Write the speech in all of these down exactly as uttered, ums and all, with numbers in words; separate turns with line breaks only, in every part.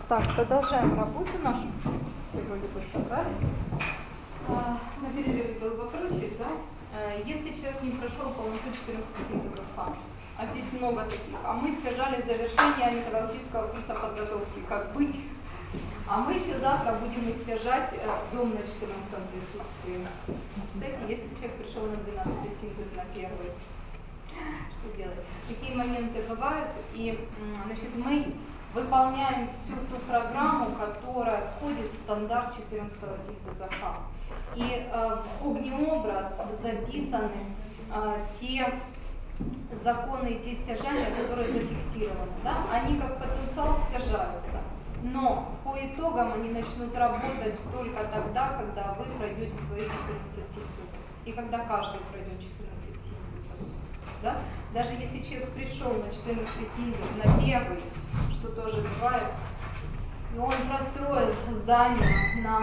Так, продолжаем работу нашу. Все вроде бы собрались. А, на перерыве был вопросик, да? А, если человек не прошел полноту четырнадцати синтезов Ха, а здесь много таких, а мы стяжали завершение методологического курса подготовки, как быть? А мы еще завтра будем стяжать э, дом на четырнадцатом присутствии. Кстати, если человек пришел на двенадцатый синтез на первый, что делать? Такие моменты бывают, и значит, мы выполняем всю ту программу, которая входит в стандарт четырнадцатого синтеза Ха. И э, в огнеобраз записаны э, те законы и те стяжания, которые зафиксированы. Да? Они как потенциал стяжаются. Но по итогам они начнут работать только тогда, когда вы пройдете свои четырнадцать синтезов. И когда каждый пройдет четырнадцать синтезов. Да? Даже если человек пришел на четырнадцатый синтез, на первый, что тоже бывает, и он простроил здание на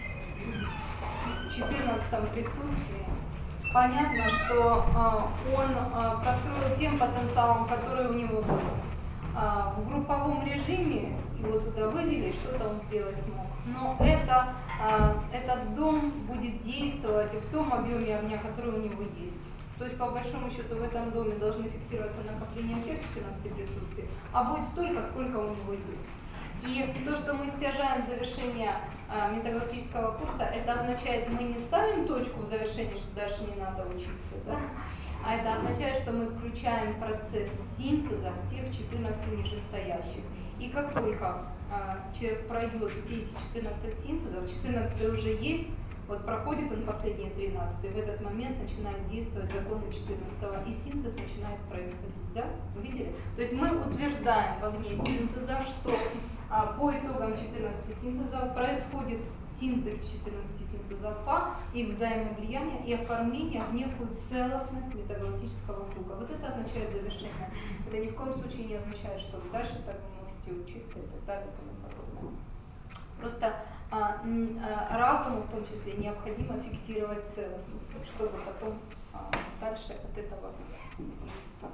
четырнадцатом присутствии, понятно, что э, он э, простроил тем потенциалом, который у него был. Э, в групповом режиме его туда вывели, что-то он сделать смог. Но это, э, этот дом будет действовать в том объеме огня, который у него есть. То есть, по большому счету, в этом доме должны фиксироваться накопления всех четырнадцати присутствий, а будет столько, сколько у него есть. И то, что мы стяжаем завершение э, методологического курса, это означает, мы не ставим точку в завершении, что дальше не надо учиться, да? А это означает, что мы включаем процесс синтеза всех четырнадцати нижестоящих. И как только э, человек пройдет все эти четырнадцать синтезов, четырнадцатый уже есть, вот проходит он последние тринадцать, и в этот момент начинают действовать законы четырнадцатого, и синтез начинает происходить. Да? Видели? То есть мы утверждаем в огне синтеза, что а, по итогам четырнадцати синтезов происходит синтез четырнадцати синтезов Ха, их взаимовлияние и оформление в некую целостность методологического круга. Вот это означает завершение. Это ни в коем случае не означает, что дальше так вы можете учиться и так далее и тому подобное. Просто а, а, разуму в том числе необходимо фиксировать целостность, чтобы потом а, дальше от этого двигаться.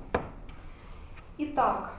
Итак,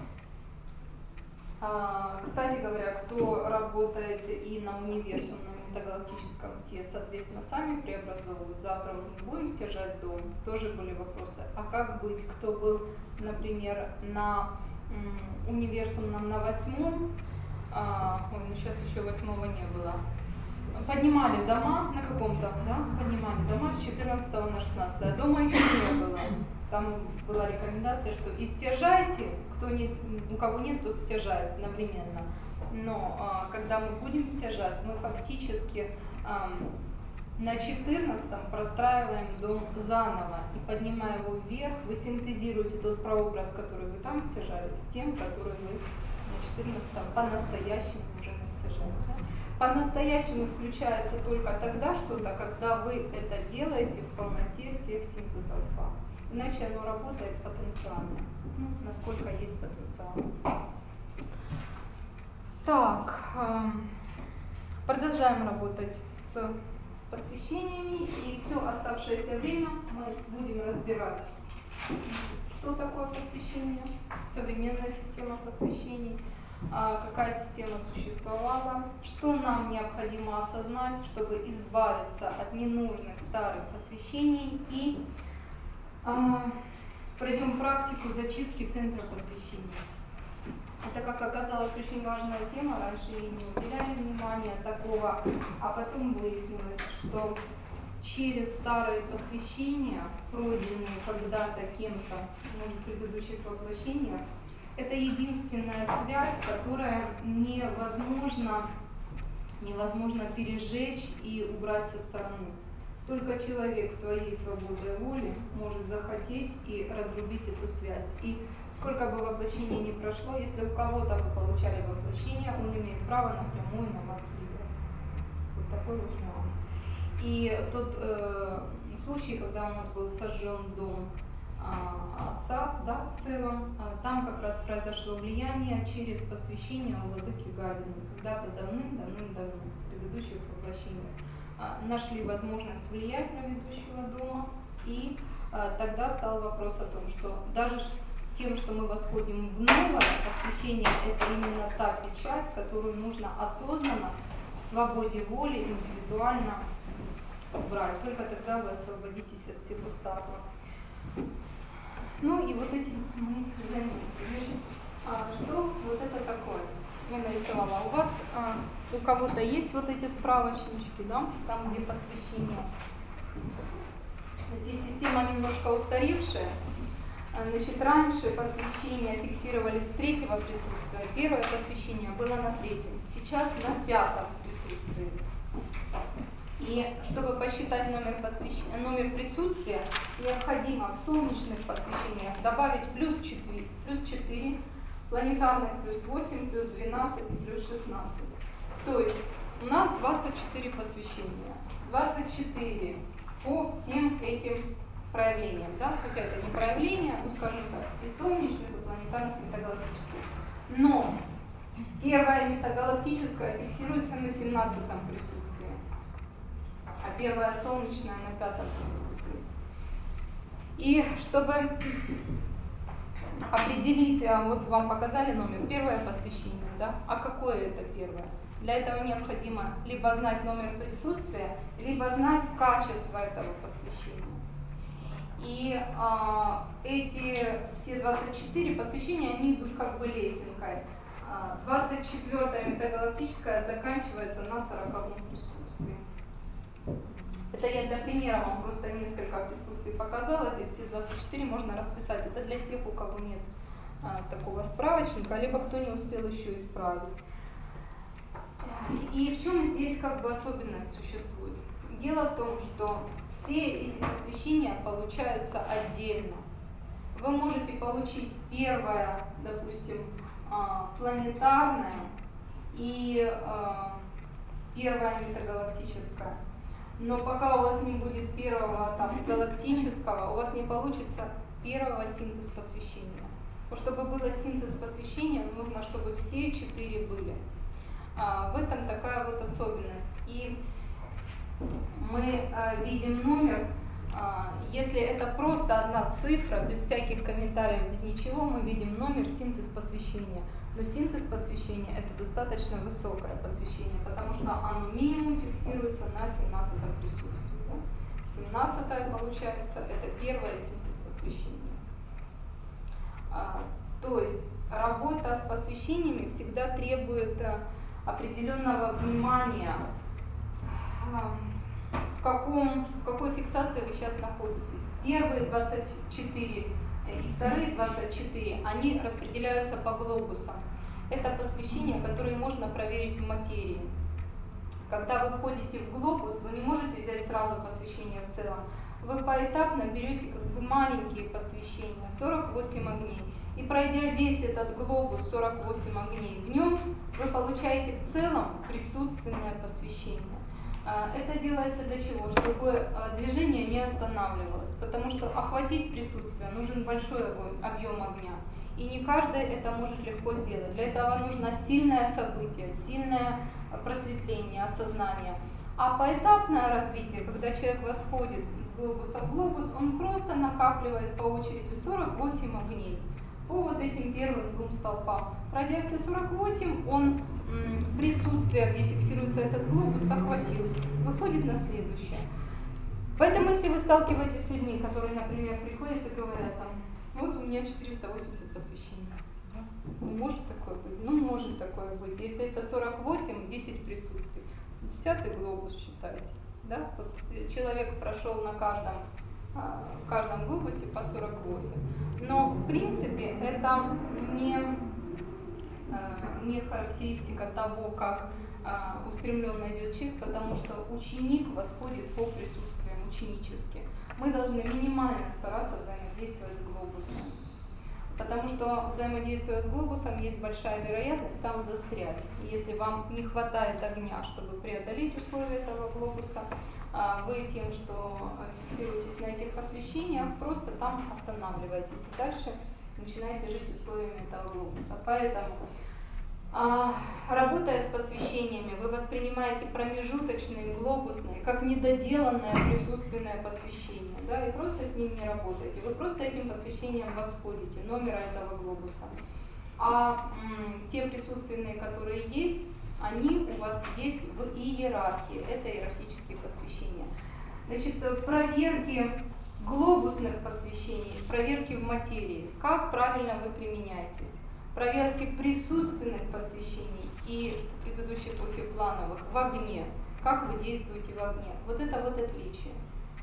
а, кстати говоря, кто работает и на универсумном метагалактическом, те, соответственно, сами преобразовывают. Завтра вот мы будем стяжать дом, тоже были вопросы. А как быть, кто был, например, на м, универсумном на восьмом, а, ой, ну сейчас еще восьмого не было. Поднимали дома на каком-то, да, поднимали дома с четырнадцатого на шестнадцатое. Дома еще не было. Там была рекомендация, что и стяжайте, кто не, у кого нет, тот стяжает одновременно. Но а, когда мы будем стяжать, мы фактически а, на четырнадцатом простраиваем дом заново и поднимая его вверх, вы синтезируете тот прообраз, который вы там стяжали, с тем, который вы на четырнадцатом по-настоящему уже настяжали. Да? По-настоящему включается только тогда что-то, когда вы это делаете в полноте всех синтезов Ха. Иначе оно работает потенциально, ну, насколько есть потенциал. Так, продолжаем работать с посвящениями, и все оставшееся время мы будем разбирать, что такое посвящение, современная система посвящений, какая система существовала, что нам необходимо осознать, чтобы избавиться от ненужных старых посвящений, и а, пройдем практику зачистки центра посвящения. Это, как оказалось, очень важная тема, раньше ей не уделяли внимания такого, а потом выяснилось, что через старые посвящения, пройденные когда-то кем-то, может, в предыдущих воплощениях, это единственная связь, которая невозможно, невозможно пережечь и убрать со стороны. Только человек своей свободой воли может захотеть и разрубить эту связь. И сколько бы воплощений ни прошло, если у кого-то вы получали воплощение, он имеет право напрямую на вас влиять. Вот такой вот нюанс. И тот э, случай, когда у нас был сожжен дом а, отца, да, в целом, а, там как раз произошло влияние через посвящение у владыки Гадины. Когда-то давным-давным-давно, в предыдущих воплощениях, а, нашли возможность влиять на ведущего дома, и а, тогда стал вопрос о том, что даже тем, что мы восходим в новое, посвящение это именно та печать, которую нужно осознанно, в свободе воли, индивидуально брать. Только тогда вы освободитесь от всего старого. Ну и вот этим мы займемся. Значит, а, что вот это такое? Я нарисовала. У вас, а, у кого-то есть вот эти справочнички, да, там где посвящение. Здесь система немножко устаревшая. Значит, раньше посвящения фиксировались с третьего присутствия. Первое посвящение было на третьем, сейчас на пятом присутствии. И чтобы посчитать номер, посвящ... номер присутствия, необходимо в солнечных посвящениях добавить плюс четыре, плюс четыре, планетарных плюс восемь, плюс двенадцать и плюс шестнадцать. То есть у нас двадцать четыре посвящения. двадцать четыре по всем этим проявлениям. Да? Хотя это не проявления, ну скажем так, и солнечных, и планетарных, и метагалактических. Но первое метагалактическое фиксируется на семнадцатом присутствии. А первая солнечная на пятом присутствии. И чтобы определить, вот вам показали номер, первое посвящение, да? А какое это первое? Для этого необходимо либо знать номер присутствия, либо знать качество этого посвящения. И а, эти все двадцать четыре посвящения, они идут как бы лесенкой. двадцать четвёртое метагалактическое заканчивается на сороковом присутствии. Это я для примера вам просто несколько присутствий показала. Здесь все двадцать четыре можно расписать. Это для тех, у кого нет а, такого справочника, либо кто не успел еще исправить. И в чем здесь как бы особенность существует? Дело в том, что все эти посвящения получаются отдельно. Вы можете получить первое, допустим, планетарное и первое метагалактическое. Но пока у вас не будет первого там, галактического, у вас не получится первого синтез посвящения. Но чтобы было синтез посвящения, нужно, чтобы все четыре были. А, в этом такая вот особенность. И мы а, видим номер, а, если это просто одна цифра, без всяких комментариев, без ничего, мы видим номер синтез посвящения. Но синтез посвящения это достаточно высокое посвящение, потому что оно минимум фиксируется на семнадцатом присутствии. Да? семнадцатое получается, это первое синтез посвящения. А, то есть работа с посвящениями всегда требует определенного внимания, в, каком, в какой фиксации вы сейчас находитесь. Первые двадцать четыре и вторые двадцать четыре, они распределяются по глобусам. Это посвящения, которые можно проверить в материи. Когда вы входите в глобус, вы не можете взять сразу посвящение в целом. Вы поэтапно берете как бы маленькие посвящения, сорок восемь огней. И пройдя весь этот глобус, сорок восемь огней, в нем вы получаете в целом присутственное посвящение. Это делается для чего? Чтобы движение не останавливалось, потому что охватить присутствие нужен большой объем огня. И не каждый это может легко сделать. Для этого нужно сильное событие, сильное просветление, осознание. А поэтапное развитие, когда человек восходит из глобуса в глобус, он просто накапливает по очереди сорок восемь огней по вот этим первым двум столпам. Пройдя все сорок восемь, он м, присутствие, где фиксируется этот глобус, охватил, выходит на следующее. Поэтому, если вы сталкиваетесь с людьми, которые, например, приходят и говорят, там, вот у меня четыреста восемьдесят посвящений. Да? Ну, может такое быть? Ну, может такое быть. Если это сорок восемь, десять присутствий. Десятый глобус считайте. Да? Вот человек прошел на каждом, в каждом глобусе по сорок восемь. Но, в принципе, это не, не характеристика того, как устремленно идет человек, потому что ученик восходит по присутствиям ученически. Мы должны минимально стараться взаимодействовать с глобусом. Потому что, взаимодействуя с глобусом, есть большая вероятность там застрять. И если вам не хватает огня, чтобы преодолеть условия этого глобуса, вы тем, что фиксируетесь на этих посвящениях, просто там останавливаетесь. И дальше начинаете жить условиями этого глобуса. Поэтому А, работая с посвящениями, вы воспринимаете промежуточные, глобусные, как недоделанное присутственное посвящение, да, и просто с ним не работаете. Вы просто этим посвящением восходите, номера этого глобуса. А м, те присутственные, которые есть, они у вас есть в иерархии. Это иерархические посвящения. Значит, проверки глобусных посвящений, проверки в материи, как правильно вы применяетесь. Проверки присутственных посвящений и в предыдущей эпохе плановых в огне, как вы действуете в огне. Вот это вот отличие.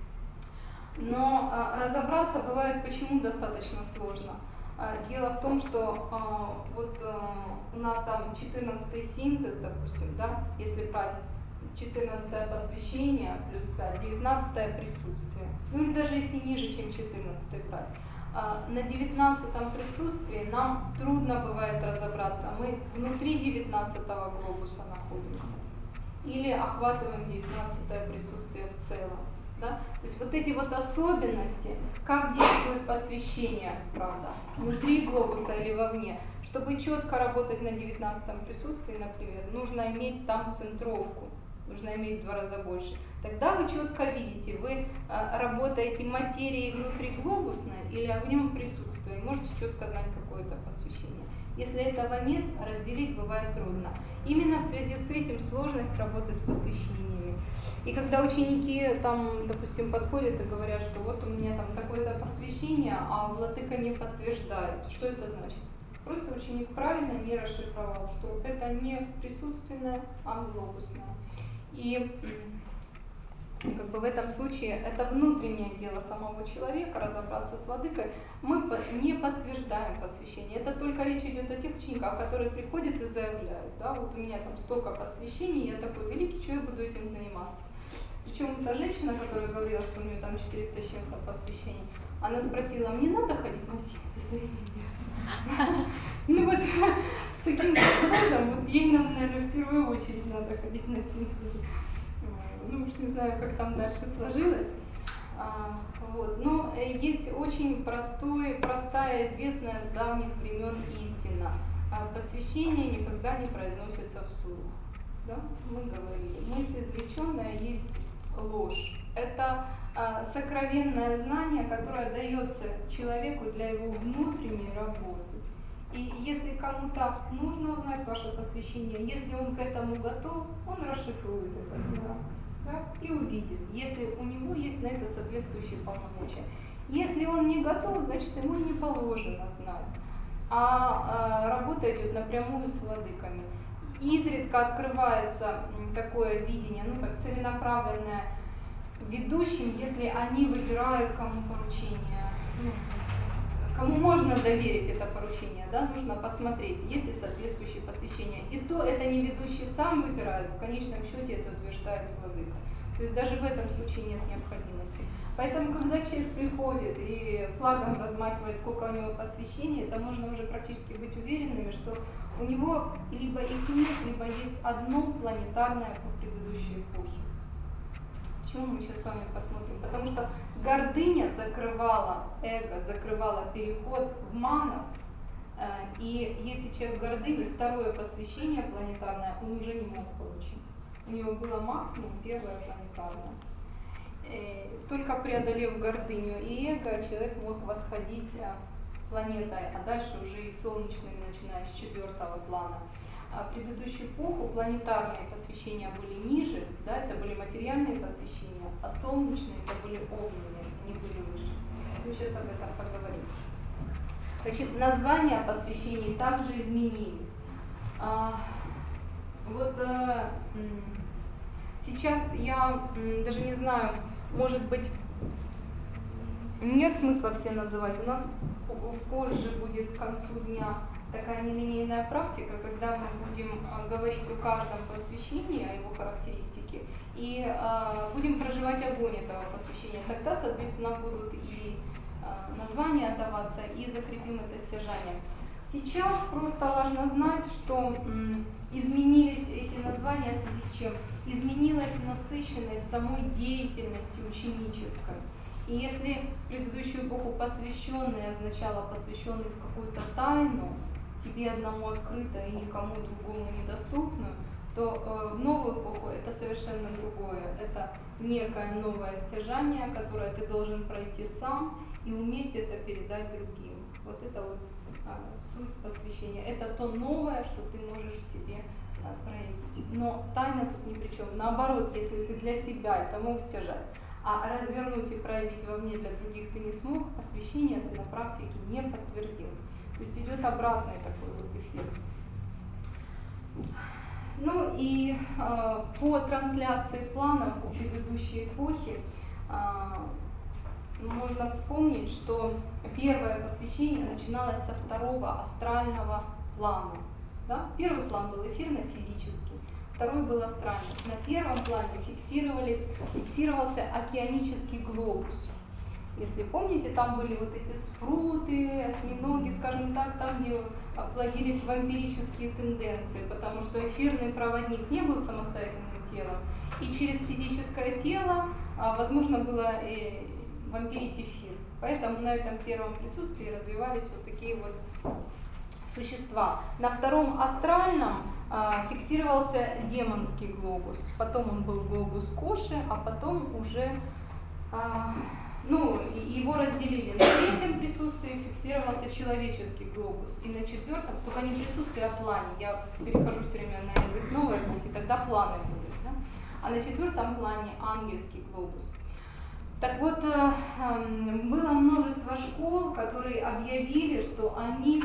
Но а, разобраться бывает почему достаточно сложно. А, дело в том, что а, вот а, у нас там четырнадцатый синтез, допустим, да, если брать четырнадцатое посвящение плюс пять, девятнадцатое присутствие. Ну или даже если ниже, чем четырнадцатое брать. А, на девятнадцатом присутствии нам трудно бывает разобраться. Мы внутри девятнадцатого глобуса находимся. Или охватываем девятнадцатое присутствие в целом. Да? То есть вот эти вот особенности, как действует посвящение, правда, внутри глобуса или вовне. Чтобы четко работать на девятнадцатом присутствии, например, нужно иметь там центровку, нужно иметь в два раза больше. Тогда вы четко видите, вы а, работаете материей внутриглобусной или огнем присутствия, можете четко знать какое-то посвящение. Если этого нет, разделить бывает трудно. Именно в связи с этим сложность работы с посвящениями. И когда ученики там, допустим, подходят и говорят, что вот у меня там такое-то посвящение, а владыка не подтверждает, что это значит? Просто ученик правильно не расшифровал, что это не присутственное, а глобусное. И как бы в этом случае это внутреннее дело самого человека, разобраться с владыкой. Мы не подтверждаем посвящение. Это только речь идет о тех учениках, которые приходят и заявляют, да, вот у меня там столько посвящений, я такой великий, что я буду этим заниматься. Причем та женщина, которая говорила, что у нее там четыреста с чем-то посвящений, она спросила, мне надо ходить на синтез или нет? Ну вот с таким подходом, вот ей, наверное, в первую очередь надо ходить на синтез. Ну уж не знаю, как там дальше сложилось. А, вот. Но есть очень простой, простая, известная с давних времен истина. А, посвящение никогда не произносится вслух. Да? Мы говорили, мысль извлеченная есть ложь. Это а, сокровенное знание, которое дается человеку для его внутренней работы. И если кому-то нужно узнать ваше посвящение, если он к этому готов, он расшифрует это знание, да, и увидит, если у него есть на это соответствующие полномочия. Если он не готов, значит ему не положено знать. А, а работа идет напрямую с владыками. Изредка открывается такое видение, ну как целенаправленное ведущим, если они выбирают, кому поручение, ну, кому можно доверить это поручение, да, нужно посмотреть, есть ли соответствующие посвящения. И то это не ведущий сам выбирает, в конечном счете это утверждает владыка. То есть даже в этом случае нет необходимости. Поэтому, когда человек приходит и флагом размахивает, сколько у него посвящений, это можно уже практически быть уверенными, что у него либо их нет, либо есть одно планетарное по предыдущей эпохе. Почему мы сейчас с вами посмотрим? Потому что гордыня закрывала эго, закрывала переход в манас. И если человек в гордыне, второе посвящение планетарное он уже не мог получить. У него было максимум первое планетарное. Только преодолев гордыню и эго, человек мог восходить планетой, а дальше уже и солнечными, начиная с четвертого плана. А в предыдущую эпоху планетарные посвящения были ниже, да, это были материальные посвящения, а солнечные это были огненные, они были выше. Мы сейчас об этом поговорим. Значит, названия посвящений также изменились. А, вот а, сейчас я м, даже не знаю, может быть, нет смысла все называть. У нас позже будет к концу дня такая нелинейная практика, когда мы будем говорить о каждом посвящении, о его характеристике, и э, будем проживать огонь этого посвящения. Тогда, соответственно, будут и э, названия отдаваться, и закрепим это стяжание. Сейчас просто важно знать, что м, изменились эти названия в связи с чем? Изменилась насыщенность самой деятельности ученической. И если в предыдущую эпоху посвященный означало посвященный в какую-то тайну, тебе одному открыто и никому другому недоступно, то э, в новую эпоху это совершенно другое. Это некое новое стяжание, которое ты должен пройти сам и уметь это передать другим. Вот это вот э, суть посвящения. Это то новое, что ты можешь в себе э, проявить. Но тайна тут ни при чем. Наоборот, если ты для себя это мог стяжать, а развернуть и проявить вовне для других ты не смог, посвящение ты на практике не подтвердил. То есть идет обратный такой вот эффект. Ну и э, по трансляции планов у предыдущей эпохи э, можно вспомнить, что первое посвящение начиналось со второго астрального плана. Да? Первый план был эфирно-физический, второй был астральный. На первом плане фиксировались, фиксировался океанический глобус. Если помните, там были вот эти спруты, осьминоги, скажем так, там, где плодились вампирические тенденции, потому что эфирный проводник не был самостоятельным телом, и через физическое тело возможно было вампирить эфир. Поэтому на этом первом присутствии развивались вот такие вот существа. На втором астральном а, фиксировался демонский глобус, потом он был глобус Коши, а потом уже а, ну, его разделили. На третьем присутствии фиксировался человеческий глобус, и на четвертом, только не присутствие, а плане. Я перехожу все время на язык новой эпохи, тогда планы будут. Да? А на четвертом плане ангельский глобус. Так вот, было множество школ, которые объявили, что они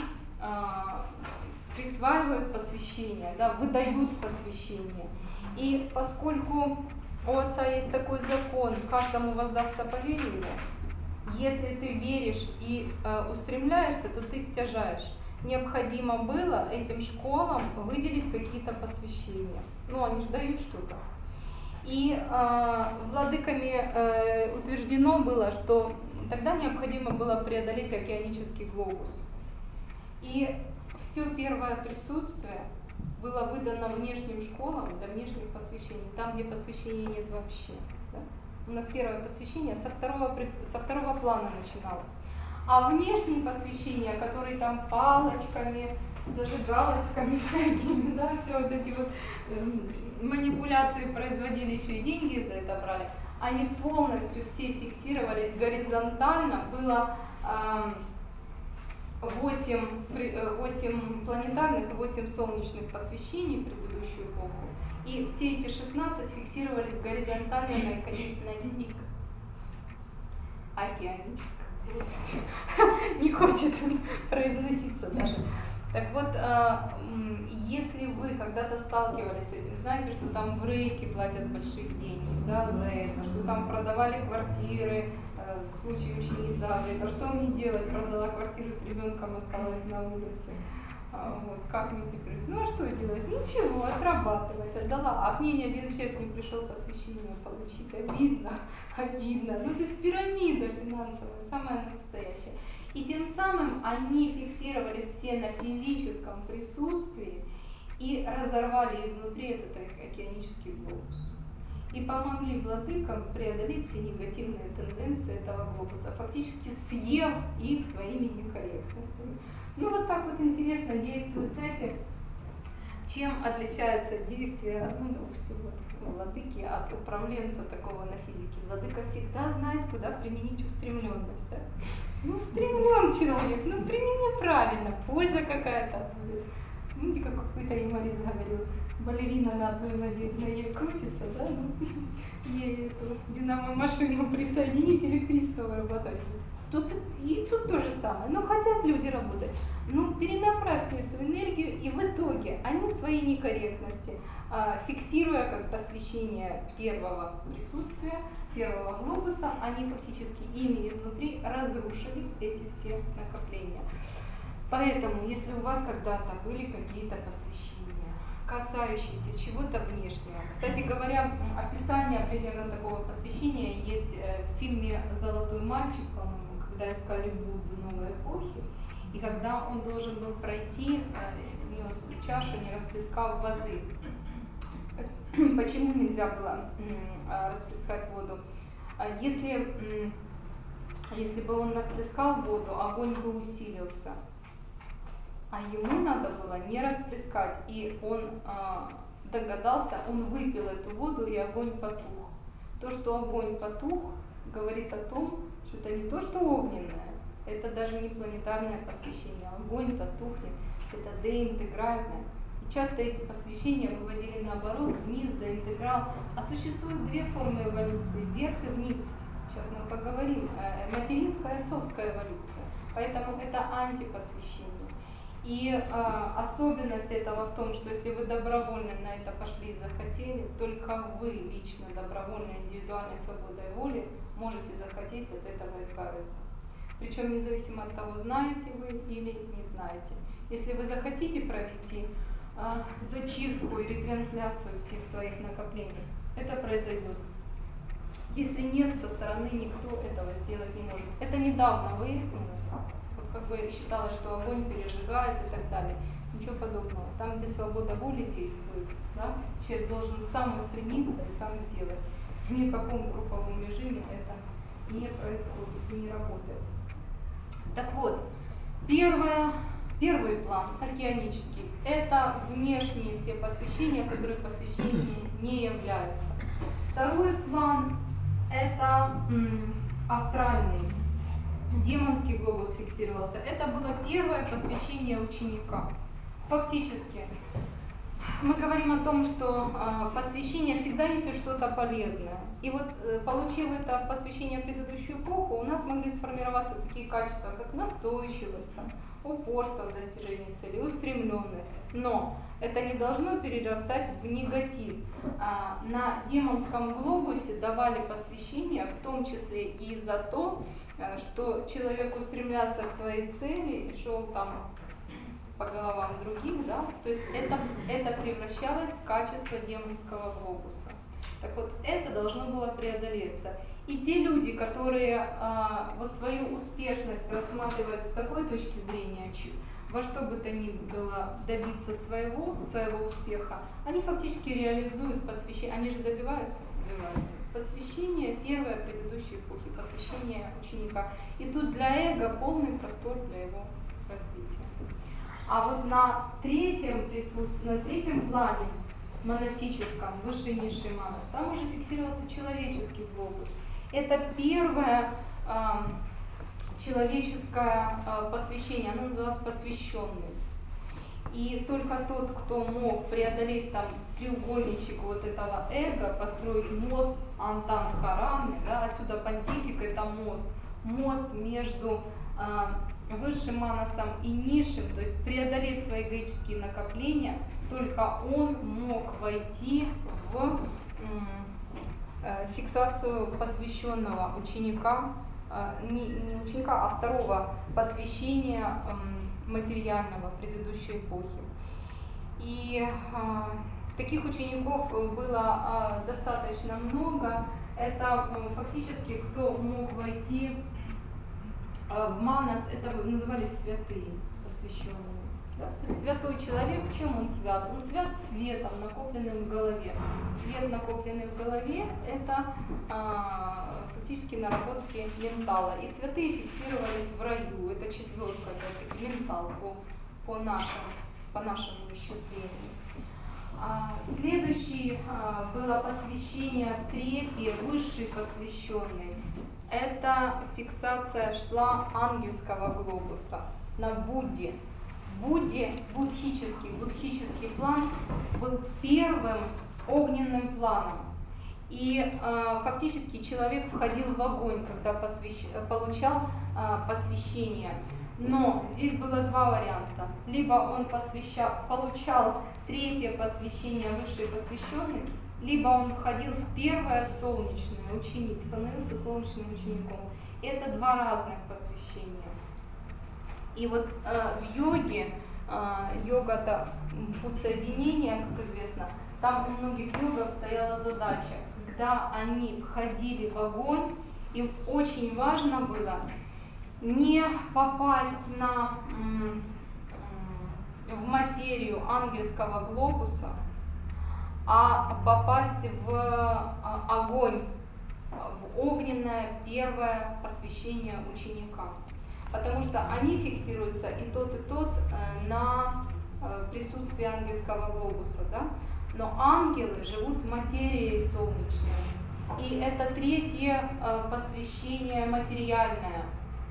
присваивают посвящение, да, выдают посвящение. И поскольку у Отца есть такой закон, каждому воздастся по вере его, если ты веришь и э, устремляешься, то ты стяжаешь. Необходимо было этим школам выделить какие-то посвящения. Ну, они же дают что-то. И э, владыками э, утверждено было, что тогда необходимо было преодолеть океанический глобус. И все первое присутствие было выдано внешним школам для внешних посвящений, там, где посвящения нет вообще. Да? У нас первое посвящение со второго, со второго плана начиналось. А внешние посвящения, которые там палочками, зажигалочками всякими, да, все вот эти вот э, манипуляции производили, еще и деньги за это брали, они полностью все фиксировались горизонтально, было э, восемь планетарных и восемь солнечных посвящений в предыдущую эпоху. И все эти шестнадцать фиксировались горизонтально на океаническом. Не хочет произноситься даже. Так вот, если вы когда-то сталкивались с этим, знаете, что там в рейке платят больших денег, да, за это, что там продавали квартиры, в случае учениц Загреба, что мне делать, продала квартиру с ребенком, осталась на улице. А, вот, как мне теперь? Ну а что делать? Ничего, отрабатывать, отдала. А к ней ни один человек не пришел посвящение получить. Обидно, обидно. Ну то есть пирамида финансовая, самая настоящая. И тем самым они фиксировались все на физическом присутствии и разорвали изнутри этот океанический глобус. И помогли владыкам преодолеть все негативные тенденции этого глобуса, фактически съев их своими некорректностями. Ну вот так вот интересно действует, знаете, чем отличается действие, ну, допустим, вот, владыки от управленца такого на физике. Владыка всегда знает, куда применить устремленность. Да? Ну, устремлен человек, ну, примени правильно, польза какая-то будет. Помните, как какой-то юморист говорил, балерина на одной ноге, ноге крутится, да, ну, ей эту динамо-машину присоединить, электричество вырабатывать. Тут и тут то же самое. Но хотят люди работать. Ну, перенаправьте эту энергию, и в итоге они свои некорректности, а, фиксируя как посвящение первого присутствия, первого глобуса, они фактически ими изнутри разрушили эти все накопления. Поэтому, если у вас когда-то были какие-то посвящения, касающиеся чего-то внешнего, кстати говоря, описание примерно такого посвящения есть в фильме «Золотой мальчик», по-моему, когда искали Будду новой эпохи, и когда он должен был пройти, нес чашу, не расплескав воды. Почему нельзя было расплескать воду? Если, если бы он расплескал воду, огонь бы усилился. а ему надо было не расплескать, и он а, догадался, он выпил эту воду, и огонь потух. То, что огонь потух, говорит о том, что это не то, что огненное, это даже не планетарное посвящение, огонь-то тухнет, это деинтегральное. И часто эти посвящения выводили наоборот, вниз, деинтеграл. А существуют две формы эволюции, вверх и вниз. Сейчас мы поговорим, материнская и отцовская эволюция. Поэтому это антипосвящение. И э, особенность этого в том, что если вы добровольно на это пошли и захотели, только вы лично, добровольно, индивидуальной свободой воли можете захотеть от этого избавиться. Причем независимо от того, знаете вы или не знаете. Если вы захотите провести э, зачистку и ретрансляцию всех своих накоплений, это произойдет. Если нет, со стороны никто этого сделать не может. Это недавно выяснилось. Вот как бы считалось, что огонь пережигает и так далее. Ничего подобного. Там, где свобода воли действует, да, человек должен сам устремиться и сам сделать. В никаком групповом режиме это не происходит, не работает. Так вот, первое, первый план, океанический, это внешние все посвящения, которые посвящениями не являются. Второй план – это м, астральный, демонский глобус фиксировался. Это было первое посвящение ученика. Фактически, мы говорим о том, что э, посвящение всегда несет что-то полезное. И вот, э, получив это посвящение в предыдущую эпоху, у нас могли сформироваться такие качества, как настойчивость, там, упорство в достижении цели, устремленность. Но это не должно перерастать в негатив. А, на демонском глобусе давали посвящение, в том числе и за то, что человек устремлялся к своей цели и шел там по головам других, да, то есть это, это превращалось в качество демонского глобуса. Так вот, это должно было преодолеться. И те люди, которые а, вот свою успешность рассматривают с такой точки зрения, во что бы то ни было добиться своего, своего успеха, они фактически реализуют посвящение, они же добиваются, добиваются. Посвящение первой предыдущей эпохи, посвящение ученика. И тут для эго полный простор для его развития. А вот на третьем присутствии, на третьем плане монасическом, высший низший манас, там уже фиксировался человеческий глобус. Это первое э, человеческое э, посвящение, оно называлось посвященный. И только тот, кто мог преодолеть там треугольничек вот этого эго, построить мост Антан-Хараны, да, отсюда понтифик, это мост, мост между э, высшим манасом и низшим, то есть преодолеть свои эгоические накопления, только он мог войти в э, фиксацию посвященного ученика, э, не, не ученика, а второго посвящения э, материального предыдущей эпохи. И э, таких учеников было э, достаточно много. Это э, фактически кто мог войти э, в манас, это назывались святые, посвященные. Да? То есть святой человек, чем он свят? Он свят светом, накопленным в голове. Свет, накопленный в голове, это э, фактически наработки ментала. И святые фиксировались в раю. Это четверка, это ментал по, по нашему. по нашему исчислению. А, следующее а, было посвящение третье, высший посвященный. Это фиксация шла ангельского глобуса на Будде. Будде, будхический, будхический план был первым огненным планом. И э, фактически человек входил в огонь, когда посвящ... получал э, посвящение. Но здесь было два варианта. Либо он посвящал, получал третье посвящение, высший посвященный, либо он входил в первое солнечное, ученик, становился солнечным учеником. Это два разных посвящения. И вот э, в йоге, э, йога это путь соединения, как известно, там у многих йогов стояла задача, когда они входили в огонь, им очень важно было не попасть на, в материю ангельского глобуса, а попасть в огонь, в огненное первое посвящение ученика. потому что они фиксируются и тот, и тот э, на э, присутствии ангельского глобуса, да? Но ангелы живут материей солнечной. И это третье э, посвящение материальное.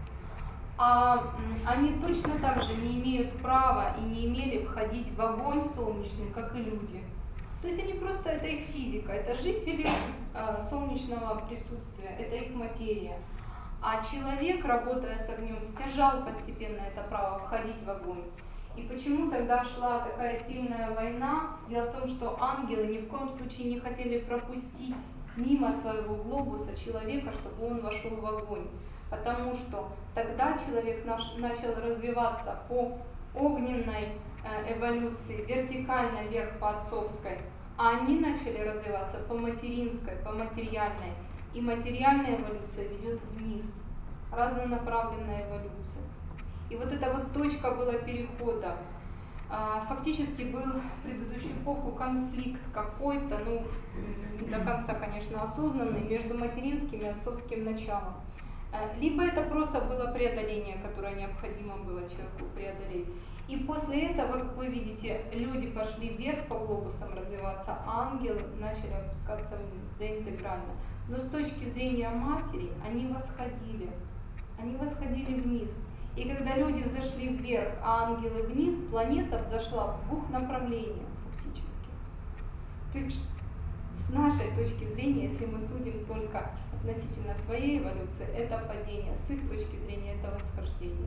А м, они точно так же не имеют права и не имели входить в огонь солнечный, как и люди. То есть они просто, это их физика, это жители э, солнечного присутствия, это их материя. А человек, работая с огнем, стяжал постепенно это право входить в огонь. И почему тогда шла такая сильная война? Дело в том, что ангелы ни в коем случае не хотели пропустить мимо своего глобуса человека, чтобы он вошел в огонь. Потому что тогда человек наш, начал развиваться по огненной э, эволюции, вертикально вверх по отцовской, а они начали развиваться по материнской, по материальной. И материальная эволюция ведет вниз, разнонаправленная эволюция. И вот эта вот точка была перехода. А, фактически был в предыдущую эпоху конфликт какой-то, ну, не до конца, конечно, осознанный, между материнским и отцовским началом. Либо это просто было преодоление, которое необходимо было человеку преодолеть. И после этого, как вы видите, люди пошли вверх по глобусам развиваться, а ангелы начали опускаться вниз, доинтегрально. Но с точки зрения матери они восходили, они восходили вниз. И когда люди взошли вверх, а ангелы вниз, планета взошла в двух направлениях фактически. То есть с нашей точки зрения, если мы судим только относительно своей эволюции, это падение, с их точки зрения это восхождение.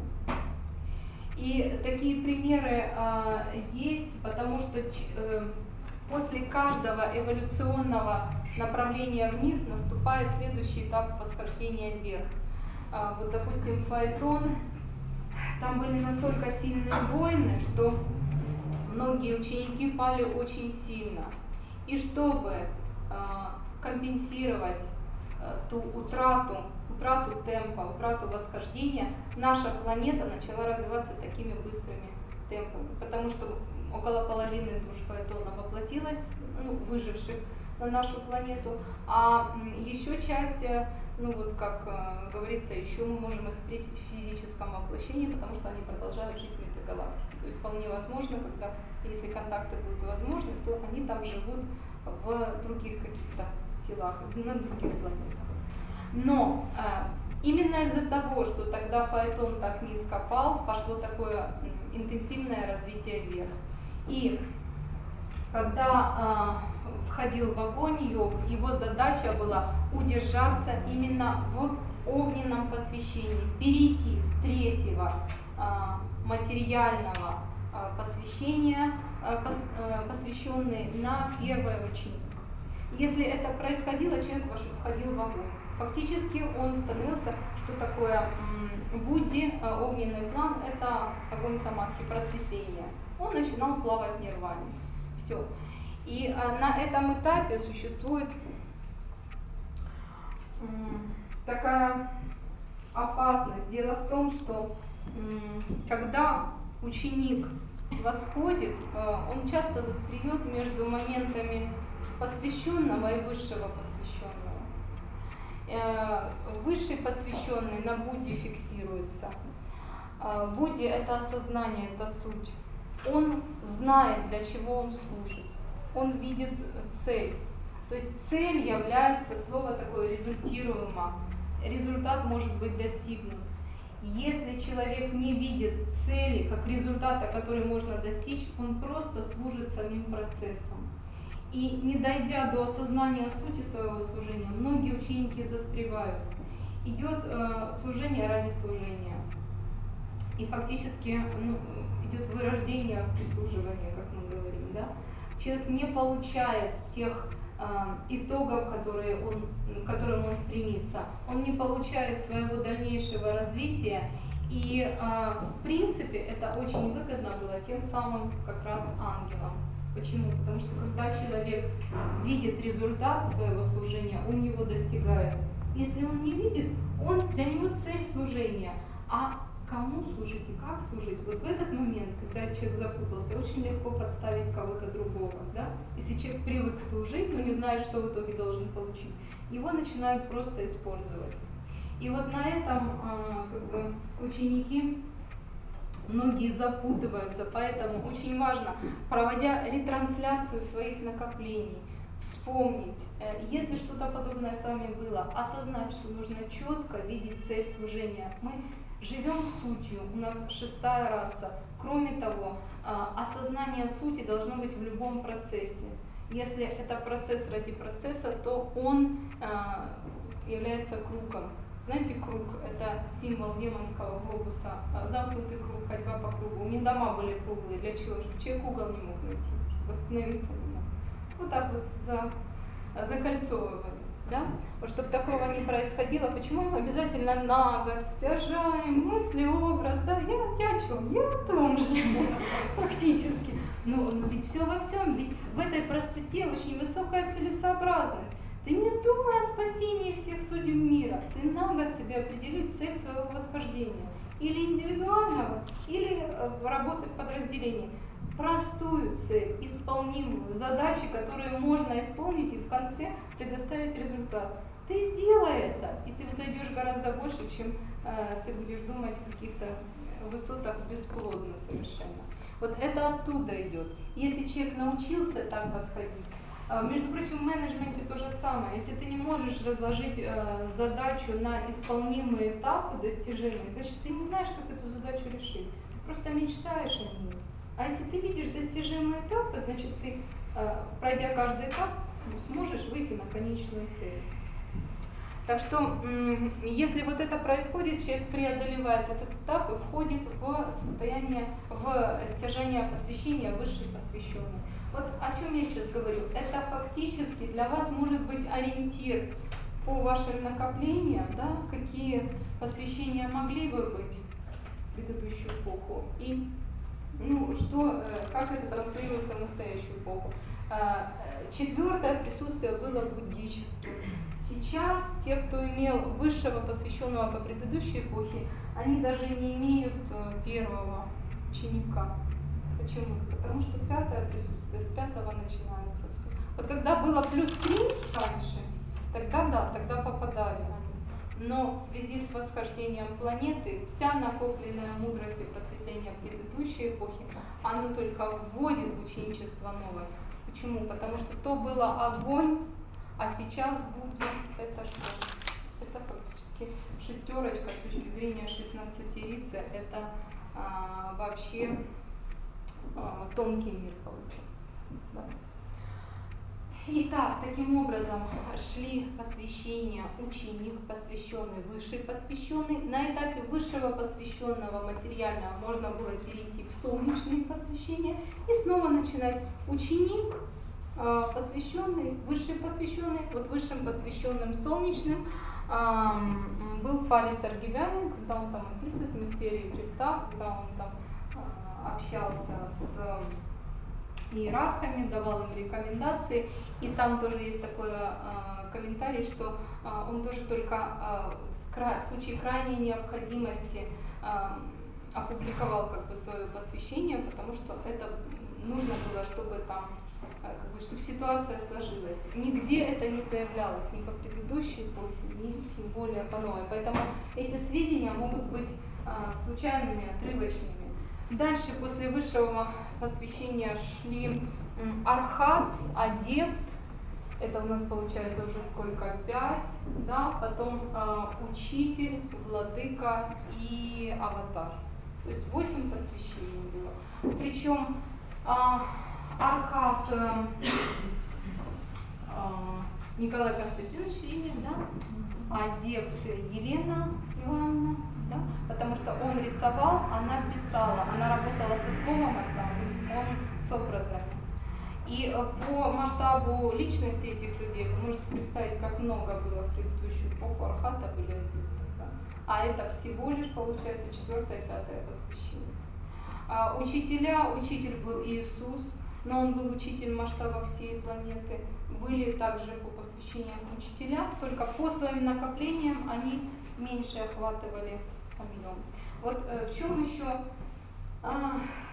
И такие примеры э, есть, потому что э, после каждого эволюционного направления вниз наступает следующий этап восхождения вверх. Э, вот, допустим, Фаэтон, там были настолько сильные войны, что многие ученики пали очень сильно. И чтобы э, компенсировать э, ту утрату, утрату темпа, утрату восхождения, наша планета начала развиваться такими быстрыми темпами, потому что около половины душ Фаэтона воплотилась, ну, выживших на нашу планету, а еще часть, ну вот как э, говорится, еще мы можем их встретить в физическом воплощении, потому что они продолжают жить в метагалактике. То есть вполне возможно, когда, если контакты будут возможны, то они там живут в других каких-то телах, на других планетах. Но э, именно из-за того, что тогда Фаэтон так низко пал, пошло такое э, интенсивное развитие вверх. И когда э, входил в огонь Йог, его задача была удержаться именно в огненном посвящении, перейти с третьего э, материального э, посвящения, э, пос, э, посвященный на первое учение. Если это происходило, человек входил в огонь. Фактически он становился, что такое Будди, э, огненный план, это огонь самадхи, просветление. Он начинал плавать в нирване. Все. И а, на этом этапе существует м, такая опасность. Дело в том, что м, когда ученик восходит, э, он часто застряет между моментами посвященного и высшего посвященного. Э, высший посвященный на Будде фиксируется. Э, Будди — это осознание, это суть. Он знает, для чего он служит. Он видит цель. То есть цель является, слово такое, результируемо. Результат может быть достигнут. Если человек не видит цели как результата, который можно достичь, он просто служит самим процессом. И не дойдя до осознания сути своего служения, многие ученики застревают. Идет э, служение ради служения. И фактически ну, идет вырождение в прислуживание, как мы говорим, да? Человек не получает тех э, итогов, которые он, к которым он стремится. Он не получает своего дальнейшего развития. И э, в принципе это очень выгодно было тем самым как раз ангелам. Почему? Потому что когда человек видит результат своего служения, он его достигает. Если он не видит, он, для него цель служения. А кому служить и как служить? Вот в этот момент, когда человек запутался, очень легко подставить кого-то другого. Да? Если человек привык служить, но не знает, что в итоге должен получить, его начинают просто использовать. И вот на этом а, как бы ученики многие запутываются, поэтому очень важно, проводя ретрансляцию своих накоплений, вспомнить, если что-то подобное с вами было, осознать, что нужно четко видеть цель служения. Мы живем сутью, у нас шестая раса. Кроме того, осознание сути должно быть в любом процессе. Если это процесс ради процесса, то он является кругом. Знаете, круг – это символ демонского глобуса, замкнутый круг, ходьба по кругу. У них дома были круглые. Для чего? Чтобы человек угол не мог найти, чтобы остановиться не мог. Вот так вот за, закольцовывали. Да? Вот чтобы такого не происходило, почему им обязательно на год стяжаем, мысли, образ, да, я, я о чем? Я о том же, фактически. Но, но ведь все во всем, ведь в этой простоте очень высокая целесообразность. Ты не думай о спасении всех судеб мира, ты на год себе определи цель своего восхождения, или индивидуального, или в работе в подразделении. Простую цель, исполнимую, задачи, которые можно исполнить и в конце предоставить результат. Ты сделай это, и ты взойдешь гораздо больше, чем э, ты будешь думать о каких-то высотах бесплодно совершенно. Вот это оттуда идет. Если человек научился так подходить, э, между прочим, в менеджменте то же самое. Если ты не можешь разложить э, задачу на исполнимые этапы достижения, значит ты не знаешь, как эту задачу решить. Ты просто мечтаешь о ней. А если ты видишь достижимые этапы, значит ты, пройдя каждый этап, сможешь выйти на конечную цель. Так что, если вот это происходит, человек преодолевает этот этап и входит в состояние, в стяжание посвящения высшей посвященной. Вот о чем я сейчас говорю. Это фактически для вас может быть ориентир по вашим накоплениям, да, какие посвящения могли бы быть в предыдущую эпоху. И Ну, что, как это транслируется в настоящую эпоху? Четвертое присутствие было буддическим. Сейчас те, кто имел высшего посвященного по предыдущей эпохе, они даже не имеют первого ученика. Почему? Потому что пятое присутствие, с пятого начинается все. Вот когда было плюс три раньше, тогда да, тогда попадали они. Но в связи с восхождением планеты вся накопленная мудрость и просветление предыдущей эпохи, оно только вводит в ученичество новое. Почему? Потому что то было огонь, а сейчас будет это что? Это фактически шестерочка с точки зрения шестнадцатерицы, это а, вообще а, тонкий мир получается. Да? Итак, таким образом шли посвящения ученик, посвященный, высший посвященный. На этапе высшего посвященного материального можно было перейти в солнечные посвящения и снова начинать ученик, посвященный, высший посвященный. Вот высшим посвященным солнечным был Фалис Аргивянин, когда он там описывает мистерии Христа, когда он там общался с иерархами, давал им рекомендации. И там тоже есть такой э, комментарий, что э, он тоже только э, в случае крайней необходимости э, опубликовал как бы свое посвящение, потому что это нужно было, чтобы там, э, как бы, чтобы ситуация сложилась. Нигде это не заявлялось, ни по предыдущей эпохе, ни тем более по новой. Поэтому эти сведения могут быть э, случайными, отрывочными. Дальше, после высшего посвящения шли архат, адепт, это у нас получается уже сколько, пять, да, потом э, учитель, владыка и аватар. То есть восемь посвящений было. Причем э, архат э, э, Николай Константинович Ильин, да, адепт Елена Ивановна, да, потому что он рисовал, она писала, она работала со словом отца, он с образами. И по масштабу личности этих людей вы можете представить, как много было в предыдущую эпоху архата были адепты, да? А это всего лишь получается четвертое, пятое посвящение. А учителя, учитель был Иисус, но он был учитель масштаба всей планеты. Были также по посвящениям учителя, только по своим накоплениям они меньше охватывали объем. Вот э, в чем еще а,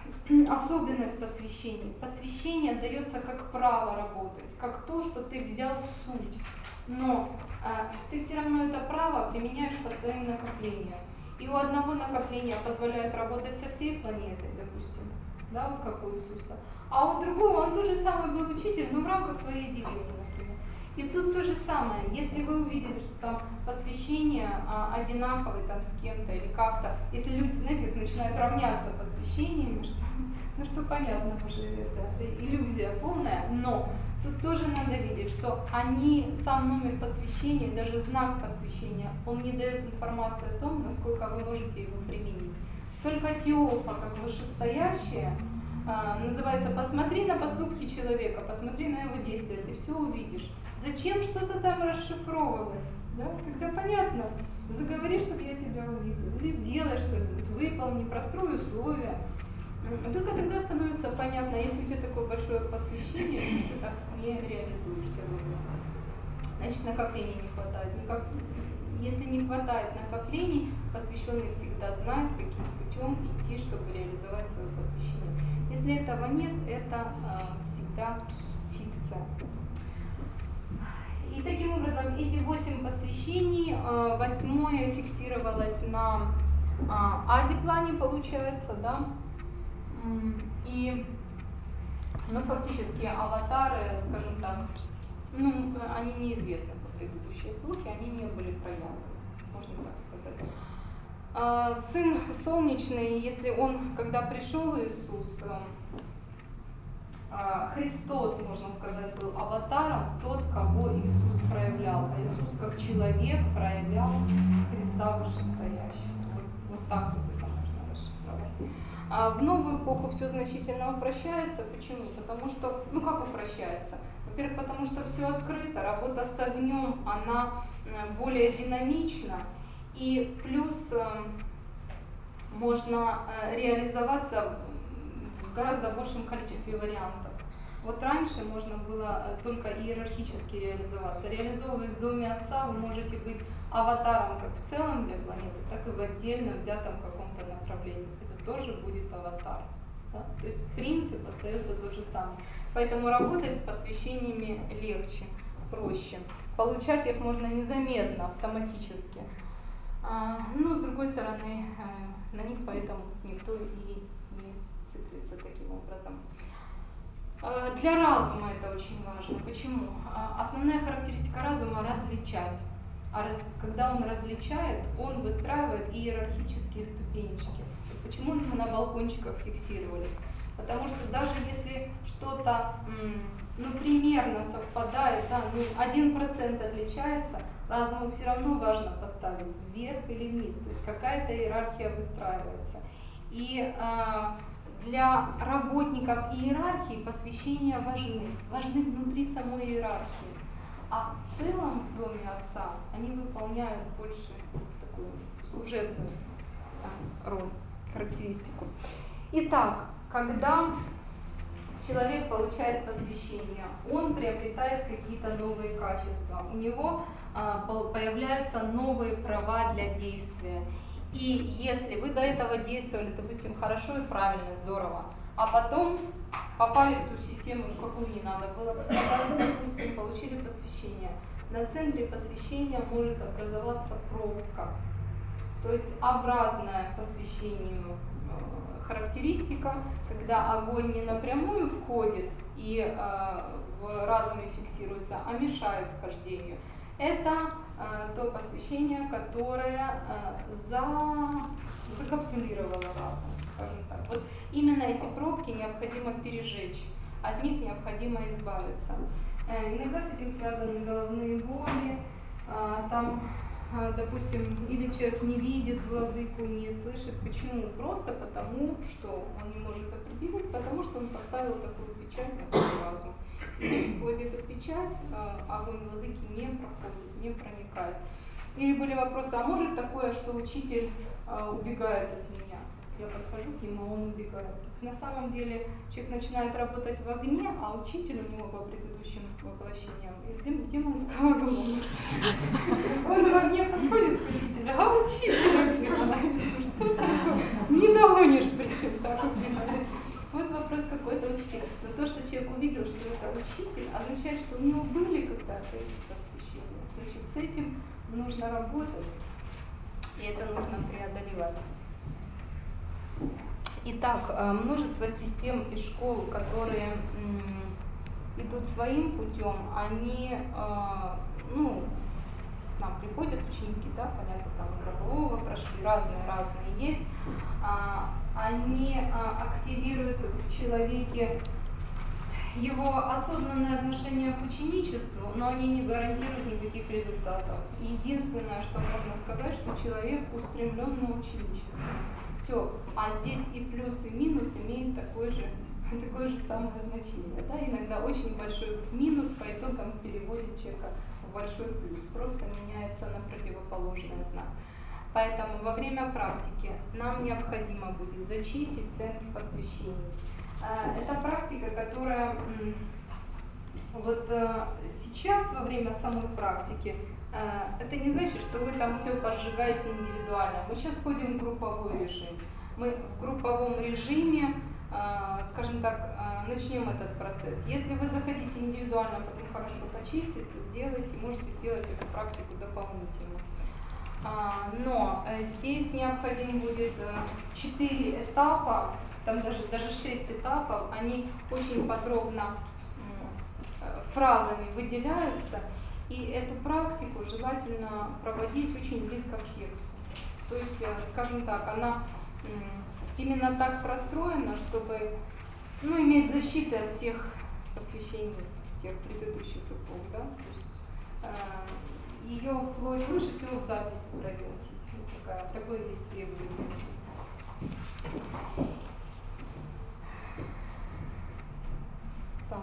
особенность посвящения. Посвящение дается как право работать, как то, что ты взял суть. Но а, ты все равно это право применяешь по своим накоплениям. И у одного накопления позволяет работать со всей планетой, допустим, да, вот как у Иисуса. А у другого, он тот же самый был учитель, но в рамках своей деревни, например. И тут то же самое. Если вы увидели, что там посвящение а, одинаковое там с кем-то или как-то, если люди, знаете, как начинают равняться посвящениями, что, ну что понятно уже, это иллюзия полная, но тут тоже надо видеть, что они, сам номер посвящения, даже знак посвящения, он не дает информации о том, насколько вы можете его применить. Только теофа, как вышестоящее, а, называется «посмотри на поступки человека, посмотри на его действия, ты все увидишь». Зачем что-то там расшифровывать? Да? Когда понятно, заговори, чтобы я тебя увидел, или сделай что-нибудь, выполни, прострой условия. Только тогда становится понятно, если у тебя такое большое посвящение, что ты так не реализуешься. Значит, накоплений не хватает. Никак... Если не хватает накоплений, посвященный всегда знает, каким путем идти, чтобы реализовать свое посвящение. Если этого нет, это э, всегда фикция. И таким образом эти восемь посвящений, э, восьмое фиксировалось на э, ади-плане, получается, да. И, ну, фактически аватары, скажем так, ну, они неизвестны по предыдущей эпохе, они не были проявлены, можно так сказать. А, сын солнечный, если он, когда пришел Иисус, а, Христос, можно сказать, был аватаром, тот, кого Иисус проявлял. А Иисус как человек проявлял Христа вышестоящего. Вот, вот так вот это можно расшифровать. А в новую эпоху все значительно упрощается. Почему? Потому что, ну как упрощается? Во-первых, потому что все открыто, работа с огнем, она более динамична. И плюс э, можно э, реализоваться в гораздо большем количестве вариантов. Вот раньше можно было только иерархически реализоваться. Реализовываясь в доме отца, вы можете быть аватаром как в целом для планеты, так и в отдельно взятом каком-то направлении. Это тоже будет аватар. Да? То есть принцип остается тот же самый. Поэтому работать с посвящениями легче, проще. Получать их можно незаметно, автоматически. А, но с другой стороны, на них поэтому никто и не циклится таким образом. Для разума это очень важно. Почему? Основная характеристика разума – различать. А когда он различает, он выстраивает иерархические ступенечки. Почему мы на балкончиках фиксировались? Потому что даже если что-то, ну, примерно совпадает, да, ну, один процент отличается, разуму все равно важно поставить вверх или вниз. То есть какая-то иерархия выстраивается. И а, для работников иерархии посвящения важны. Важны внутри самой иерархии. А в целом в доме отца они выполняют больше такую служебную да, роль, характеристику. Итак, когда человек получает посвящение, он приобретает какие-то новые качества. У него а, появляются новые права для действия. И если вы до этого действовали, допустим, хорошо и правильно, здорово, а потом попали в ту систему, в какую не надо было, допустим, получили посвящение, на центре посвящения может образоваться пробка. То есть обратная посвящению э, характеристика, когда огонь не напрямую входит и э, в разуме фиксируется, а мешает вхождению. Это э, то посвящение, которое э, за, закапсулировало разум, скажем так. Вот именно эти пробки необходимо пережечь, от них необходимо избавиться. Э, иногда с этим связаны головные боли, э, там, э, допустим, или человек не видит владыку, не слышит. Почему? Просто потому, что он не может определить, потому что он поставил такую печать на свой разум. И сквозь эту печать э, огонь владыки не проходит, не проникает. Или были вопросы, а может такое, что учитель э, убегает от меня? Я подхожу к нему, а он убегает. На самом деле человек начинает работать в огне, а учитель у него по предыдущим воплощениям демонского огня. Он в огне подходит к учителю, а учитель убегает. Не догонишь, причем так. Вот вопрос какой-то учитель. Но то, что человек увидел, что это учитель, означает, что у него были когда-то эти посвящения. Значит, с этим нужно работать, и это нужно преодолевать. Итак, множество систем и школ, которые м, идут своим путем, они, э, ну, к нам приходят ученики, да, понятно, там группового прошли, разные-разные есть, а, они а, активируют в человеке его осознанное отношение к ученичеству, но они не гарантируют никаких результатов. Единственное, что можно сказать, что человек устремлен на ученичество. Все. А здесь и плюс, и минус имеют такое же, такое же самое значение. Да? Иногда очень большой минус по итогам переводит человека в большой плюс. Просто меняется на противоположный знак. Поэтому во время практики нам необходимо будет зачистить центр посвящений. Это практика, которая вот сейчас во время самой практики, это не значит, что вы там все пожигаете индивидуально. Мы сейчас ходим в групповой режим. Мы в групповом режиме, скажем так, начнем этот процесс. Если вы захотите индивидуально потом хорошо почиститься, сделайте, можете сделать эту практику дополнительно. Но здесь необходим будет четыре этапа, там даже, даже шесть этапов, они очень подробно фразами выделяются, и эту практику желательно проводить очень близко к тексту. То есть, скажем так, она именно так простроена, чтобы, ну, иметь защиту от всех посвящений тех предыдущих эпох, да? То есть, э, ее вплоть лучше всего в записи произносить. Вот такая, такое есть требование. Так.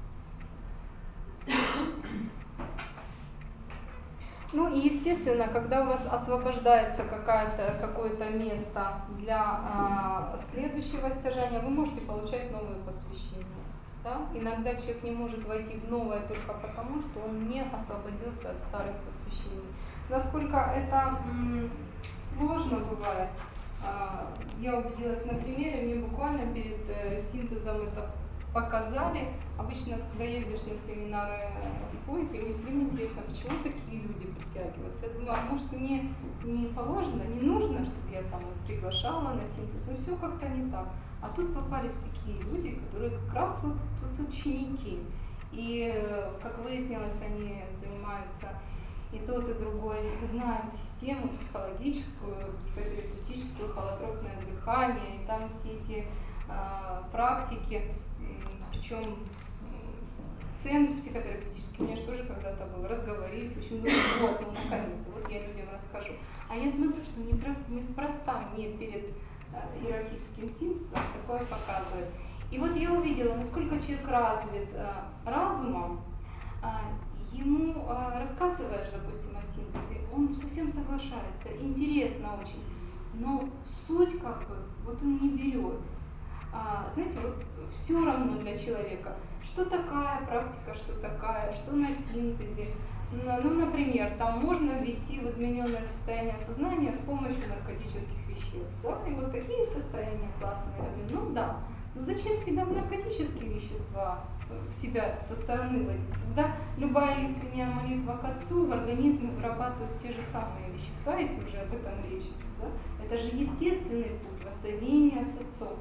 Ну и естественно, когда у вас освобождается какая-то, какое-то место для э, следующего стяжания, вы можете получать новые посвящения. Да? Иногда человек не может войти в новое только потому, что он не освободился от старых посвящений. Насколько это м, сложно бывает, э, я убедилась на примере, мне буквально перед э, синтезом это показали. Обычно, когда ездишь на семинары в поезде, мне все время интересно, почему такие люди притягиваются. Я думаю, а может мне не положено, не нужно, чтобы я там их приглашала на синтез, но все как-то не так. А тут попались такие люди, которые как раз вот тут ученики. И, как выяснилось, они занимаются и тот, и другой, знают систему психологическую, психотерапевтическую, холотропное дыхание, и там все эти э, практики, причем центр психотерапевтический у меня же тоже когда-то был, разговорились, очень много, вот, ну, наконец-то, вот я людям расскажу. А я смотрю, что не просто, неспроста мне перед э, иерархическим синтезом такое показывает. И вот я увидела, насколько человек развит э, разумом, э, ему э, рассказываешь, допустим, о синтезе, он совсем соглашается, интересно очень, но суть как бы, вот он не берет. А, знаете, вот все равно для человека, что такая практика, что такая, что на синтезе. Ну, например, там можно ввести в измененное состояние сознания с помощью наркотических веществ. Да? И вот такие состояния классные. Ну да, но зачем себя в наркотические вещества, в себя со стороны водить? Когда любая искренняя молитва к Отцу в организме вырабатывает те же самые вещества, если уже об этом речь идет. Да? Это же естественный путь воссоединения с Отцом.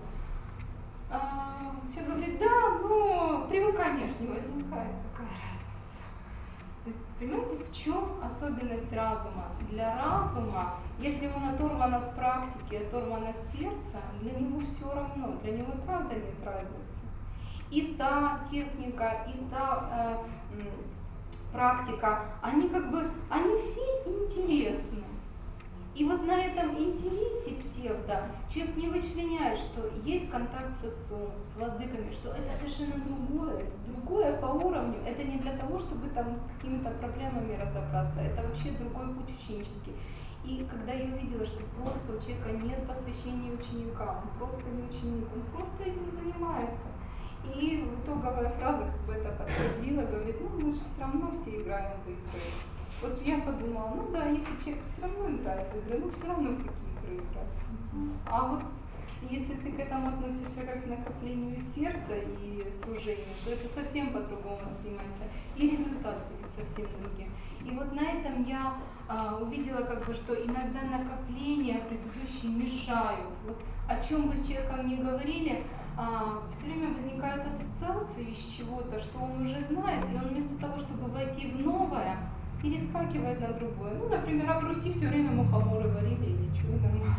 А, человек говорит, да, но привыкания же не возникает, какая разница. То есть, понимаете, в чем особенность разума? Для разума, если он оторван от практики, оторван от сердца, для него все равно, для него правда нет разницы. И та техника, и та э, практика, они как бы, они все интересны. И вот на этом интересе псевдо человек не вычленяет, что есть контакт с Отцом, с владыками, что это совершенно другое, другое по уровню. Это не для того, чтобы там с какими-то проблемами разобраться, это вообще другой путь ученический. И когда я увидела, что просто у человека нет посвящения ученика, он просто не ученик, он просто этим занимается. И итоговая фраза как бы это подтвердила, говорит, ну мы же все равно все играем в игры. Вот я подумала, ну да, если человек все равно играет в игры, ну все равно в какие закрыто. А вот если ты к этому относишься как к накоплению сердца и служению, то это совсем по-другому воспринимается, и результат будет совсем другим. И вот на этом я а, увидела, как бы, что иногда накопления предыдущие мешают. Вот о чем вы с человеком не говорили, а, все время возникают ассоциации из чего-то, что он уже знает, и он вместо того, чтобы войти в новое, перескакивает на другое. Ну, например, а в Руси все время мухоморы варили, и ничего, нормально.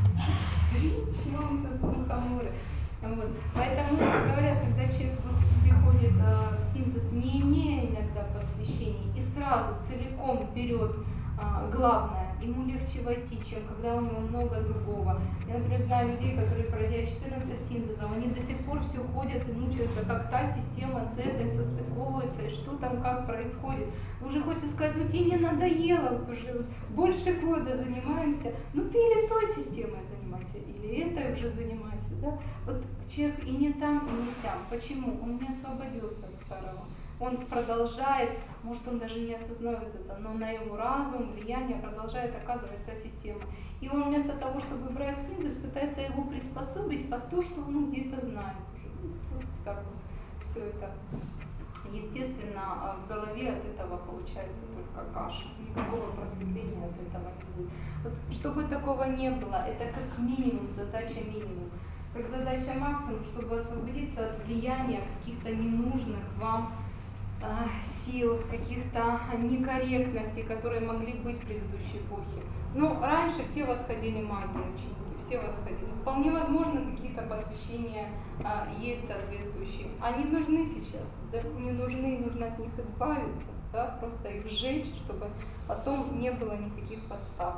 Чем тут мухоморы? Вот. Поэтому говорят, когда человек приходит а, в синтез, не имея иногда посвящений, и сразу целиком берет а, главное, ему легче войти, чем когда у него много другого. Я, например, знаю людей, которые, пройдя четырнадцать синтезов, они до сих пор все ходят и мучаются, как та система с этой состыковывается, и что там, как происходит. Уже хочется сказать, ну тебе не надоело, вот уже вот больше года занимаемся, ну ты или той системой занимайся, или этой уже занимайся, да? Вот человек и не там, и не сям. Почему? Он не освободился от старого. Он продолжает, может он даже не осознает это, но на его разум влияние продолжает оказывать та система. И он вместо того, чтобы брать синтез, пытается его приспособить под то, что он где-то знает уже. Вот так вот все это. Естественно, в голове от этого получается только каша. Никакого просветления от этого не будет. Вот, чтобы такого не было, это как минимум задача минимум. Как задача максимум, чтобы освободиться от влияния каких-то ненужных вам э, сил, каких-то некорректностей, которые могли быть в предыдущей эпохе. Ну, раньше все восходили магии ученики, все восходили. Вполне возможно, какие-то посвящения а, есть соответствующие. Они нужны сейчас, да, не нужны, нужно от них избавиться, да, просто их сжечь, чтобы потом не было никаких подстав.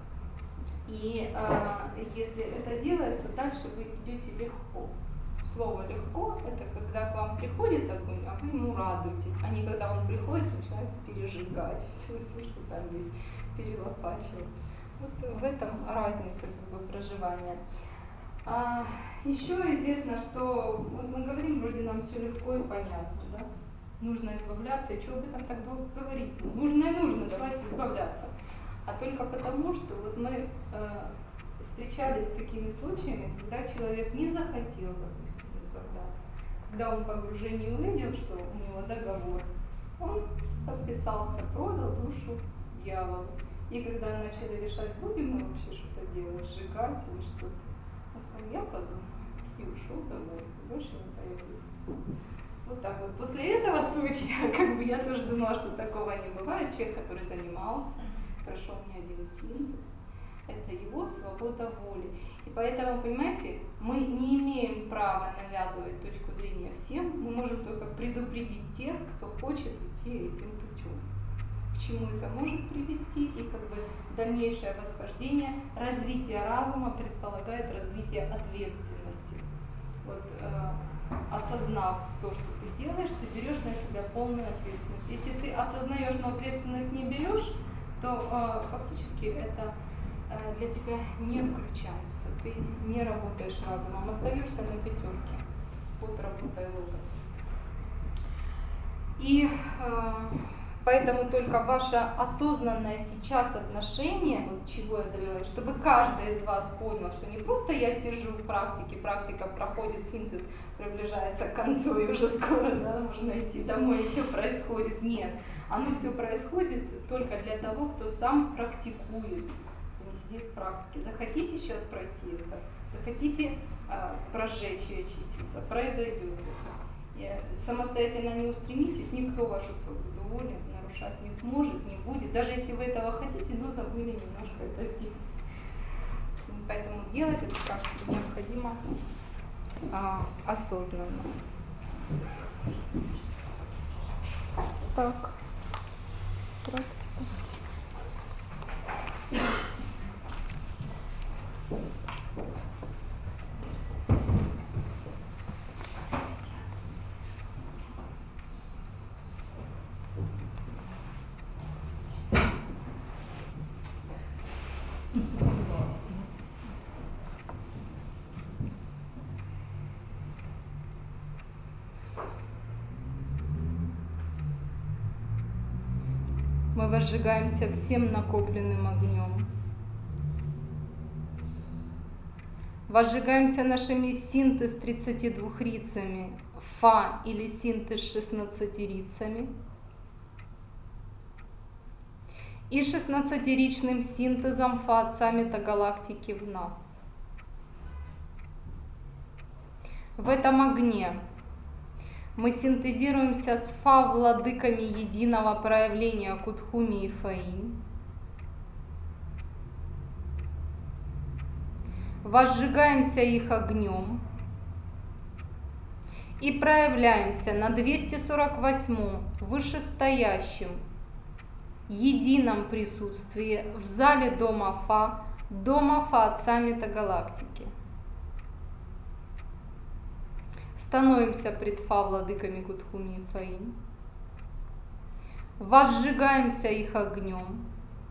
И а, если это делается, дальше вы идете легко. Слово «легко» — это когда к вам приходит огонь, а вы ему радуетесь, а не когда он приходит и начинает пережигать все, все, что там есть, перелопачивать. Вот в этом разница как бы проживания. А, еще известно, что вот мы говорим, вроде нам все легко и понятно, да? Нужно избавляться, и что об этом так долго говорить? Нужно и нужно, давайте избавляться. А только потому, что вот мы э, встречались с такими случаями, когда человек не захотел, допустим, избавляться. Когда он в погружении увидел, что у него договор, он подписался, продал душу дьяволу. И когда начали решать, будем мы вообще что-то делать, сжигать или что-то, он сказал, я подумаю, и ушел домой, и больше не появился. Вот так вот. После этого случая, как бы я тоже думала, что такого не бывает. Человек, который занимался, прошел не один синтез, это его свобода воли. И поэтому, понимаете, мы не имеем права навязывать точку зрения всем, мы можем только предупредить тех, кто хочет идти этим путем. К чему это может привести, и как бы дальнейшее восхождение, развитие разума предполагает развитие ответственности. Вот, э, осознав то, что ты делаешь, ты берешь на себя полную ответственность. Если ты осознаешь, но ответственность не берешь, то э, фактически это э, для тебя не включается. Ты не работаешь разумом, остаешься на пятерке. Вот работа и логос. И э, поэтому только ваше осознанное сейчас отношение, вот чего я добиваюсь, чтобы каждый из вас понял, что не просто я сижу в практике, практика проходит, синтез приближается к концу, и уже скоро, да, можно идти домой, и все происходит. Нет, оно все происходит только для того, кто сам практикует, не сидит в практике. Захотите сейчас пройти это, захотите э, прожечь и очиститься, произойдет это. Самостоятельно не устремитесь, никто вашу свободу воли нарушать не сможет, не будет. Даже если вы этого хотите, но забыли немножко это сделать. Поэтому делать эту практику необходимо а, осознанно. Так, практика. Мы возжигаемся всем накопленным огнем. Возжигаемся нашими синтез тридцатидвухрицами Фа или синтез шестнадцатирицами и шестнадцатиричным синтезом Фа Отца Метагалактики в нас. В этом огне мы синтезируемся с Фа владыками единого проявления Кутхуми и Фаинь. Возжигаемся их огнем и проявляемся на двести сорок восьмом вышестоящем едином присутствии в зале Дома Фа, Дома Фа Отца Метагалактики. Становимся пред Фа владыками Кутхуми и Фаинь, возжигаемся их огнем,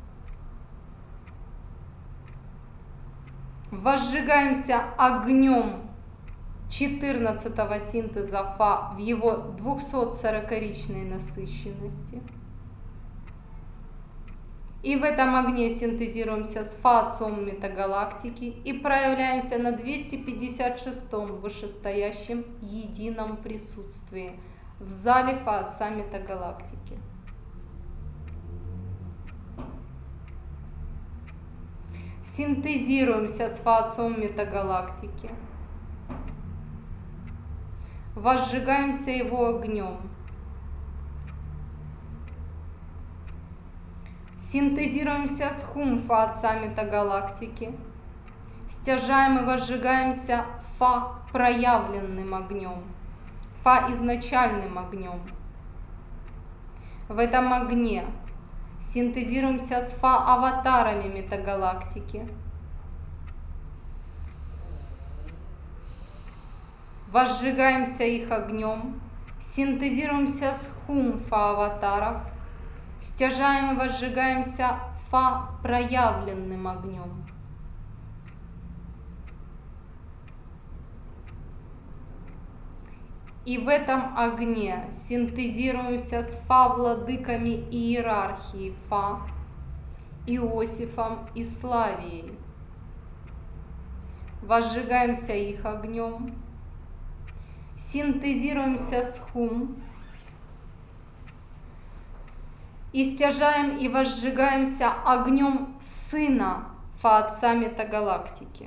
возжигаемся огнем четырнадцатого синтеза Фа в его двухсотсорокаричной насыщенности. И в этом огне синтезируемся с Фа Отцом Метагалактики и проявляемся на двести пятьдесят шестом вышестоящем едином присутствии в зале Фа Отца Метагалактики. Синтезируемся с Фа Отцом Метагалактики, возжигаемся его огнем, синтезируемся с Хум Фа Отца Метагалактики, стяжаем и возжигаемся Фа проявленным огнем, Фа изначальным огнем. В этом огне синтезируемся с Фа аватарами Метагалактики, возжигаемся их огнем, синтезируемся с Хум Фа аватаров, стяжаем и возжигаемся Фа проявленным огнем. И в этом огне синтезируемся с Фа владыками иерархии Фа, Иосифом и Славией. Возжигаемся их огнем, синтезируемся с Хум и стяжаем и возжигаемся огнем Сына Фа Отца Метагалактики.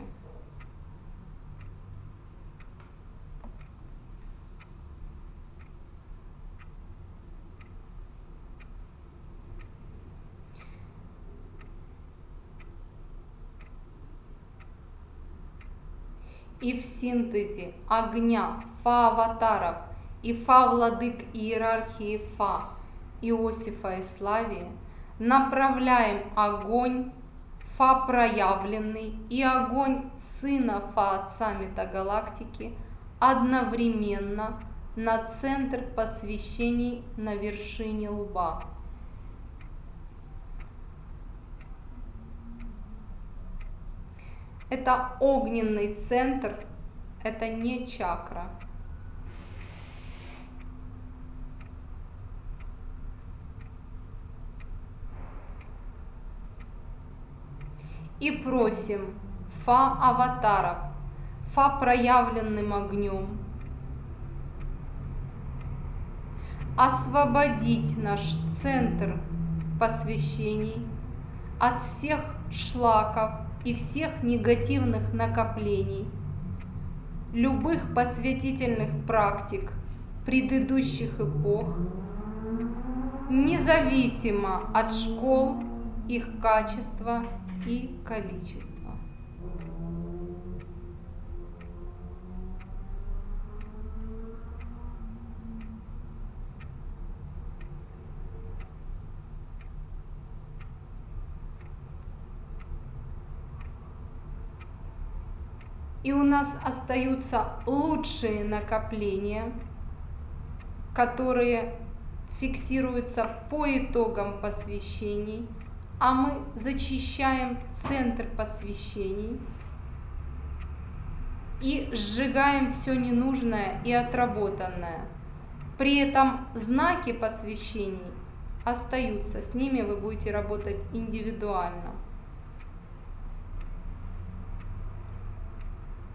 И в синтезе огня Фа аватаров и Фа владык иерархии Фа, Иосифа и Славии направляем огонь Фа проявленный и огонь Сына Фа Отца Метагалактики одновременно на центр посвящений на вершине лба. Это огненный центр, это не чакра. И просим Фа аватаров, Фа проявленным огнем, освободить наш центр посвящений от всех шлаков и всех негативных накоплений, любых посвятительных практик предыдущих эпох, независимо от школ, их качества и количества. И у нас остаются лучшие накопления, которые фиксируются по итогам посвящений, а мы зачищаем центр посвящений и сжигаем все ненужное и отработанное. При этом знаки посвящений остаются, с ними вы будете работать индивидуально.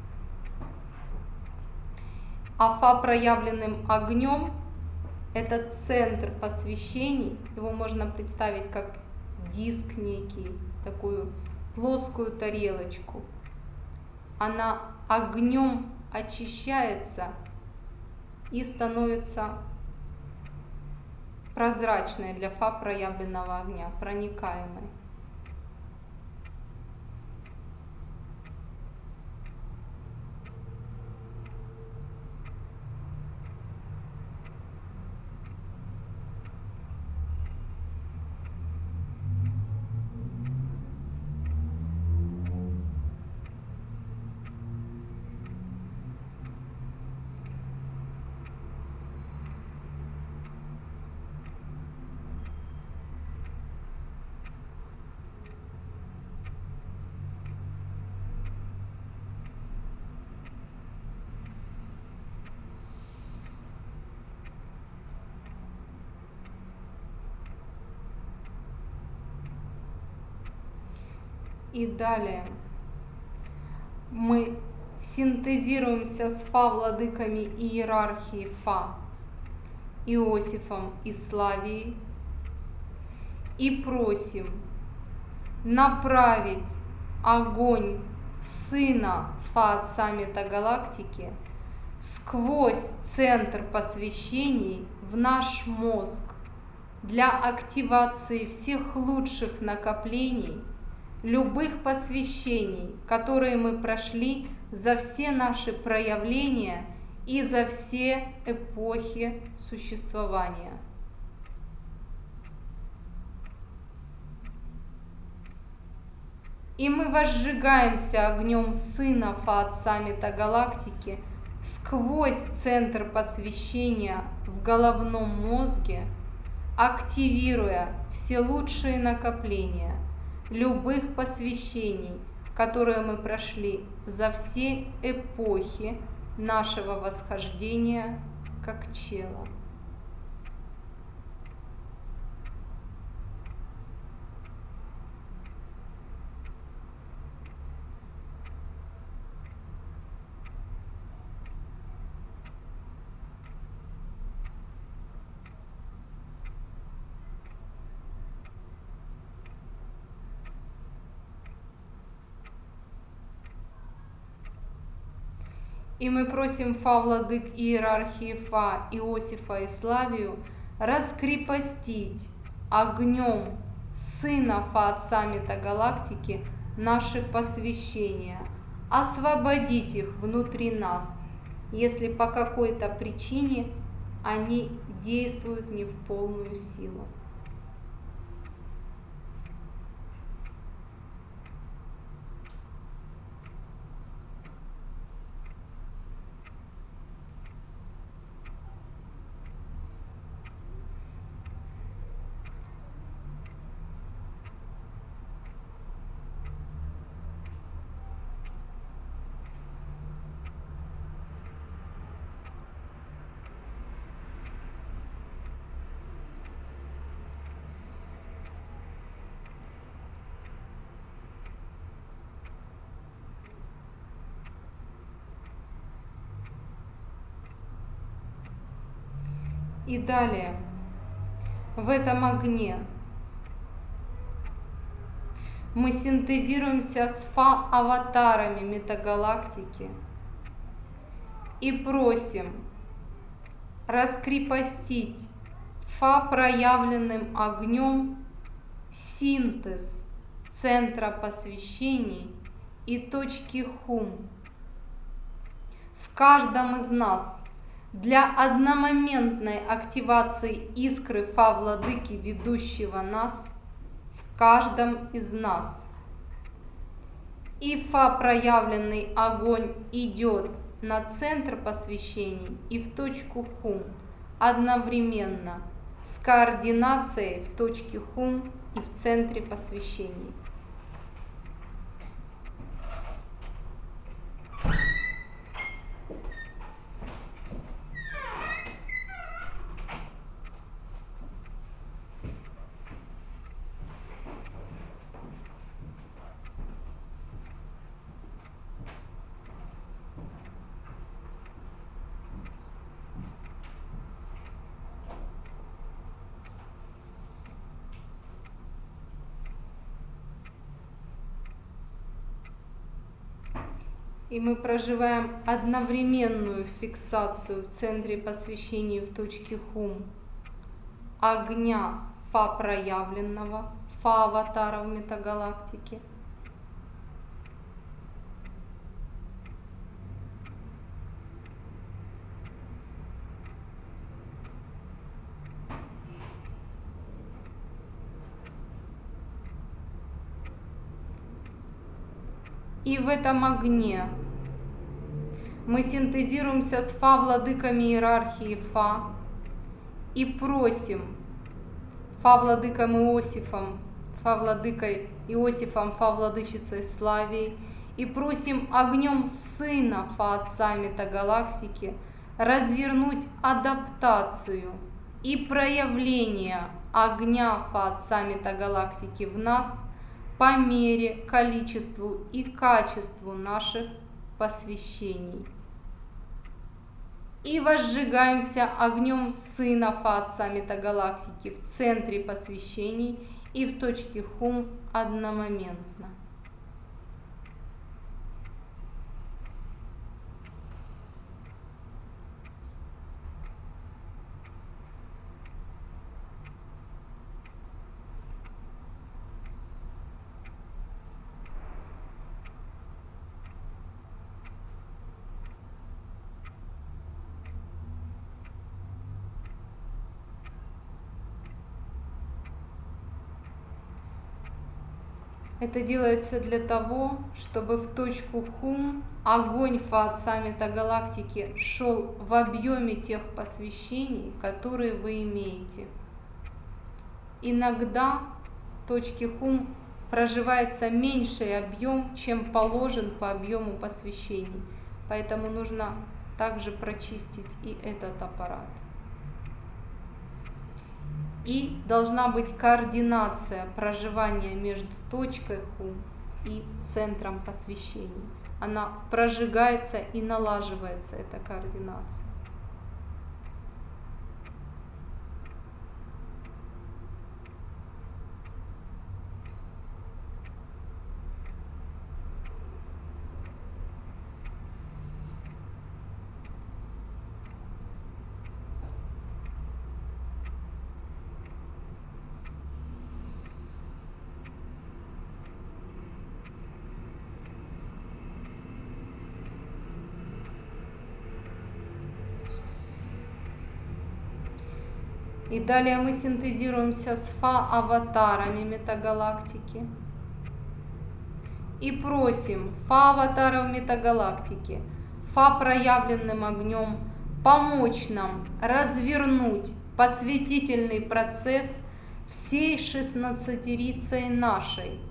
А Фа проявленным огнем — это центр посвящений. Его можно представить как диск некий, такую плоскую тарелочку. Она огнем очищается и становится прозрачной для Фа проявленного огня, проникаемой. И далее мы синтезируемся с Фа владыками иерархии Фа, Иосифом и Славией, и просим направить огонь Сына Фа Отца Метагалактики сквозь центр посвящений в наш мозг для активации всех лучших накоплений, любых посвящений, которые мы прошли за все наши проявления и за все эпохи существования. И мы возжигаемся огнем Сына Фа Отца Метагалактики сквозь центр посвящения в головном мозге, активируя все лучшие накопления любых посвящений, которые мы прошли за все эпохи нашего восхождения как чела. И мы просим Фа владык иерархии Фа, Иосифа и Славию раскрепостить огнем Сына Фа Отца Метагалактики наши посвящения, освободить их внутри нас, если по какой-то причине они действуют не в полную силу. И далее, в этом огне мы синтезируемся с Фа-аватарами метагалактики и просим раскрепостить Фа проявленным огнем синтез центра посвящений и точки Хум в каждом из нас для одномоментной активации искры Фа владыки, ведущего нас, в каждом из нас. И Фа проявленный огонь идет на центр посвящений и в точку Хум одновременно с координацией в точке Хум и в центре посвящений. И мы проживаем одновременную фиксацию в центре посвящения в точке Хум огня Фа проявленного, Фа аватара в метагалактике. И в этом огне мы синтезируемся с Фа владыками иерархии Фа и просим Фа владыком Иосифом, Фа владыкой Иосифом, Фа владычицей Славией, и просим огнем Сына Фа Отца Метагалактики развернуть адаптацию и проявление огня Фа Отца Метагалактики в нас по мере, количеству и качеству наших посвящений. И возжигаемся огнем Сына Фа Отца Метагалактики в центре посвящений и в точке Хум одномоментно. Это делается для того, чтобы в точку Хум огонь Фа Отца Метагалактики шел в объеме тех посвящений, которые вы имеете. Иногда в точке Хум проживается меньший объем, чем положен по объему посвящений. Поэтому нужно также прочистить и этот аппарат. И должна быть координация проживания между точкой Хум и центром посвящений. Она прожигается и налаживается, эта координация. И далее мы синтезируемся с Фа-аватарами метагалактики и просим Фа-аватаров метагалактики, Фа проявленным огнем, помочь нам развернуть посвятительный процесс всей шестнадцатерицей нашей.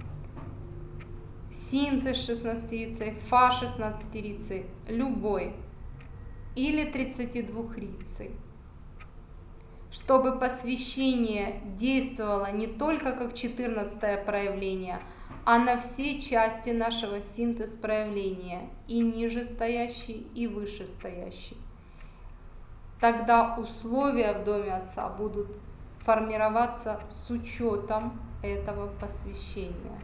Синтез шестнадцатерицей, Фа шестнадцатерицей, любой, или тридцатидвухрицей. Чтобы посвящение действовало не только как четырнадцатое проявление, а на все части нашего синтез-проявления, и нижестоящий, и вышестоящий. Тогда условия в Доме Отца будут формироваться с учетом этого посвящения.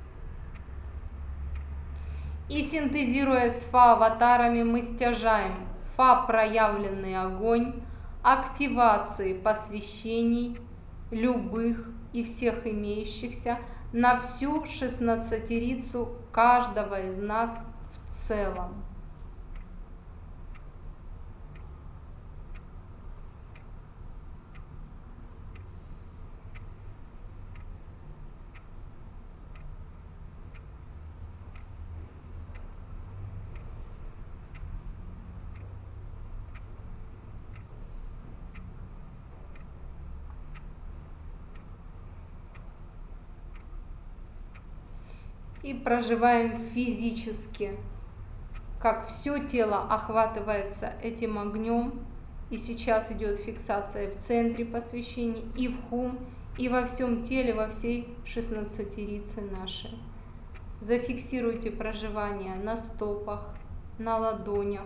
И синтезируя с Фа-аватарами, мы стяжаем Фа проявленный огонь, активации посвящений любых и всех имеющихся на всю шестнадцатерицу каждого из нас в целом. И проживаем физически, как все тело охватывается этим огнем, и сейчас идет фиксация в центре посвящения, и в Хум, и во всем теле, во всей шестнадцатерице нашей. Зафиксируйте проживание на стопах, на ладонях,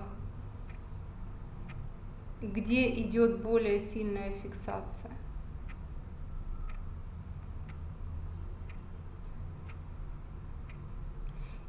где идет более сильная фиксация.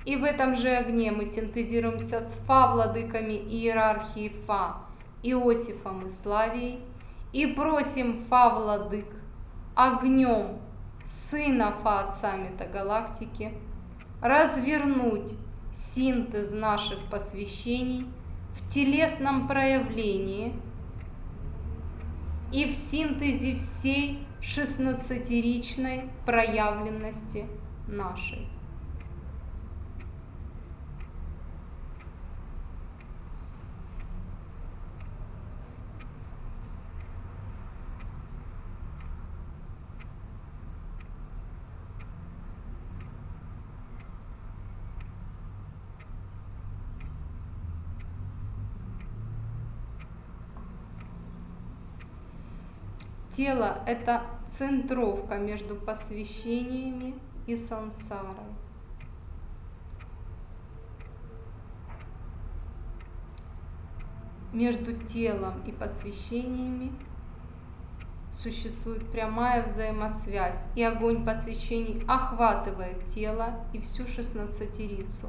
И в этом же огне мы синтезируемся с Фа-владыками иерархии Фа, Иосифом и Славией, и просим Фа-владык огнем Сына Фа-Отца Метагалактики развернуть синтез наших посвящений в телесном проявлении и в синтезе всей шестнадцатиричной проявленности нашей. Тело – это центровка между посвящениями и сансарой. Между телом и посвящениями существует прямая взаимосвязь, и огонь посвящений охватывает тело и всю шестнадцатирицу.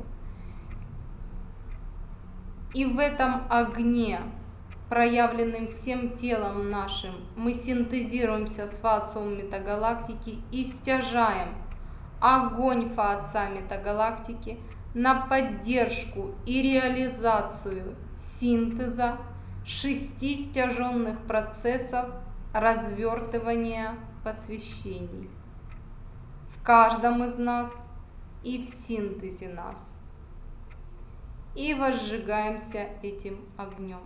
И в этом огне, проявленным всем телом нашим, мы синтезируемся с Фа-Отцом Метагалактики и стяжаем огонь Фа-Отца Метагалактики на поддержку и реализацию синтеза шести стяженных процессов развертывания посвящений в каждом из нас и в синтезе нас. И возжигаемся этим огнем.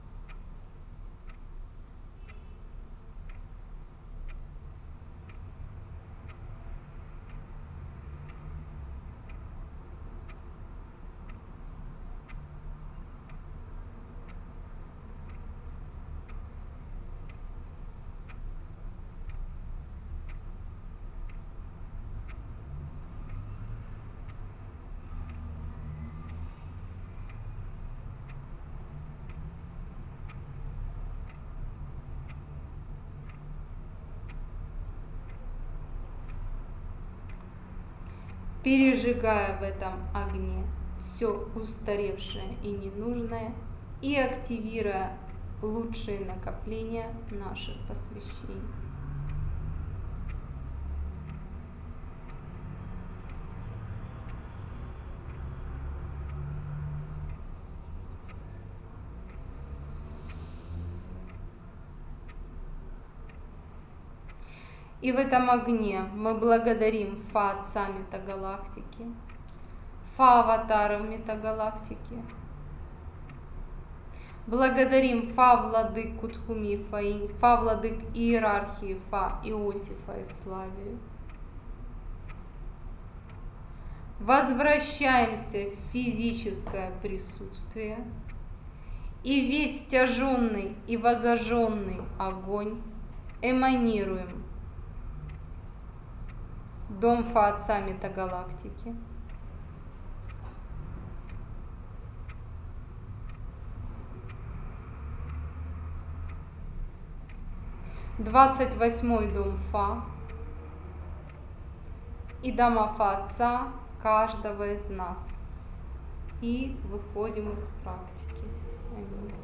Пережигая в этом огне все устаревшее и ненужное и активируя лучшие накопления наших посвящений. И в этом огне мы благодарим Фа-Отца Метагалактики, Фа-Аватаров Метагалактики, благодарим Фа-Владык Кутхуми, Фа-Владык иерархии Фа, Иосифа и Славию. Возвращаемся в физическое присутствие, и весь стяженный и возожженный огонь эманируем Дом Фа-Отца Метагалактики. Двадцать восьмой дом Фа и дома Фа-Отца каждого из нас. И выходим из практики. Аминь.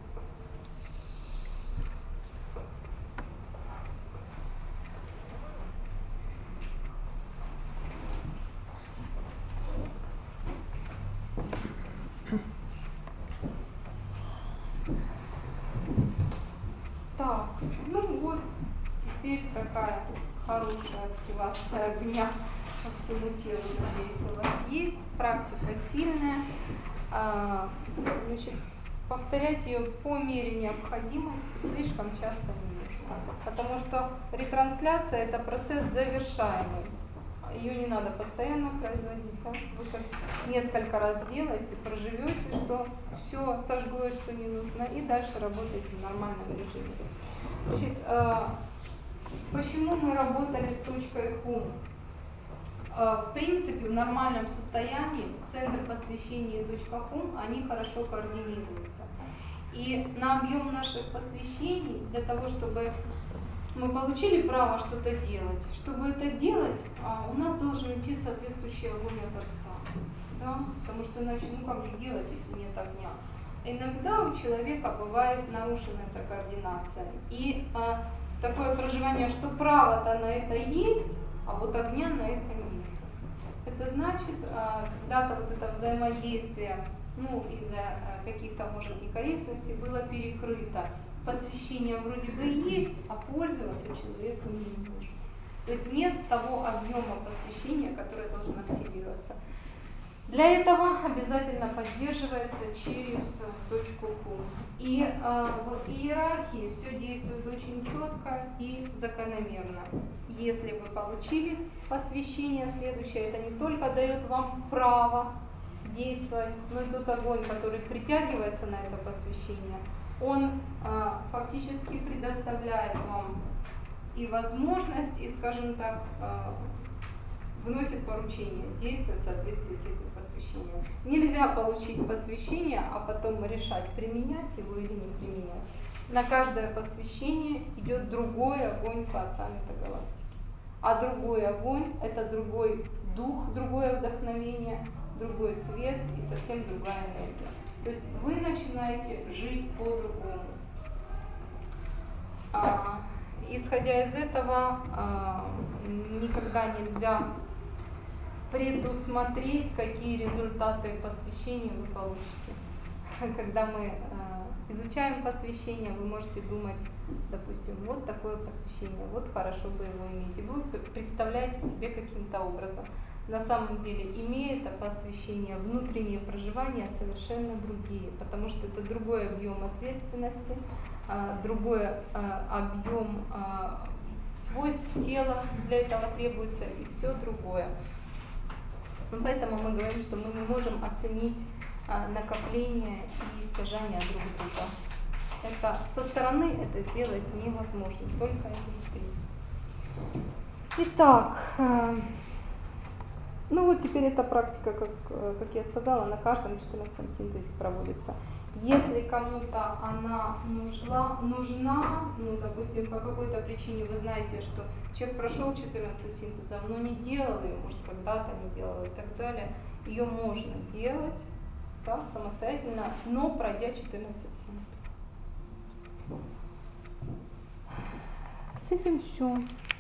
Так, ну вот, теперь такая хорошая активация огня по всему телу, надеюсь, у вас есть. Практика сильная. А, значит, повторять ее по мере необходимости слишком часто не нужно, потому что ретрансляция – это процесс завершаемый. Ее не надо постоянно производить. Да? Вы как несколько раз делаете, проживете, что все сожглось, что не нужно, и дальше работаете в нормальном режиме. Значит, э, почему мы работали с точкой Хум? Э, в принципе, в нормальном состоянии центр посвящения и точка Хум, они хорошо координируются. И на объем наших посвящений, для того, чтобы мы получили право что-то делать, чтобы это делать, у нас должен идти соответствующий огонь от Отца. да? Потому что иначе, ну как же делать, если нет огня? Иногда у человека бывает нарушена эта координация. И а, такое проживание, что право-то на это есть, а вот огня на это нет. Это значит, а, когда-то вот это взаимодействие, ну, из-за а, каких-то, может, некорректностей было перекрыто. Посвящение вроде бы есть, а пользоваться человеком не может. То есть нет того объема посвящения, которое должно активироваться. Для этого обязательно поддерживается через точку Q. И э, в иерархии все действует очень четко и закономерно. Если вы получили посвящение следующее, это не только дает вам право действовать, но и тот огонь, который притягивается на это посвящение, он э, фактически предоставляет вам и возможность, и, скажем так, э, вносит поручение, действия в соответствии с этим посвящением. Нельзя получить посвящение, а потом решать, применять его или не применять. На каждое посвящение идет другой огонь Творца Метагалактики. А другой огонь – это другой дух, другое вдохновение, другой свет и совсем другая энергия. То есть вы начинаете жить по-другому. А, исходя из этого, а, никогда нельзя предусмотреть, какие результаты посвящения вы получите. Когда мы э, изучаем посвящение, вы можете думать, допустим, вот такое посвящение, вот хорошо бы его иметь. И вы представляете себе каким-то образом. На самом деле, имея это посвящение, внутренние проживания совершенно другие, потому что это другой объем ответственности, э, другой э, объем э, свойств тела для этого требуется и все другое. Ну, поэтому мы говорим, что мы не можем оценить а, накопление и стяжание друг друга. Это со стороны это сделать невозможно, только изнутри. Итак, э, ну вот теперь эта практика, как, как я сказала, на каждом четырнадцатом синтезе проводится. Если кому-то она нужна, нужна, ну, допустим, по какой-то причине вы знаете, что человек прошел четырнадцать синтезов, но не делал ее, может, когда-то не делал и так далее, ее можно делать, да, самостоятельно, но пройдя четырнадцать синтезов. С этим все.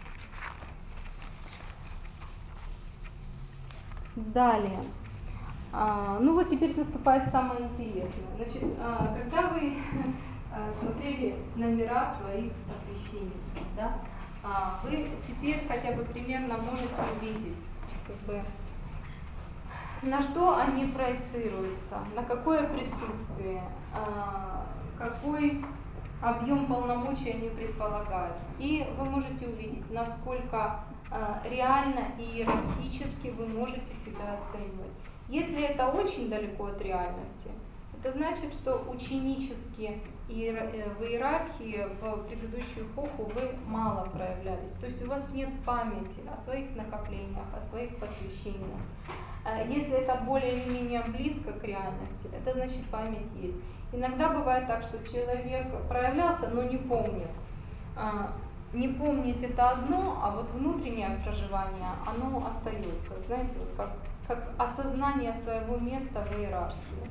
Далее. А, ну вот теперь наступает самое интересное. Значит, а, когда вы а, смотрели номера своих посвящений, да, а, вы теперь хотя бы примерно можете увидеть, как бы, на что они проецируются, на какое присутствие, а, какой объем полномочий они предполагают. И вы можете увидеть, насколько а, реально и иерархически вы можете себя оценивать. Если это очень далеко от реальности, это значит, что ученически и в иерархии в предыдущую эпоху вы мало проявлялись. То есть у вас нет памяти о своих накоплениях, о своих посвящениях. Если это более или менее близко к реальности, это значит память есть. Иногда бывает так, что человек проявлялся, но не помнит. Не помнить это одно, а вот внутреннее проживание, оно остается. Знаете, вот как, как осознание своего места в иерархии.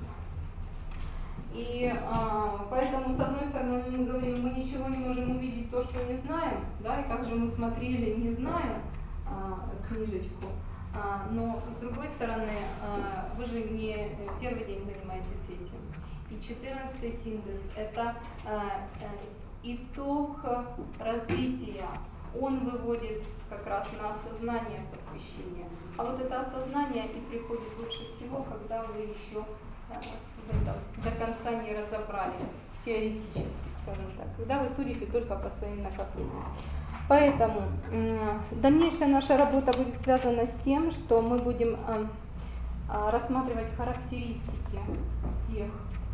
И а, поэтому, с одной стороны, мы говорим, мы ничего не можем увидеть то, что не знаем, да, и как же мы смотрели, не зная а, книжечку. А, но с другой стороны, а, вы же не первый день занимаетесь этим. И четырнадцатый синтез – это а, итог развития. Он выводит как раз на осознание посвящения. А вот это осознание и приходит лучше всего, когда вы еще в этом до конца не разобрались, теоретически, скажем так, когда вы судите только по своим накоплениям. Поэтому э, дальнейшая наша работа будет связана с тем, что мы будем э, э, рассматривать характеристики всех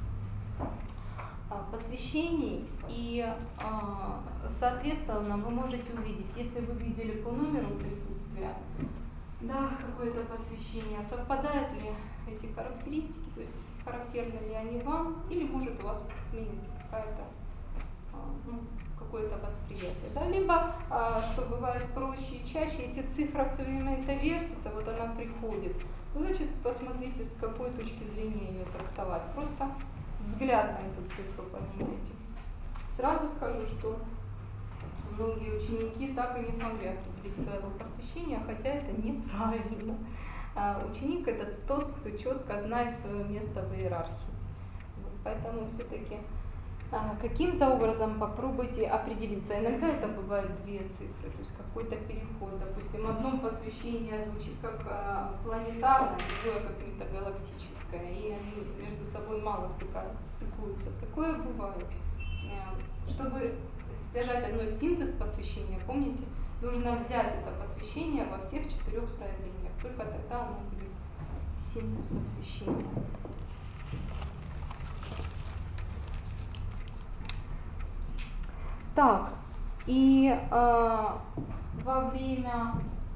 э, посвящений, и э, соответственно вы можете увидеть, если вы видели по номеру присутствия, да, какое-то посвящение, совпадают ли эти характеристики, то есть характерны ли они вам, или может у вас сменится какая-то, ну, какое-то восприятие. Да? Либо, что бывает проще и чаще, если цифра все время это вертится, вот она приходит, Ну, значит, посмотрите, с какой точки зрения ее трактовать. Просто взгляд на эту цифру поменяйте. Сразу скажу, что многие ученики так и не смогли определить своего посвящения, хотя это неправильно. А ученик – это тот, кто четко знает свое место в иерархии. Вот, поэтому все-таки а, каким-то образом попробуйте определиться. Иногда это бывают две цифры, то есть какой-то переход. Допустим, одно посвящение звучит как а, планетарное, другое как метагалактическое, и они между собой мало стыкуются. Такое бывает. Чтобы сдержать одно синтез посвящения, помните, нужно взять это посвящение во всех четырех проявлениях. Только тогда оно будет синтез посвящения. Так, и э, во время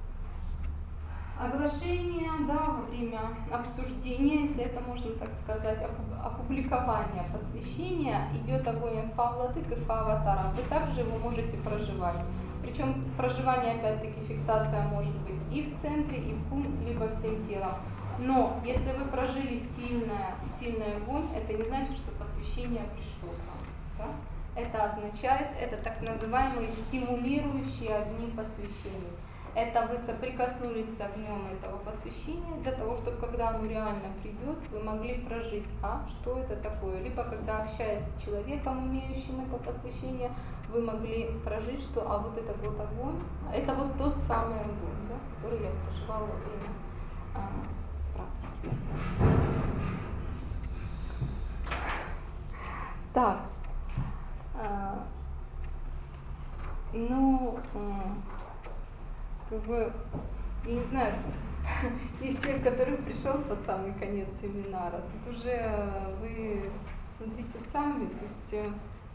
оглашения, да, во время обсуждения, если это можно так сказать, опубликования посвящения, идет огонь от фа-владык и фа-аватара. Вы также его можете проживать. Причем проживание, опять-таки, фиксация может быть и в центре, и в кум, либо всем телом. Но если вы прожили сильное, сильный огонь, это не значит, что посвящение пришло к вам. Да? Это означает, это так называемые стимулирующие огни посвящения. Это вы соприкоснулись с огнем этого посвящения для того, чтобы когда оно реально придет, вы могли прожить, а что это такое. Либо когда общаясь с человеком, имеющим это посвящение, вы могли прожить, что а вот этот вот огонь, это вот тот самый огонь, да, который я проживала во время а, практики. Так, а, ну, а, как бы, я не знаю, есть человек, который пришел под самый конец семинара, тут уже вы смотрите сами, то есть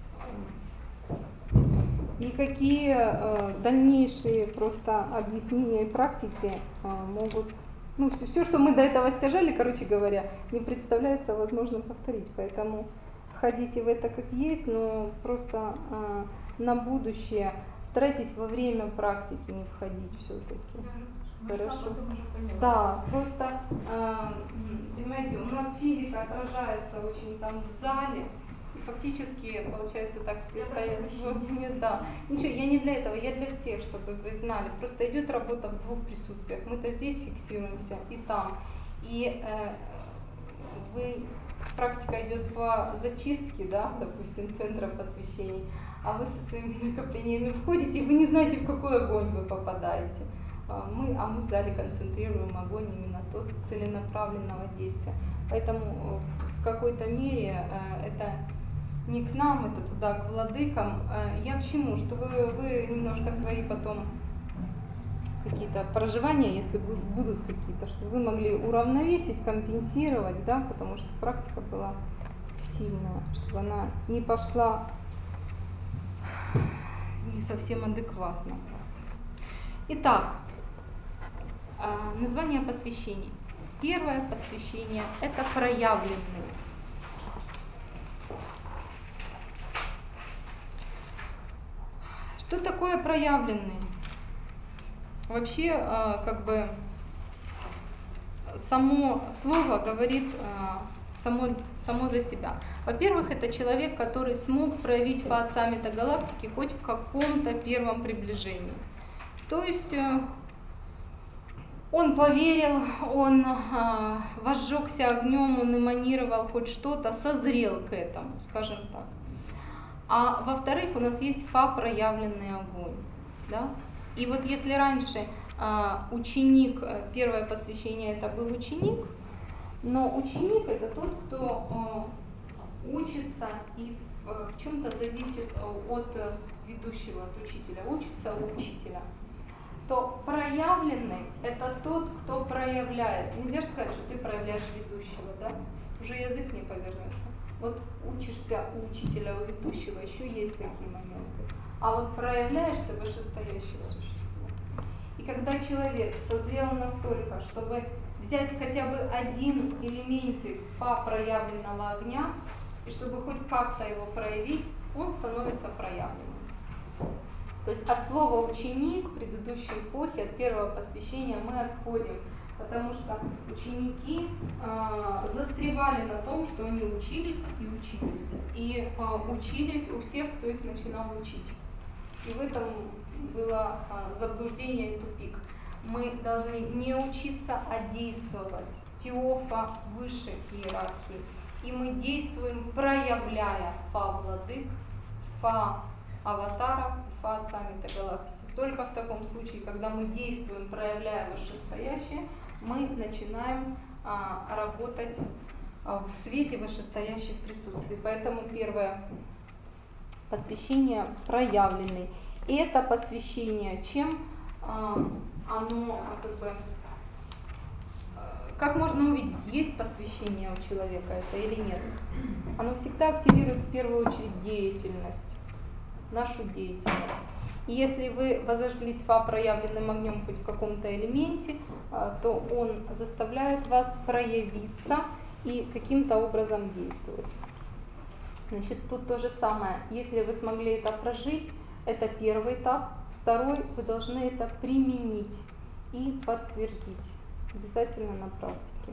никакие э, дальнейшие просто объяснения и практики э, могут, ну все, все, что мы до этого стяжали, короче говоря, не представляется возможным повторить, поэтому входите в это как есть, но просто э, на будущее старайтесь во время практики не входить все-таки. Хорошо. Да, просто, э, понимаете, у нас физика отражается очень там в зале, и фактически, получается, так все стоят в уме, да. Ничего, я не для этого, я для всех, чтобы вы знали. Просто идет работа в двух присутствиях. Мы-то здесь фиксируемся и там. И э, вы, практика идет по зачистке, да, допустим, центра посвящений, а вы со своими накоплениями входите, и вы не знаете, в какой огонь вы попадаете. Мы, а мы в зале концентрируем огонь именно тот целенаправленного действия. Поэтому в какой-то мере э, это не к нам, это туда, к владыкам. Э, я к чему? Чтобы вы, вы немножко свои потом какие-то проживания, если будут какие-то, чтобы вы могли уравновесить, компенсировать, да, потому что практика была сильная, чтобы она не пошла не совсем адекватно. Итак, название посвящений. Первое посвящение – это проявленные. Что такое проявленные? Вообще, как бы, само слово говорит само, само за себя. Во-первых, это человек, который смог проявить фа-отца метагалактики хоть в каком-то первом приближении. То есть он поверил, он э, возжегся огнем, он эманировал хоть что-то, созрел к этому, скажем так. А во-вторых, у нас есть фа-проявленный огонь. Да? И вот если раньше э, ученик, первое посвящение это был ученик, но ученик это тот, кто э, учится и э, в чем-то зависит от ведущего, от учителя, учится у учителя, то проявленный – это тот, кто проявляет. Нельзя же сказать, что ты проявляешь ведущего, да? Уже язык не повернется. Вот учишься у учителя, у ведущего, еще есть такие моменты. А вот проявляешь ты вышестоящее существо. И когда человек созрел настолько, чтобы взять хотя бы один элементик проявленного огня, и чтобы хоть как-то его проявить, он становится проявленным. То есть от слова ученик предыдущей эпохи, от первого посвящения мы отходим Потому что ученики э, застревали на том, что они учились и учились. И э, учились у всех, кто их начинал учить. И в этом было э, заблуждение и тупик. Мы должны не учиться, а действовать. Теофа выше иерархии. И мы действуем, проявляя фа владык, фа аватаров, фа отца метагалактики. Только в таком случае, когда мы действуем, проявляя вышестоящее, мы начинаем а, работать а, в свете вышестоящих присутствий. Поэтому первое посвящение проявленный. И это посвящение чем а, оно как бы как можно увидеть, есть посвящение у человека это или нет? Оно всегда активирует в первую очередь деятельность, нашу деятельность. И если вы возожглись фа проявленным огнем хоть в каком-то элементе, то он заставляет вас проявиться и каким-то образом действовать. Значит, тут то же самое. Если вы смогли это прожить, это первый этап. Второй, вы должны это применить и подтвердить. Обязательно на практике.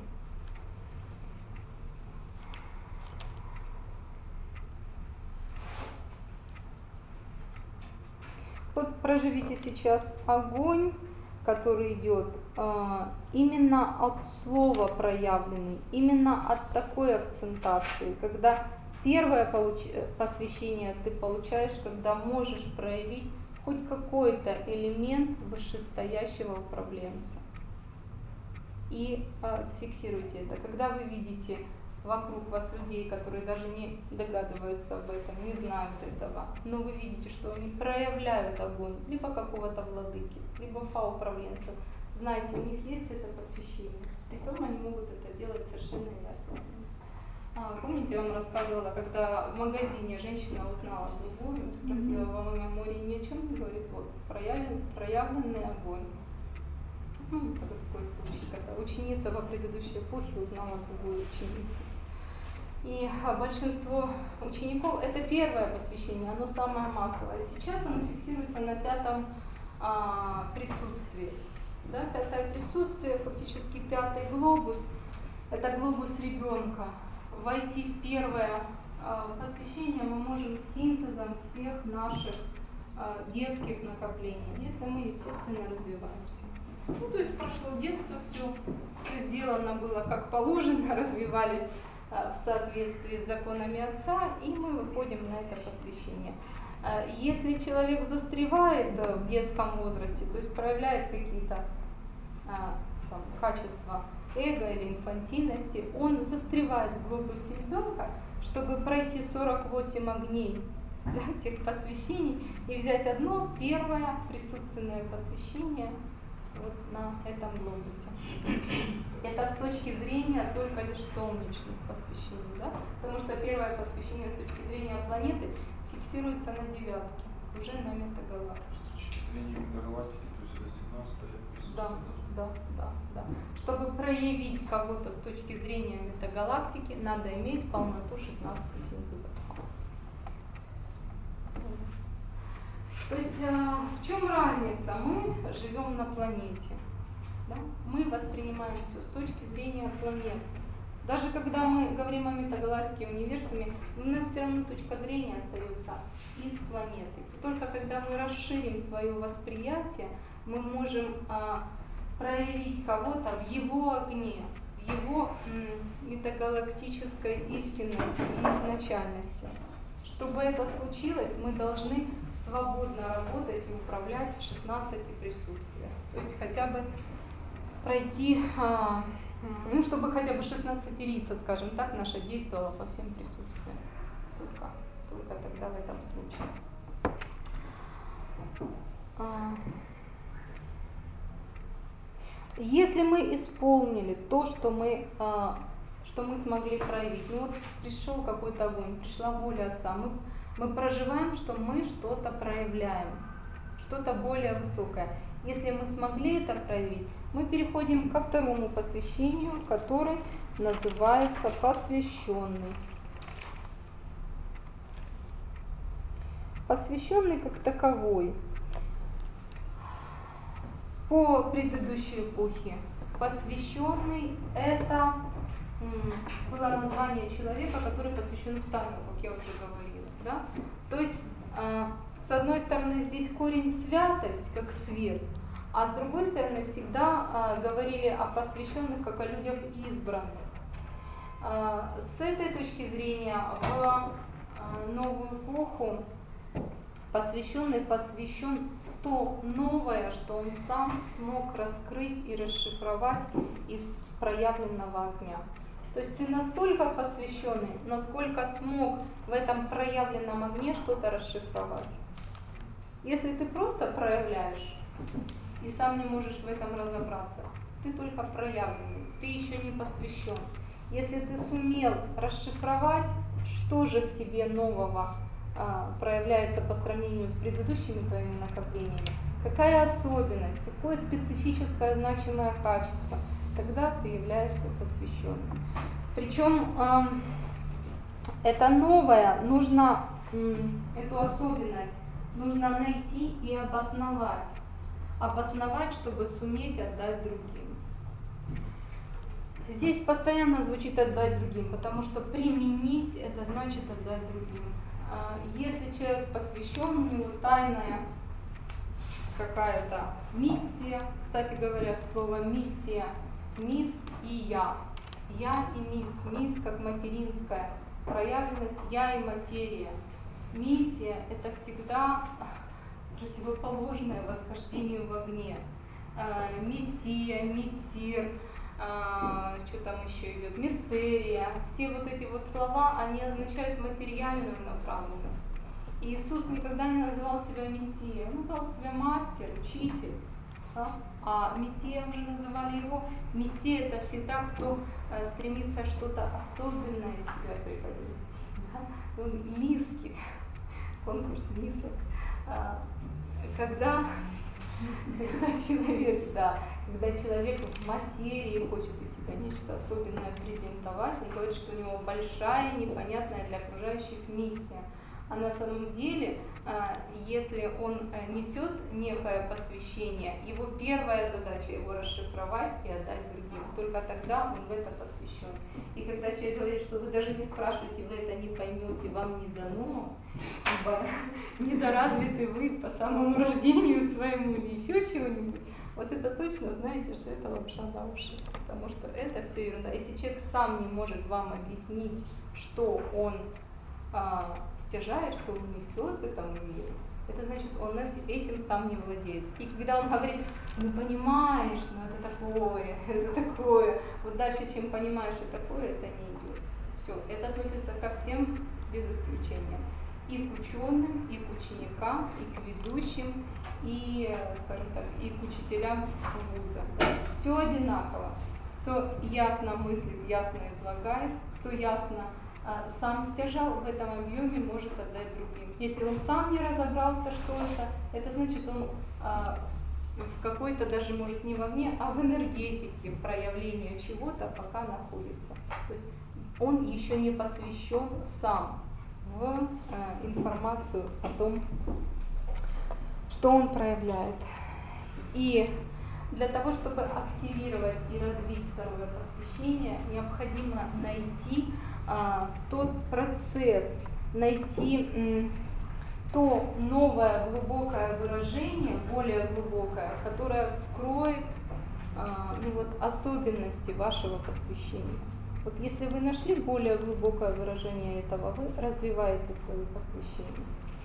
Вот проживите сейчас огонь, который идет э, именно от слова проявленный, именно от такой акцентации, когда первое получ... посвящение ты получаешь, когда можешь проявить хоть какой-то элемент вышестоящего управленца. И э, зафиксируйте это. Когда вы видите вокруг вас людей, которые даже не догадываются об этом, не знают этого, но вы видите, что они проявляют огонь, либо какого-то владыки, либо фа-управленца, знаете, у них есть это посвящение, притом они могут это делать совершенно неосознанно. А, помните, я вам рассказывала, когда в магазине женщина узнала другую, спросила, вам о море ни о чем не говорит, вот, проявлен, проявленный огонь. Ну, это такой случай, когда ученица во предыдущей эпохе узнала другую ученицу. И а, большинство учеников, это первое посвящение, оно самое массовое. Сейчас оно фиксируется на пятом а, присутствии. Да, пятое присутствие, фактически пятый глобус, это глобус ребенка. Войти в первое а, посвящение мы можем синтезом всех наших а, детских накоплений, если мы, естественно, развиваемся. Ну, то есть прошло детство, все, все сделано было как положено, развивались а, в соответствии с законами отца, и мы выходим на это посвящение. А, если человек застревает а, в детском возрасте, то есть проявляет какие-то а, там, качества эго или инфантильности, он застревает в глобусе ребенка, чтобы пройти сорок восемь огней, да, тех посвящений и взять одно первое присутственное посвящение вот на этом глобусе. Это с точки зрения только лишь солнечных посвящений, да? Потому что первое посвящение с точки зрения планеты фиксируется на девятке, уже на метагалактике.
С точки зрения метагалактики, то есть это семнадцатое присутствие?
Да, да, да, да. Чтобы проявить кого-то с точки зрения метагалактики, надо иметь полноту шестнадцати синтезов. То есть э, в чем разница? Мы живем на планете. Да? Мы воспринимаем все с точки зрения планеты. Даже когда мы говорим о метагалактике, универсуме, у нас все равно точка зрения остается из планеты. Только когда мы расширим свое восприятие, мы можем а, проявить кого-то в его огне, в его м, метагалактической истинной изначальности. Чтобы это случилось, мы должны свободно работать и управлять в шестнадцати присутствиях. То есть хотя бы пройти, а, ну, чтобы хотя бы шестнадцатерица, скажем так, наша действовала по всем присутствиям. Только, только тогда в этом случае. А, если мы исполнили то, что мы, а, что мы смогли проявить, ну вот пришел какой-то огонь, пришла воля Отца, мы, мы проживаем, что мы что-то проявляем, что-то более высокое. Если мы смогли это проявить, мы переходим ко второму посвящению, который называется посвященный. Посвященный как таковой по предыдущей эпохе посвященный — это было название человека, который посвящен в тайну, как я уже говорила. Да? То есть, э, с одной стороны, здесь корень святость, как свет, а с другой стороны, всегда э, говорили о посвященных, как о людях избранных. Э, с этой точки зрения, в э, новую эпоху посвященный посвящен в то новое, что он сам смог раскрыть и расшифровать из проявленного огня. То есть ты настолько посвященный, насколько смог в этом проявленном огне что-то расшифровать. Если ты просто проявляешь и сам не можешь в этом разобраться, ты только проявленный, ты еще не посвящен. Если ты сумел расшифровать, что же в тебе нового а, проявляется по сравнению с предыдущими твоими накоплениями, какая особенность, какое специфическое значимое качество, тогда ты являешься посвященным. Причем э, это новое, нужно э, эту особенность нужно найти и обосновать. Обосновать, чтобы суметь отдать другим. Здесь постоянно звучит отдать другим, потому что применить — это значит отдать другим. Если человек посвящен, у него тайная какая-то миссия, кстати говоря, слово миссия, мисс и я. Я и мисс, мисс как материнская проявленность, я и материя. Миссия — это всегда противоположное восхождению в огне. Мессия, мессир, что там еще идет, мистерия. Все вот эти вот слова, они означают материальную направленность. И Иисус никогда не называл себя мессией, он называл себя мастер, учитель. Да? А мессия уже называли его. Мессия — это всегда кто э, стремится что-то особенное из себя преподнести. Да? Он миски, конкурс мисок. А, когда, когда человек, да, когда человек в материи хочет из себя нечто особенное презентовать, он говорит, что у него большая, непонятная для окружающих миссия. А на самом деле, если он несет некое посвящение, его первая задача — его расшифровать и отдать другим. Только тогда он в это посвящен. И когда человек говорит, что вы даже не спрашиваете, вы это не поймете, вам не дано, ибо недоразвиты вы по самому рождению своему или еще чего-нибудь, вот это точно знаете, что это лапша на уши. Потому что это все ерунда. Если человек сам не может вам объяснить, что он а, стяжает, что он несет в этом мире, это значит, он этим сам не владеет. И когда он говорит, ну понимаешь, ну это такое, это такое, вот дальше, чем понимаешь и такое, это не идет. Все, это относится ко всем без исключения. И к ученым, и к ученикам, и к ведущим, и, скажем так, и к учителям вуза. Все одинаково. Кто ясно мыслит, ясно излагает, кто ясно а, сам стяжал, в этом объеме может отдать другим. Если он сам не разобрался, что это, это значит, он а, в какой-то даже, может, не в огне, а в энергетике проявления чего-то пока находится. То есть он еще не посвящен сам в э, информацию о том, что он проявляет. И для того, чтобы активировать и развить второе посвящение, необходимо найти а, тот процесс, найти м, то новое глубокое выражение, более глубокое, которое вскроет а, ну вот, особенности вашего посвящения. Вот если вы нашли более глубокое выражение этого, вы развиваете свое посвящение.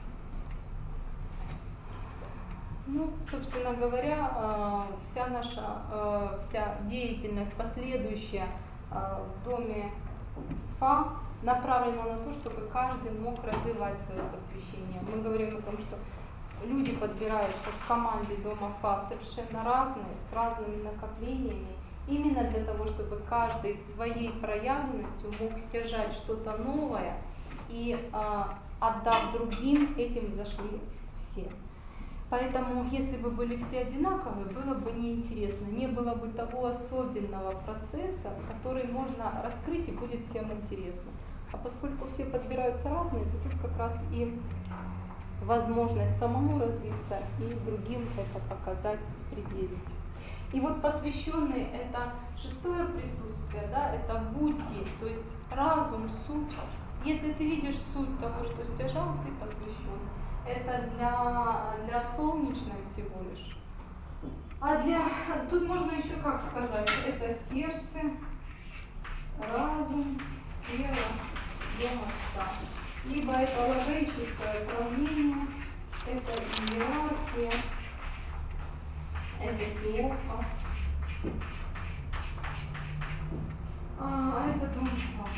Ну, собственно говоря, вся наша вся деятельность последующая в доме Фа направлена на то, чтобы каждый мог развивать свое посвящение. Мы говорим о том, что люди подбираются в команде дома Фа совершенно разные, с разными накоплениями, именно для того, чтобы каждый своей проявленностью мог стяжать что-то новое и, отдав другим, этим зашли все. Поэтому, если бы были все одинаковые, было бы неинтересно, не было бы того особенного процесса, который можно раскрыть и будет всем интересно. А поскольку все подбираются разные, то тут как раз и возможность самому развиться и другим это показать, предъявить. И вот посвященный — это шестое присутствие, да, это будди, то есть разум, суть. Если ты видишь суть того, что стяжал, ты посвящен. Это для, для солнечной всего лишь. А для, тут можно еще как сказать, это сердце, разум, тело, дом отца. Либо это логическое управление, это иерархия, это теофа, а это тунфа.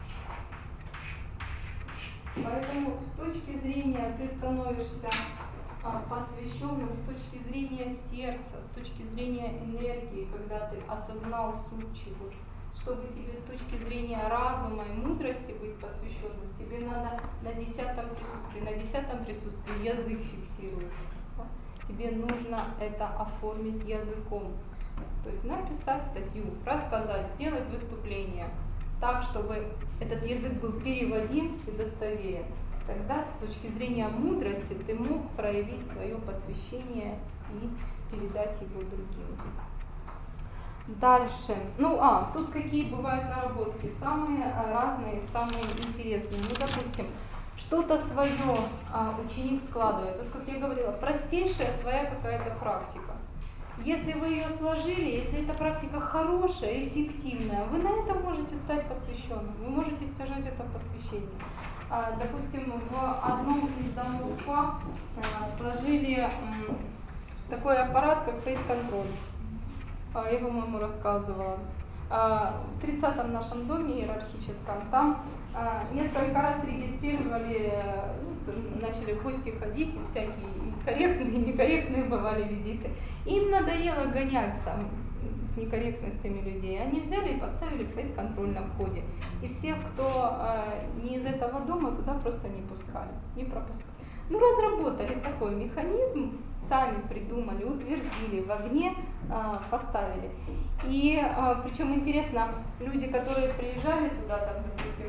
Поэтому с точки зрения ты становишься а, посвященным, с точки зрения сердца, с точки зрения энергии, когда ты осознал суть чего. Чтобы тебе с точки зрения разума и мудрости быть посвященным, тебе надо на десятом присутствии. На десятом присутствии язык фиксируется. Тебе нужно это оформить языком. То есть написать статью, рассказать, сделать выступление так, чтобы этот язык был переводим и достоверен. Тогда с точки зрения мудрости ты мог проявить свое посвящение и передать его другим. Дальше. Ну, а, тут какие бывают наработки? Самые разные, самые интересные. Ну, допустим, что-то свое а, ученик складывает. Вот, как я говорила, простейшая своя какая-то практика. Если вы ее сложили, если эта практика хорошая, эффективная, вы на этом можете стать посвященным. Вы можете стяжать это посвящение. А, допустим, в одном из домов ФА а, сложили м, такой аппарат, как фейс-контроль. Я, по-моему, рассказывала. В тридцатом нашем доме иерархическом, там несколько раз регистрировали, ну, начали в гости ходить, и всякие и корректные, и некорректные бывали визиты. Им надоело гонять там с некорректностями людей. Они взяли и поставили фейс-контроль на входе. И всех, кто не из этого дома, туда просто не пускали, не пропускали. Ну, разработали такой механизм, сами придумали, утвердили, в огне э, поставили. И э, причем интересно, люди, которые приезжали туда, там, допустим,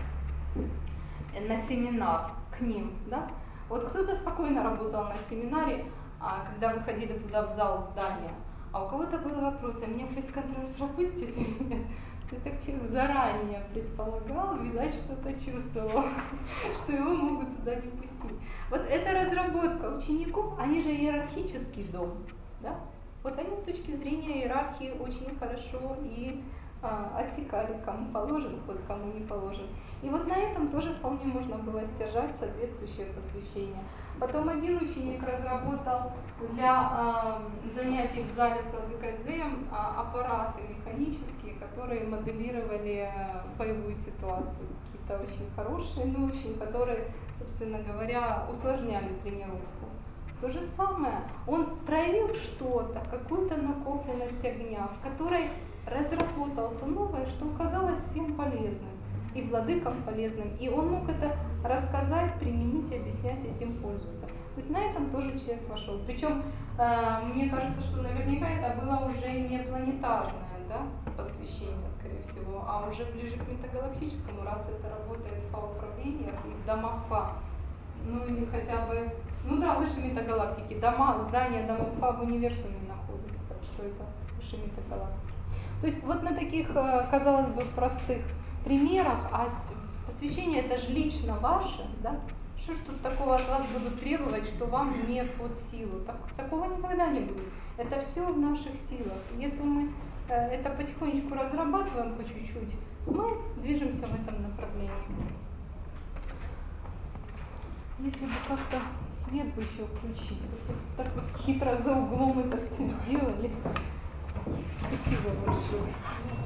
на семинар к ним, да, вот кто-то спокойно работал на семинаре, а когда выходили туда в зал здания, а у кого-то был вопрос, а меня фейс-контроль пропустит или нет? То есть так человек заранее предполагал, видать, что-то чувствовал, что его могут туда не пустить. Вот эта разработка учеников, они же иерархический дом, да? Вот они с точки зрения иерархии очень хорошо и а, отсекали, кому положен ход, кому не положен. И вот на этом тоже вполне можно было стяжать соответствующее посвящение. Потом один ученик разработал для э, занятий в зале с ЛГКЗ аппараты механические, которые моделировали боевую ситуацию. Какие-то очень хорошие, но очень, которые, собственно говоря, усложняли тренировку. То же самое, он проявил что-то, какую-то накопленность огня, в которой разработал то новое, что оказалось всем полезным, и владыкам полезным, и он мог это рассказать, применить, объяснять, этим пользоваться. То есть на этом тоже человек пошел. Причем, э, мне кажется, что наверняка это было уже не планетарное, да, посвящение, скорее всего, а уже ближе к метагалактическому, раз это работает в ФА-управлениях и в домах ФА. Ну или хотя бы, ну да, выше метагалактики. Дома, здания домов ФА в универсуме находятся, так что это выше метагалактики. То есть вот на таких, казалось бы, простых примерах, а посвящение это же лично ваше, да? Что ж тут такого от вас будут требовать, что вам не под силу? Так, такого никогда не будет. Это все в наших силах. Если мы э, это потихонечку разрабатываем по чуть-чуть, мы движемся в этом направлении. Если бы как-то свет бы еще включить, вот так вот хитро за углом это все сделали. Спасибо большое.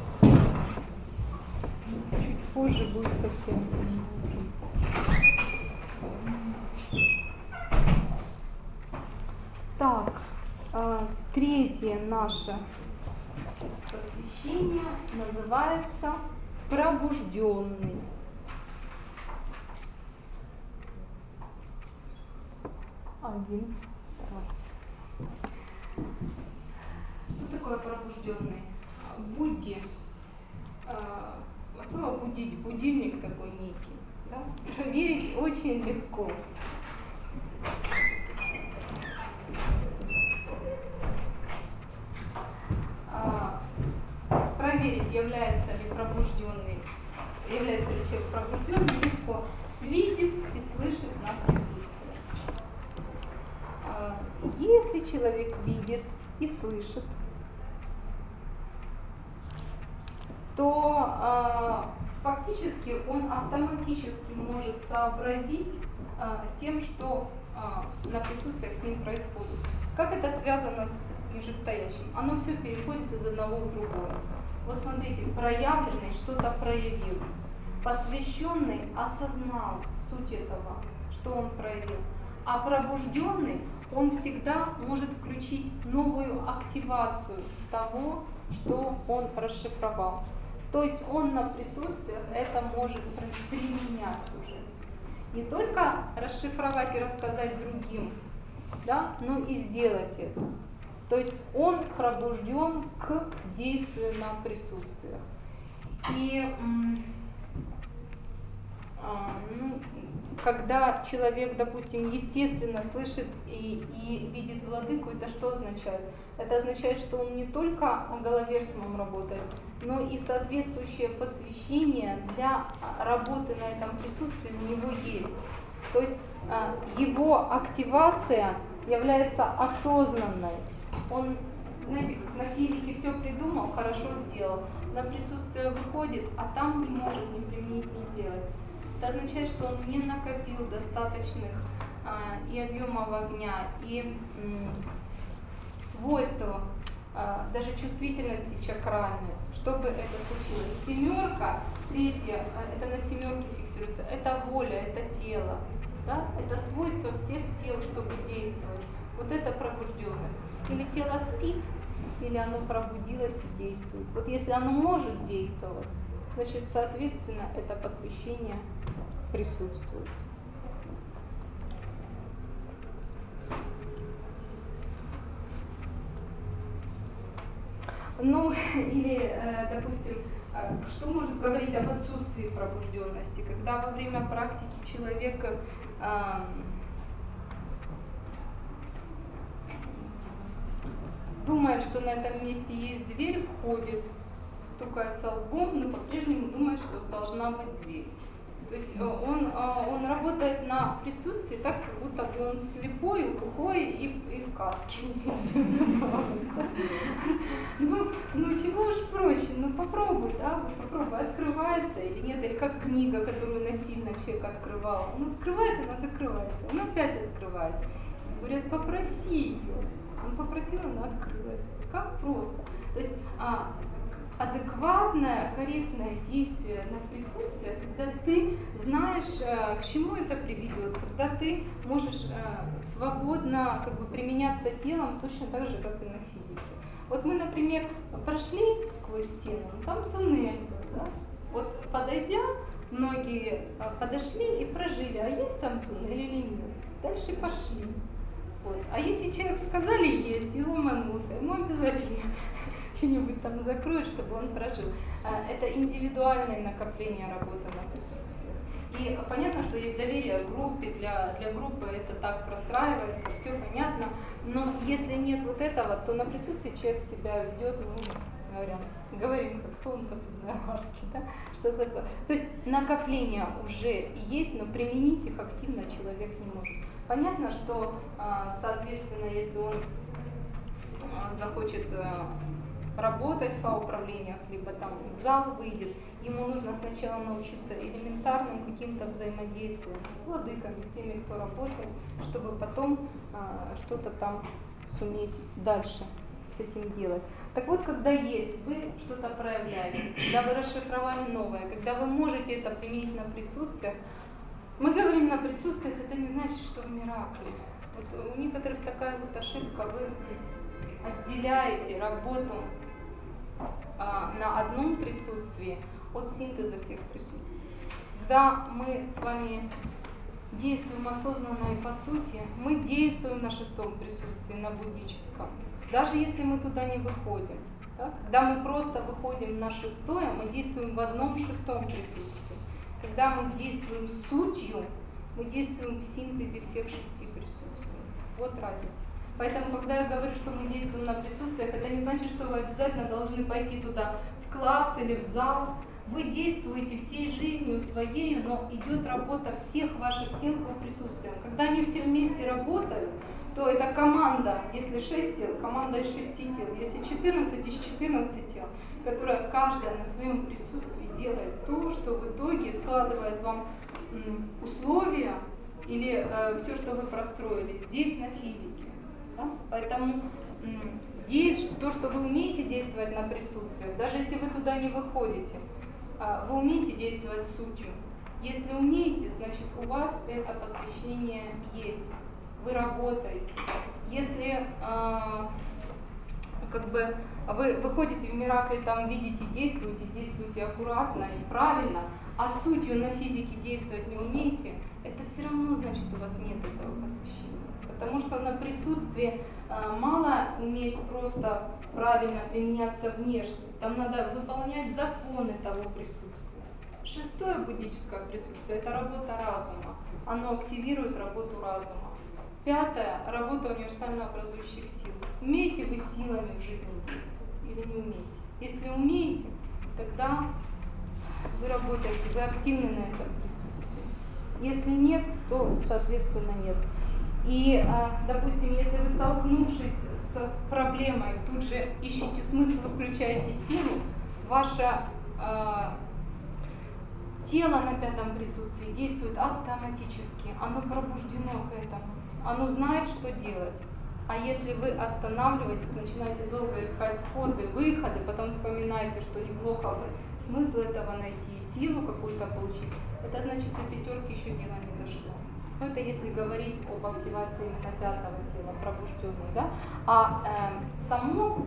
Чуть позже будет совсем темно. Так, э, третье наше посвящение называется «Пробужденный». Один, второй. Что такое пробужденный? Будди. Э, слово будить, будильник такой некий. Да? Проверить очень легко. является ли пробужденный, является ли человек пробужденным, легко видит и слышит на присутствие. Если человек видит и слышит, то э, фактически он автоматически может сообразить э, с тем, что э, на присутствиях с ним происходит. Как это связано с нижестоящим? Оно все переходит из одного в другое. Вот смотрите, проявленный что-то проявил. Посвященный осознал суть этого, что он проявил. А пробужденный, он всегда может включить новую активацию того, что он расшифровал. То есть он на присутствиях это может применять уже. Не только расшифровать и рассказать другим, да, но и сделать это. То есть он пробужден к действию на присутствиях. И а, ну, когда человек, допустим, естественно слышит и, и видит владыку, это что означает? Это означает, что он не только головерством работает, но и соответствующее посвящение для работы на этом присутствии у него есть. То есть его активация является осознанной. Он, знаете, как на физике все придумал, хорошо сделал, на присутствие выходит, а там не может ни применить, ни сделать. Это означает, что он не накопил достаточных а, и объемов огня, и м, свойств, а, даже чувствительности чакральной, чтобы это случилось. Семерка, третья, это на семерке фиксируется, это воля, это тело, да? Это свойство всех тел, чтобы действовать. Вот это пробужденность. Или тело спит, или оно пробудилось и действует. Вот если оно может действовать, значит, соответственно, это посвящение присутствует. Ну, или, допустим, что может говорить об отсутствии пробужденности, когда во время практики человек э, думает, что на этом месте есть дверь, входит, стукается лбом, но по-прежнему думает, что должна быть дверь. То есть он, он работает на присутствии так, как будто бы он слепой, глухой и, и в каске. Ну, ну чего уж проще, ну попробуй, да, попробуй, открывается или нет, или как книга, которую насильно человек открывал. Он открывает, она закрывается, он опять открывает. Говорят, попроси ее. Он попросил, она открылась. Как просто. То есть а, адекватное, корректное действие на присутствие, когда ты знаешь, к чему это приведет, когда ты можешь свободно как бы применяться телом точно так же, как и на физике. Вот мы, например, прошли сквозь стену, там туннель был, да? Вот подойдя, многие подошли и прожили, а есть там туннель или нет. Дальше пошли. Вот. А если человек сказали есть и ломанулся, ему обязательно что-нибудь там закроют, чтобы он прожил. Это индивидуальное накопление работы на присутствие. И понятно, что есть доверие к группе, для, для группы это так простраивается, все понятно, но если нет вот этого, то на присутствии человек себя ведет, ну, говоря, говорим, как слон посудной лавки, да? Что такое? То есть накопления уже есть, но применить их активно человек не может. Понятно, что, соответственно, если он захочет работать в фау-управлениях, либо там в зал выйдет, ему нужно сначала научиться элементарным каким-то взаимодействием с владыками, с теми, кто работает, чтобы потом а, что-то там суметь дальше с этим делать. Так вот, когда есть, вы что-то проявляете, когда вы расшифровали новое, когда вы можете это применить на присутствиях, мы говорим на присутствиях, это не значит, что в миракле. Вот у некоторых такая вот ошибка, вы отделяете работу а, на одном присутствии от синтеза всех присутствий. Когда мы с вами действуем осознанно и по сути, мы действуем на шестом присутствии, на буддическом, даже если мы туда не выходим. Да? Когда мы просто выходим на шестое, мы действуем в одном шестом присутствии. Когда мы действуем сутью, мы действуем в синтезе всех шести присутствий. Вот разница. Поэтому, когда я говорю, что мы действуем на присутствиях, это не значит, что вы обязательно должны пойти туда в класс или в зал. Вы действуете всей жизнью своей, но идет работа всех ваших тел по присутствию. Когда они все вместе работают, то это команда, если шесть тел, команда из шести тел. Если четырнадцать, из четырнадцати тел, которая каждая на своем присутствии делает то, что в итоге складывает вам м, условия или э, все, что вы простроили здесь на физике. Да? Поэтому м, здесь то, что вы умеете действовать на присутствие, даже если вы туда не выходите, э, вы умеете действовать сутью. Если умеете, значит у вас это посвящение есть. Вы работаете. Если э, как бы вы выходите в Миракле, там видите, действуете, действуете аккуратно и правильно, а сутью на физике действовать не умеете, это все равно значит у вас нет этого посвящения. Потому что на присутствии э, мало уметь просто правильно применяться внешне. Там надо выполнять законы того присутствия. Шестое буддическое присутствие – это работа разума. Оно активирует работу разума. Пятое – работа универсально образующих сил. Умеете вы силами в жизни действовать или не умеете? Если умеете, тогда вы работаете, вы активны на этом присутствии. Если нет, то, соответственно, нет. И, допустим, если вы, столкнувшись с проблемой, тут же ищете смысл, включаете силу, ваше э, тело на пятом присутствии действует автоматически, оно пробуждено к этому, оно знает, что делать. А если вы останавливаетесь, начинаете долго искать входы, выходы, потом вспоминаете, что неплохо бы смысл этого найти, силу какую-то получить, это значит, до пятерки еще дело не дошло. Но это если говорить об активации именно пятого тела, пробужденной, да? А э, само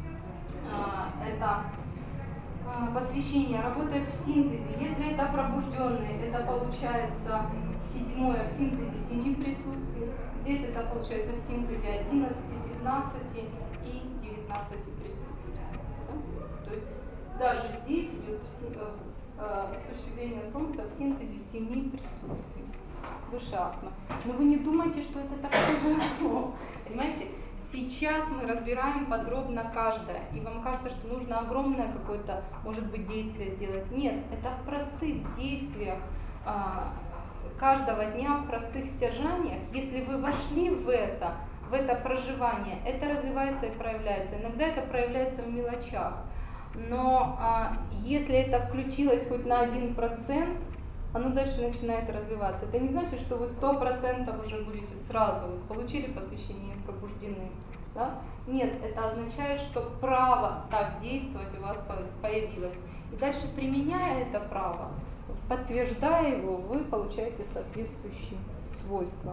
э, это посвящение работает в синтезе. Если это пробужденный, это получается седьмое в синтезе семи присутствий. Здесь это получается в синтезе одиннадцати, пятнадцати и девятнадцати присутствий. Да? То есть даже здесь идет э, э, с точки зрения Солнца в синтезе семи присутствий. Выше атма. Но вы не думайте, что это так тяжело. Понимаете? Сейчас мы разбираем подробно каждое, и вам кажется, что нужно огромное какое-то, может быть, действие сделать. Нет, это в простых действиях а, каждого дня, в простых стяжаниях. Если вы вошли в это, в это проживание, это развивается и проявляется. Иногда это проявляется в мелочах. Но а, если это включилось хоть на один процент, оно дальше начинает развиваться. Это не значит, что вы сто процентов уже будете сразу, вы получили посвящение и пробуждены. Да? Нет, это означает, что право так действовать у вас появилось. И дальше, применяя это право, подтверждая его, вы получаете соответствующие свойства.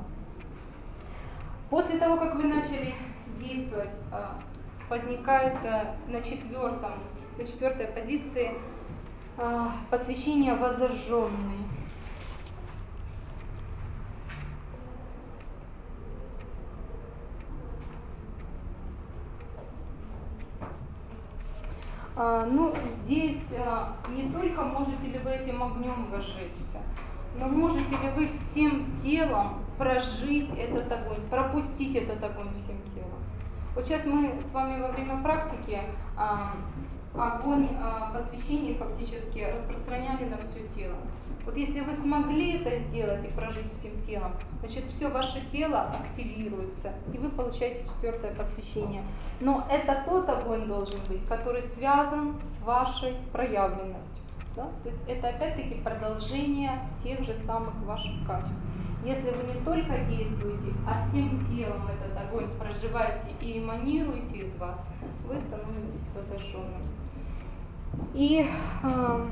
После того, как вы начали действовать, возникает на четвертом, на четвертой позиции посвящение воззажженные. А, ну, здесь а, не только можете ли вы этим огнем возжечься, но можете ли вы всем телом прожить этот огонь, пропустить этот огонь всем телом. Вот сейчас мы с вами во время практики а, огонь а, посвящения фактически распространяли на все тело. Вот если вы смогли это сделать и прожить всем телом, значит все ваше тело активируется, и вы получаете четвертое посвящение. Но это тот огонь должен быть, который связан с вашей проявленностью. Да? То есть это опять-таки продолжение тех же самых ваших качеств. Если вы не только действуете, а всем телом этот огонь проживаете и эманируете из вас, вы становитесь воззажженным. И э,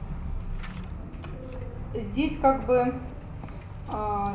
здесь как бы э,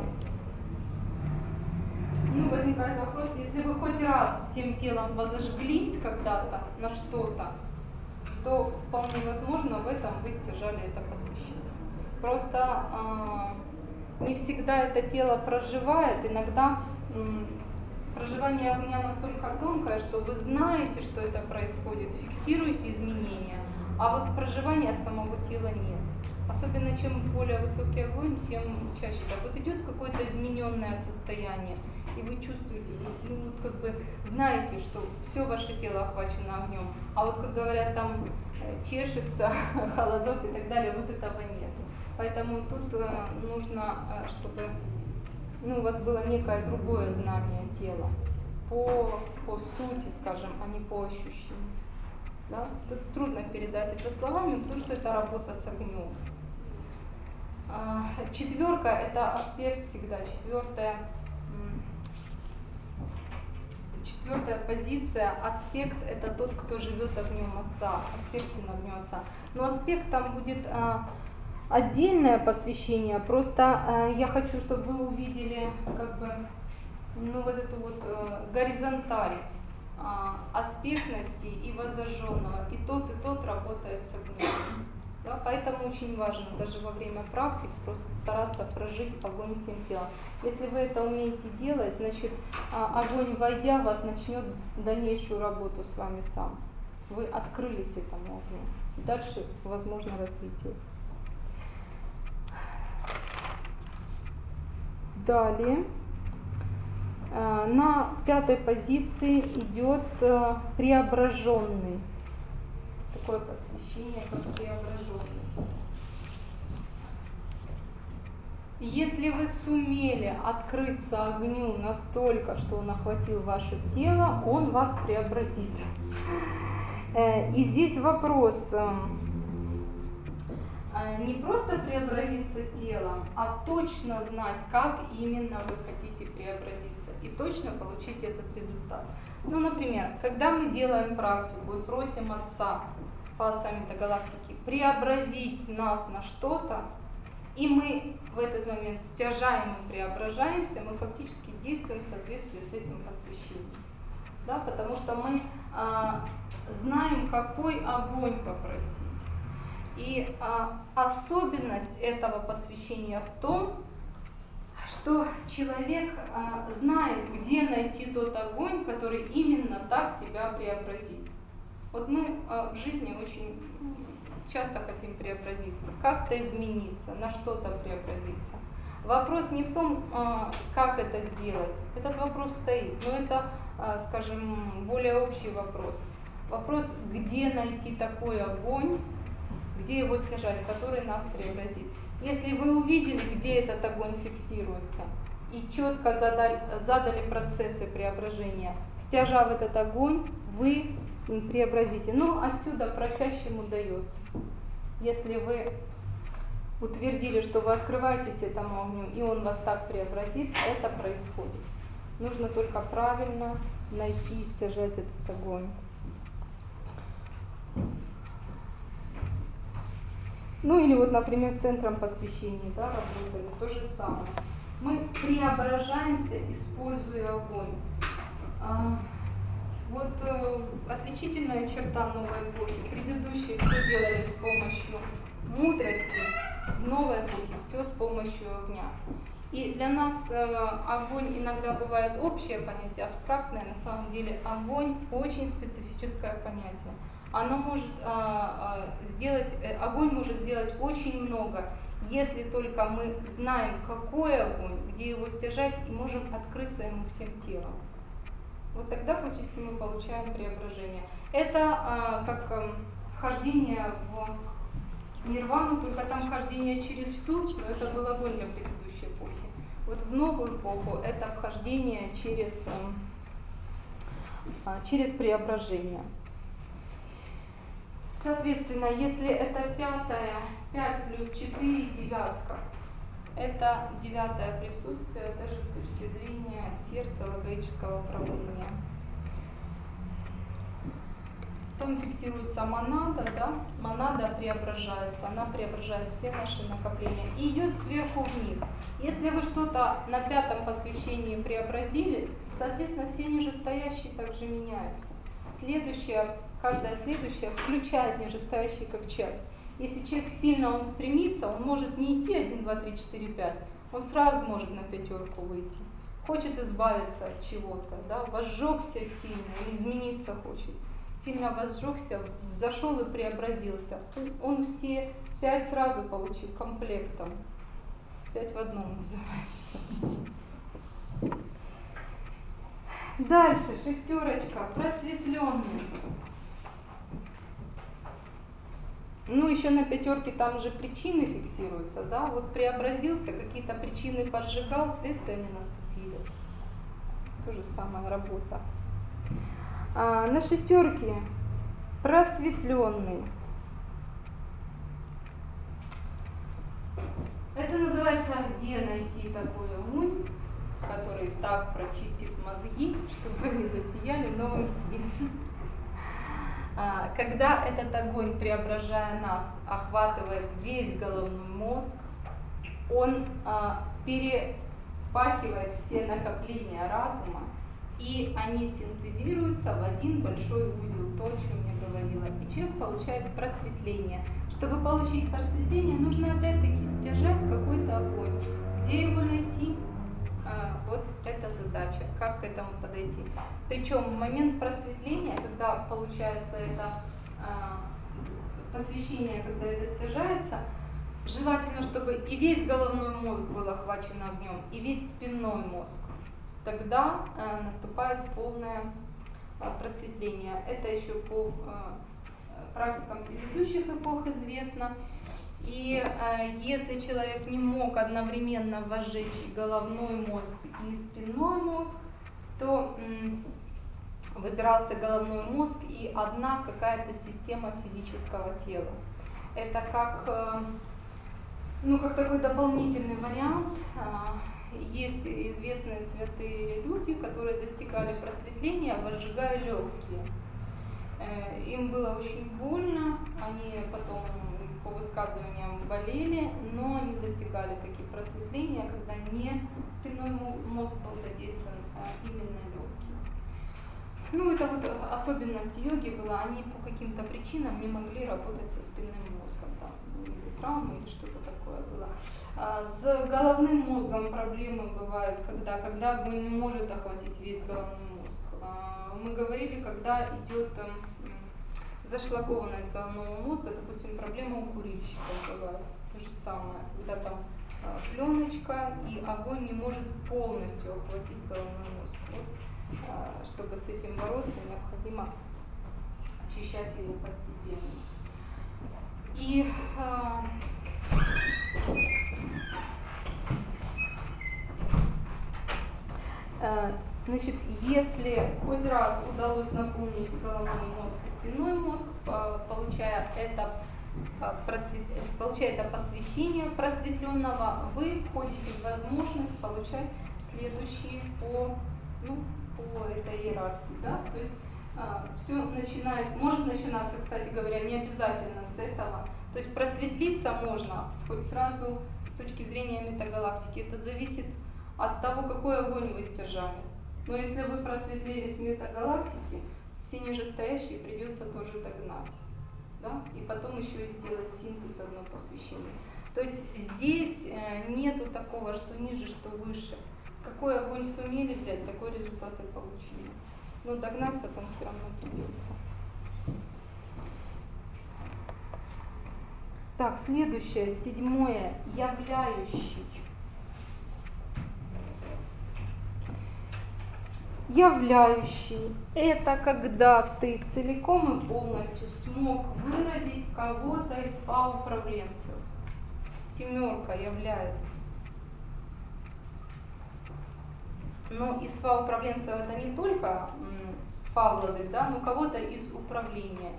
ну, возникает вопрос, если вы хоть раз всем телом возожглись когда-то на что-то, то вполне возможно в этом вы стяжали это посвящение. Просто э, не всегда это тело проживает, иногда э, проживание огня настолько тонкое, что вы знаете, что это происходит, фиксируете изменения, а вот проживания самого тела нет. Особенно чем более высокий огонь, тем чаще. Так вот идет какое-то измененное состояние. и вы чувствуете, вы, ну, вот как бы знаете, что все ваше тело охвачено огнем. А вот как говорят, там чешется, холодок и так далее, вот этого нет. Поэтому тут э, нужно, э, чтобы ну, у вас было некое другое знание тела по, по сути, скажем, а не по ощущению. Да? Тут трудно передать это словами, потому что это работа с огнем. А, четверка – это аспект всегда, четвертая, четвертая позиция, аспект – это тот, кто живет огнем Отца, аспектен огнем Отца. Но аспект там будет а, отдельное посвящение, просто а, я хочу, чтобы вы увидели как бы, ну, вот эту вот а, горизонталь а, аспектности и воззажженного, и тот, и тот работает с огнем. Да, поэтому очень важно даже во время практик просто стараться прожить огонь всем телом. Если вы это умеете делать, значит огонь, войдя в вас, начнет дальнейшую работу с вами сам. Вы открылись этому огню. Дальше возможно развитие. Далее. На пятой позиции идет преображенный. Такое посвящение, как преображенный. Если вы сумели открыться огню настолько, что он охватил ваше тело, он вас преобразит. И здесь вопрос, не просто преобразиться телом, а точно знать, как именно вы хотите преобразиться, и точно получить этот результат. Ну, например, когда мы делаем практику и просим Отца, по отцам метагалактики, преобразить нас на что-то, и мы в этот момент стяжаем и преображаемся, мы фактически действуем в соответствии с этим посвящением. Да, потому что мы а, знаем, какой огонь попросить. И а, особенность этого посвящения в том, что человек а, знает, где найти тот огонь, который именно так тебя преобразит. Вот мы а, в жизни очень часто хотим преобразиться, как-то измениться, на что-то преобразиться. Вопрос не в том, как это сделать, этот вопрос стоит, но это, скажем, более общий вопрос. Вопрос, где найти такой огонь, где его стяжать, который нас преобразит. Если вы увидели, где этот огонь фиксируется, и четко задали, задали процессы преображения, стяжав этот огонь, вы преобразите. Но отсюда просящему дается. Если вы утвердили, что вы открываетесь этому огню, и он вас так преобразит, это происходит. Нужно только правильно найти и стяжать этот огонь. Ну или вот, например, центром посвящения, да, работали, то же самое. Мы преображаемся, используя огонь. А, вот э, отличительная черта новой эпохи. Предыдущие все делали с помощью мудрости, в новой эпохе все с помощью огня. И для нас э, огонь иногда бывает общее понятие, абстрактное, на самом деле огонь очень специфическое понятие. Оно может э, э, сделать, э, огонь может сделать очень много, если только мы знаем, какой огонь, где его стяжать, и можем открыться ему всем телом. Вот тогда фактически мы получаем преображение. Это а, как а, вхождение в нирвану, только там вхождение через суд, но это был огонь для предыдущей эпохи. Вот в новую эпоху это вхождение через, а, через преображение. Соответственно, если это пятая, пять плюс четыре, девятка, это девятое присутствие, даже с точки зрения сердца, логического управления. Там фиксируется монада, да, монада преображается, она преображает все наши накопления и идет сверху вниз. Если вы что-то на пятом посвящении преобразили, соответственно, все нижестоящие также меняются. Следующее, каждая следующая включает нижестоящие как часть. Если человек сильно он стремится, он может не идти один, два, три, четыре, пять, он сразу может на пятерку выйти. Хочет избавиться от чего-то, да, возжегся сильно или измениться хочет. Сильно возжегся, взошел и преобразился. Он все пять сразу получил комплектом. Пять в одном называется. Дальше, шестерочка, просветленный. Ну, еще на пятерке там же причины фиксируются, да, вот преобразился, какие-то причины поджигал, следствия не наступили. То же самое работа. А, на шестерке просветленный. Это называется, где найти такой огонь, который так прочистит мозги, чтобы они засияли новым светом. А, когда этот огонь, преображая нас, охватывает весь головной мозг, он а, перепахивает все накопления разума, и они синтезируются в один большой узел, то, о чем я говорила. И человек получает просветление. Чтобы получить просветление, нужно опять-таки стяжать какой-то огонь. Где его найти? А, вот эта задача, как к этому подойти. Причем в момент просветления, когда получается это а, посвящение, когда это стяжается, желательно, чтобы и весь головной мозг был охвачен огнем, и весь спинной мозг. Тогда э, наступает полное э, просветление. Это еще по э, практикам предыдущих эпох известно. И э, если человек не мог одновременно возжечь и головной мозг, и спинной мозг, то м, выбирался головной мозг и одна какая-то система физического тела. Это как, э, ну, как такой дополнительный вариант. Э, есть известные святые люди, которые достигали просветления, возжигая легкие. Им было очень больно, они потом по высказываниям болели, но они достигали таких просветления, когда не спинной мозг был задействован, а именно легкие. Ну, это вот особенность йоги была, они по каким-то причинам не могли работать со спинным мозгом, там, или травмы, или что-то такое было. А с головным мозгом проблемы бывают, когда, когда огонь не может охватить весь головной мозг. А мы говорили, когда идет зашлакованность головного мозга, допустим, проблема у курильщиков бывает, то же самое, когда там э, пленочка и огонь не может полностью охватить головной мозг. Вот, э, чтобы с этим бороться, необходимо очищать его постепенно. И э, э, значит, если хоть раз удалось наполнить головной мозг и спинной мозг, получая это, получая это посвящение просветленного, вы входите в возможность получать следующие по, ну, по этой иерархии. Да? То есть все начинает, может начинаться, кстати говоря, не обязательно с этого. То есть просветлиться можно хоть сразу с точки зрения метагалактики. Это зависит от того, какой огонь вы стяжали. Но если вы просветлились в метагалактике, все нижестоящие придется тоже догнать. Да? И потом еще и сделать синтез одно посвящение. То есть здесь э, нету такого, что ниже, что выше. Какой огонь сумели взять, такой результат и получили. Но догнать потом все равно придется. Так, следующее, седьмое, являющий. Являющий – это когда ты целиком и полностью смог выразить кого-то из фа-управленцев. Семерка являет. Но из фа-управленцев это не только фа-владык, да, но кого-то из управления.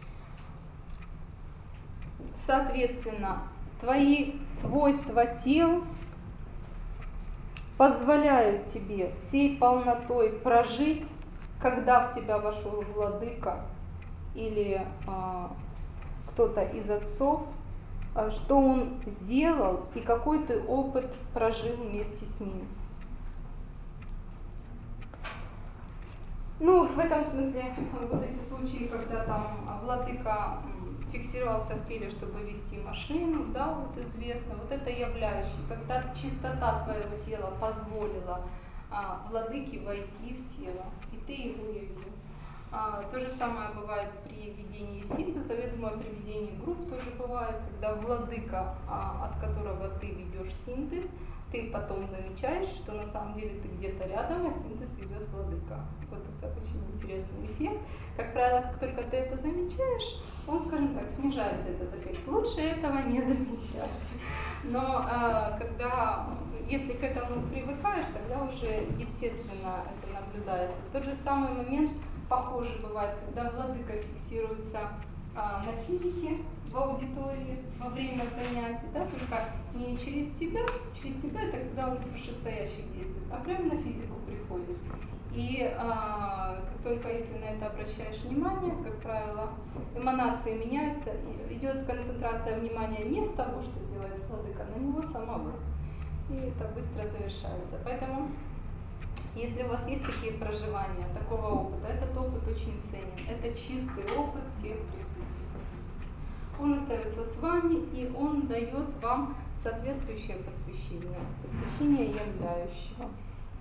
Соответственно, твои свойства тел позволяют тебе всей полнотой прожить, когда в тебя вошел владыка или а, кто-то из отцов, а, что он сделал и какой ты опыт прожил вместе с ним. Ну, в этом смысле, вот эти случаи, когда там владыка фиксировался в теле, чтобы вести машину, да, вот известно, вот это являющий, когда чистота твоего тела позволила а, владыке войти в тело, и ты его явил. А, то же самое бывает при ведении синтеза, я думаю, при ведении групп тоже бывает, когда владыка, а, от которого ты ведешь синтез, ты потом замечаешь, что на самом деле ты где-то рядом, а синтез ведет владыка. Вот это очень интересный эффект. Как правило, как только ты это замечаешь, он, скажем так, снижается этот эффект. Лучше этого не замечать. Но э, когда, если к этому привыкаешь, тогда уже естественно это наблюдается. Тот же самый момент похожий бывает, когда владыка фиксируется а, на физике в аудитории во время занятий, да, только не через тебя, через тебя это когда он вышестоящий действует, а прямо на физику приходит. И а, как только если на это обращаешь внимание, как правило, эманации меняются, идет концентрация внимания не с того, что делает владыка, на него самого. И это быстро завершается. Поэтому, если у вас есть такие проживания, такого опыта, этот опыт очень ценен. Это чистый опыт тех присутствующих. Он остается с вами, и он дает вам соответствующее посвящение, посвящение являющего.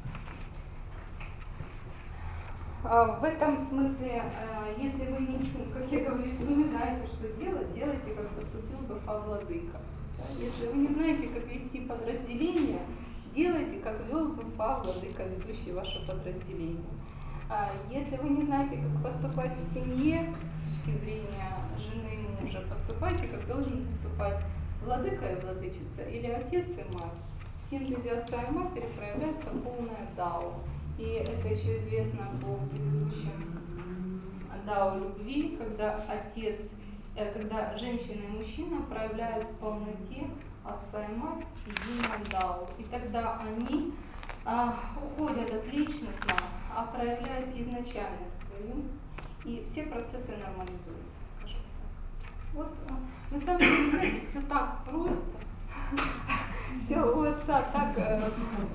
В этом смысле, если вы не, как я говорю, если вы не знаете, что делать, делайте, как поступил бы Фа-владыка. Если вы не знаете, как вести подразделение, делайте, как вел бы Фа-владыка, ведущий ваше подразделение. Если вы не знаете, как поступать в семье, с точки зрения жены и мужа, поступайте, как должен поступать владыка и владычица, или отец и мать. В синтезе отца и матери проявляется полное дао. И это еще известно по предыдущим дао любви, когда отец, э, когда женщина и мужчина проявляют в полноте отца и мать единое дао. И тогда они а, уходят от личностного, а проявляют изначальность свою, и все процессы нормализуются, скажем так. Вот, а, на самом деле, знаете, все так просто, все у отца так э,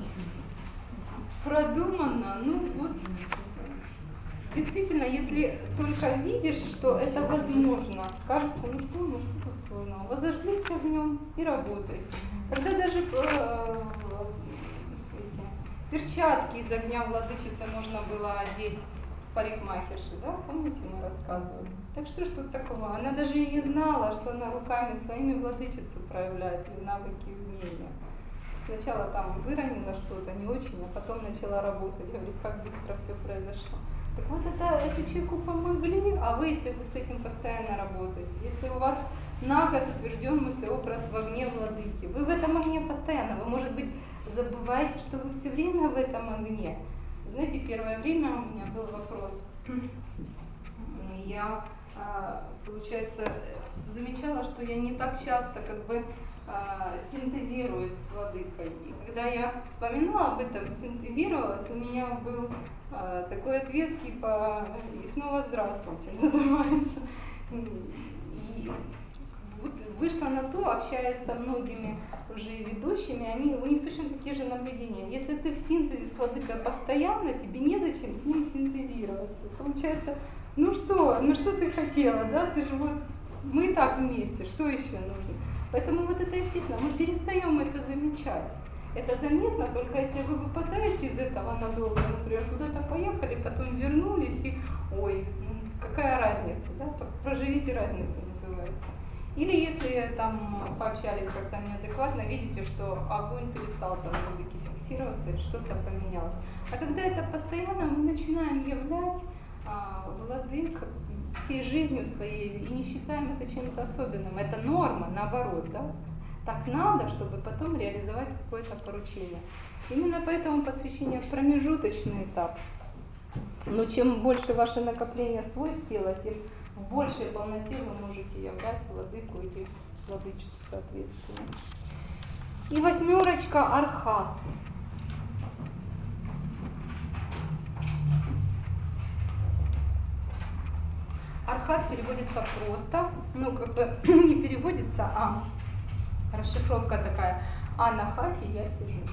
продумано, ну вот, действительно, если только видишь, что это возможно, кажется, ну что, ну что тут сложного, возожглись огнем и работайте. Когда даже э, эти, перчатки из огня владычицы можно было одеть в парикмахерши, да, помните, мы рассказывали. Так что ж тут такого, она даже и не знала, что она руками своими владычицу проявляет, и навыки и умения. Сначала там выронила что-то не очень, а потом начала работать. Говорит, как быстро все произошло. Так вот это, это человеку помогли, а вы, если вы с этим постоянно работаете, если у вас на год утвержден мыслеобраз в огне владыки, вы в этом огне постоянно, вы, может быть, забываете, что вы все время в этом огне. Знаете, первое время у меня был вопрос, я, получается, замечала, что я не так часто как бы синтезируюсь с владыкой. И когда я вспоминала об этом, синтезировалась, у меня был а, такой ответ типа «И снова здравствуйте» называется. И вот вышла на то, общаясь со многими уже ведущими, они, у них точно такие же наблюдения. Если ты в синтезе с владыкой постоянно, тебе незачем с ним синтезироваться. Получается, ну что, ну что ты хотела, да? Ты же вот, мы и так вместе, что еще нужно? Поэтому вот это естественно, мы перестаем это замечать. Это заметно только если вы выпадаете из этого надолго, например, куда-то поехали, потом вернулись и, ой, какая разница, да? Проживите разницу, называется. Или если там пообщались как-то неадекватно, видите, что огонь перестал там в владыке фиксироваться или что-то поменялось. А когда это постоянно, мы начинаем являть а, владык всей жизнью своей и не считаем это чем-то особенным. Это норма, наоборот, да? Так надо, чтобы потом реализовать какое-то поручение. Именно поэтому посвящение промежуточный этап. Но чем больше ваше накопление свойств тела, тем в большей полноте вы можете являть владыку или владычицу соответственно. И восьмерочка архат. Архат переводится просто, ну как бы не переводится, а расшифровка такая. А на хате я сижу.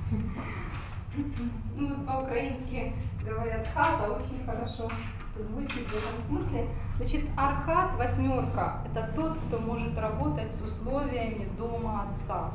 Ну вот по-украински говорят хата, очень хорошо звучит в этом смысле. Значит, архат, восьмерка, это тот, кто может работать с условиями дома отца.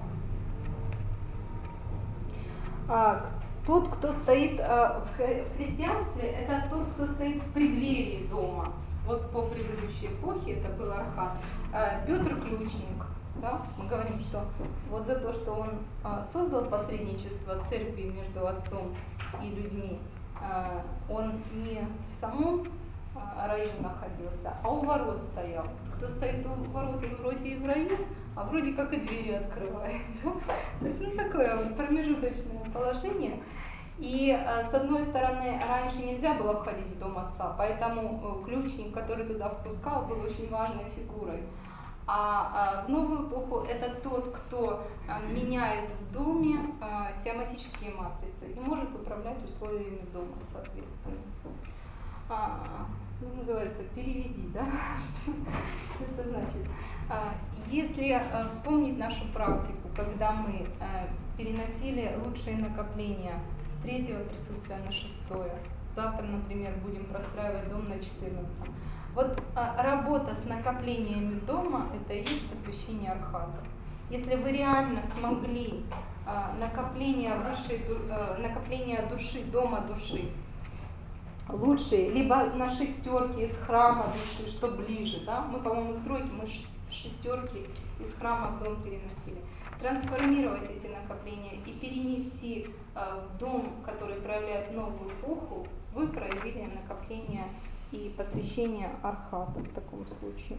А, тот, кто стоит а, в христианстве, это тот, кто стоит в преддверии дома. Вот по предыдущей эпохе это был архат. А, Петр Ключник, Да? Мы говорим, что вот за то, что он а, создал посредничество церкви между отцом и людьми, а, он не в самом а, раю находился, а у ворот стоял. Кто стоит у ворот, он вроде и в раю, а вроде как и двери открывает. То есть, ну, такое вот промежуточное положение. И э, с одной стороны, раньше нельзя было входить в дом отца, поэтому э, ключник, который туда впускал, был очень важной фигурой. А, а в новую эпоху это тот, кто а, меняет в доме а, сиоматические матрицы и может управлять условиями дома, соответственно. А, ну, называется переведи, да? Что это значит? А, если а, вспомнить нашу практику, когда мы а, переносили лучшие накопления с третьего присутствия на шестое, завтра, например, будем простраивать дом на четырнадцатом. Вот а, работа с накоплениями дома – это и есть посвящение архата. Если вы реально смогли а, накопление, высшей, а, накопление души, дома души, лучшие, либо на шестерки из храма души, что ближе, да? Мы, по-моему, стройки, мы шестерки из храма в дом переносили. Трансформировать эти накопления и перенести э, в дом, который проявляет новую эпоху, вы проявили накопление и посвящение архата в таком случае.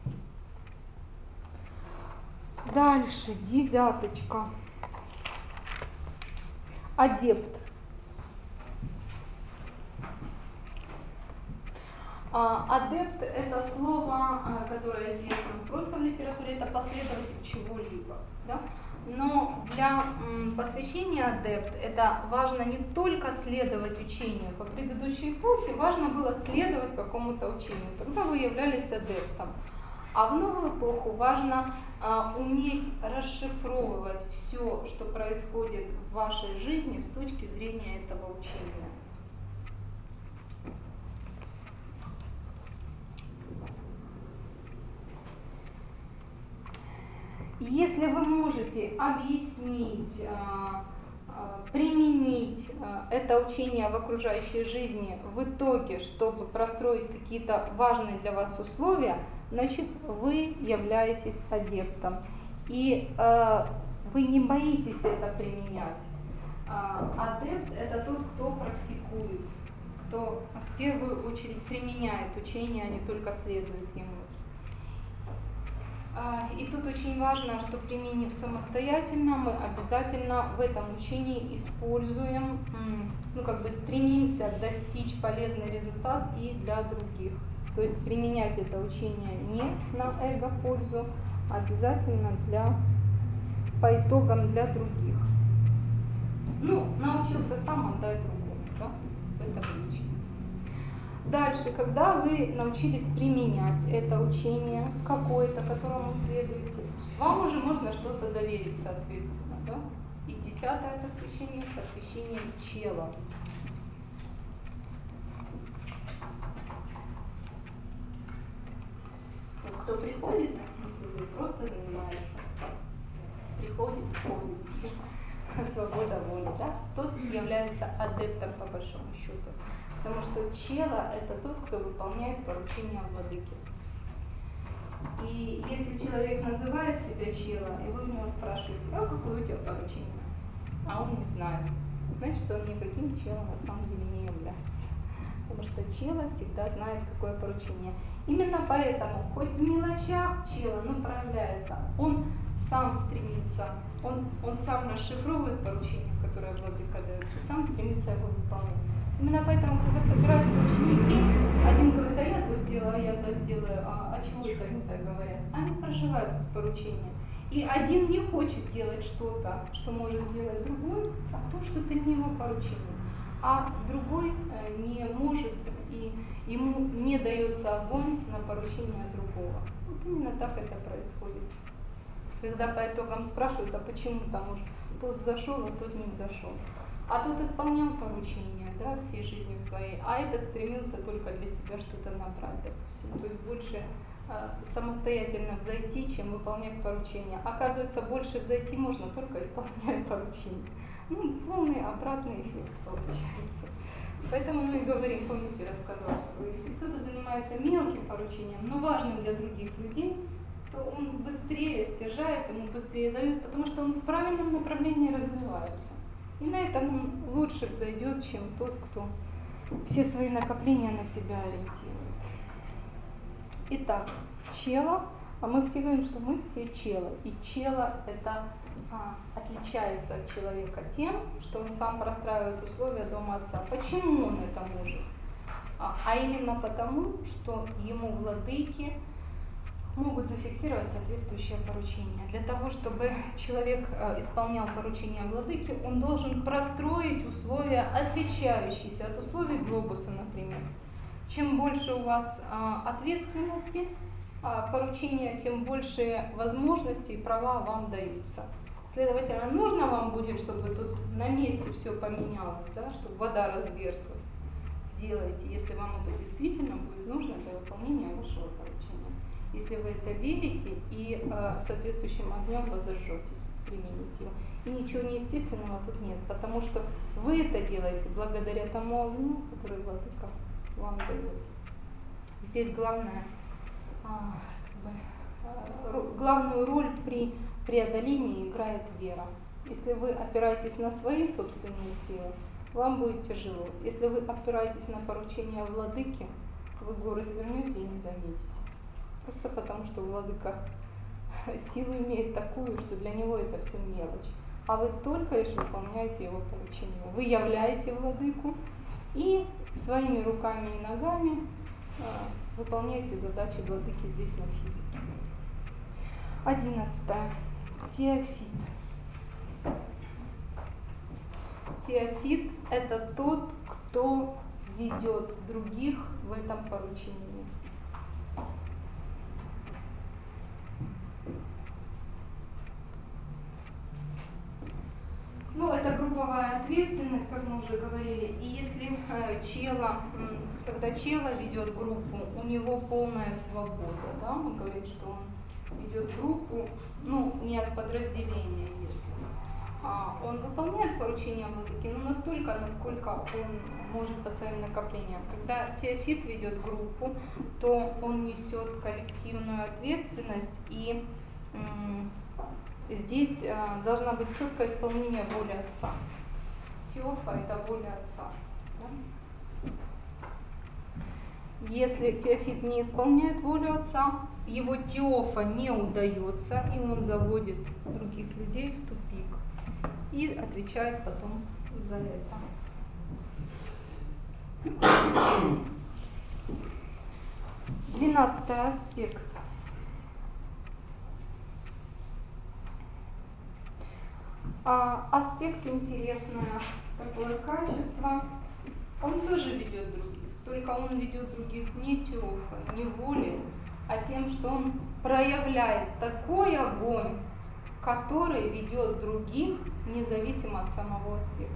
Дальше, девяточка. Адепт. Адепт – это слово, которое известно просто в литературе, это последователь чего-либо. Да? Но для м, посвящения адепт это важно не только следовать учению. По предыдущей эпохе важно было следовать какому-то учению. Тогда вы являлись адептом. А в новую эпоху важно а, уметь расшифровывать все, что происходит в вашей жизни с точки зрения этого учения. Если вы можете объяснить, применить это учение в окружающей жизни в итоге, чтобы простроить какие-то важные для вас условия, значит, вы являетесь адептом. И вы не боитесь это применять. Адепт – это тот, кто практикует, кто в первую очередь применяет учение, а не только следует ему. И тут очень важно, что применив самостоятельно, мы обязательно в этом учении используем, ну как бы стремимся достичь полезный результат и для других. То есть применять это учение не на эго-пользу, а обязательно для, по итогам для других. Ну, научился сам, отдай другому, да, в этом учении. Дальше, когда вы научились применять это учение какое-то, которому следуете, вам уже можно что-то доверить, соответственно, да? И десятое посвящение, посвящение чела. Вот кто приходит на синтезы, просто занимается. Приходит, ходит, свобода воли, да? Тот является адептом по большому счету. Потому что чела – это тот, кто выполняет поручения владыки. И если человек называет себя чела, и вы у него спрашиваете, а какое у тебя поручение? А он не знает. Значит, он никаким челом на самом деле не является. Потому что чела всегда знает, какое поручение. Именно поэтому, хоть в мелочах чела, но проявляется, он сам стремится, он, он сам расшифровывает поручение, которое владыка дает, и сам стремится его выполнять. Именно поэтому, когда собираются ученики, один говорит, а я то сделаю, а я то сделаю, а, а чего это они так говорят? Они проживают поручение. И один не хочет делать что-то, что может сделать другой, а то, что это не его поручение. А другой э, не может, и ему не дается огонь на поручение другого. Вот именно так это происходит. Когда по итогам спрашивают, а почему там вот тот взошел, а тот не взошел. А тот исполнял поручения, да, всей жизнью своей, а этот стремился только для себя что-то набрать, допустим. То есть больше э, самостоятельно взойти, чем выполнять поручения. Оказывается, больше взойти можно только исполняя поручения. Ну, полный обратный эффект получается. Поэтому мы и говорим, помните, рассказала, что если кто-то занимается мелким поручением, но важным для других людей, то он быстрее стяжает, ему быстрее дают, потому что он в правильном направлении развивается. И на этом он лучше взойдет, чем тот, кто все свои накопления на себя ориентирует. Итак, чела, а мы все говорим, что мы все чела. И чела это а, отличается от человека тем, что он сам простраивает условия дома отца. Почему он это может? А, а именно потому, что ему владыки могут зафиксировать соответствующее поручение. Для того, чтобы человек э, исполнял поручение владыки, он должен простроить условия, отличающиеся от условий глобуса, например. Чем больше у вас э, ответственности, э, поручения, тем больше возможностей и права вам даются. Следовательно, нужно вам будет, чтобы тут на месте все поменялось, да, чтобы вода разверзлась. Сделайте, если вам это действительно будет нужно для выполнения вашего поручения. Если вы это верите и э, соответствующим огнем возожжетесь, примените его. И ничего неестественного тут нет, потому что вы это делаете благодаря тому огню, который владыка вам дает. Здесь главное, а, как бы, а, главную роль при преодолении играет вера. Если вы опираетесь на свои собственные силы, вам будет тяжело. Если вы опираетесь на поручение владыки, вы горы свернете и не заметите. Просто потому, что владыка силу имеет такую, что для него это все мелочь. А вы только лишь выполняете его поручение. Вы являете владыку и своими руками и ногами э, выполняете задачи владыки здесь на физике. Одиннадцатое. Теофит. Теофит – это тот, кто ведет других в этом поручении. Ну, это групповая ответственность, как мы уже говорили. И если э, чела, когда чела ведет группу, у него полная свобода, да, мы говорим, что он ведет группу, ну, не от подразделения, если. А, он выполняет поручения владыки, но настолько, насколько он может по своим накоплениям. Когда теофит ведет группу, то он несет коллективную ответственность, и м- здесь а, должна быть четкое исполнение воли отца. Теофа – это воля отца. Да? Если теофит не исполняет волю отца, его теофа не удается, и он заводит других людей в тупик и отвечает потом за это. Двенадцатый аспект. А, аспект интересное такое качество. Он тоже ведет других, только он ведет других не теофа, не волей, а тем, что он проявляет такой огонь, который ведет других независимо от самого аспекта.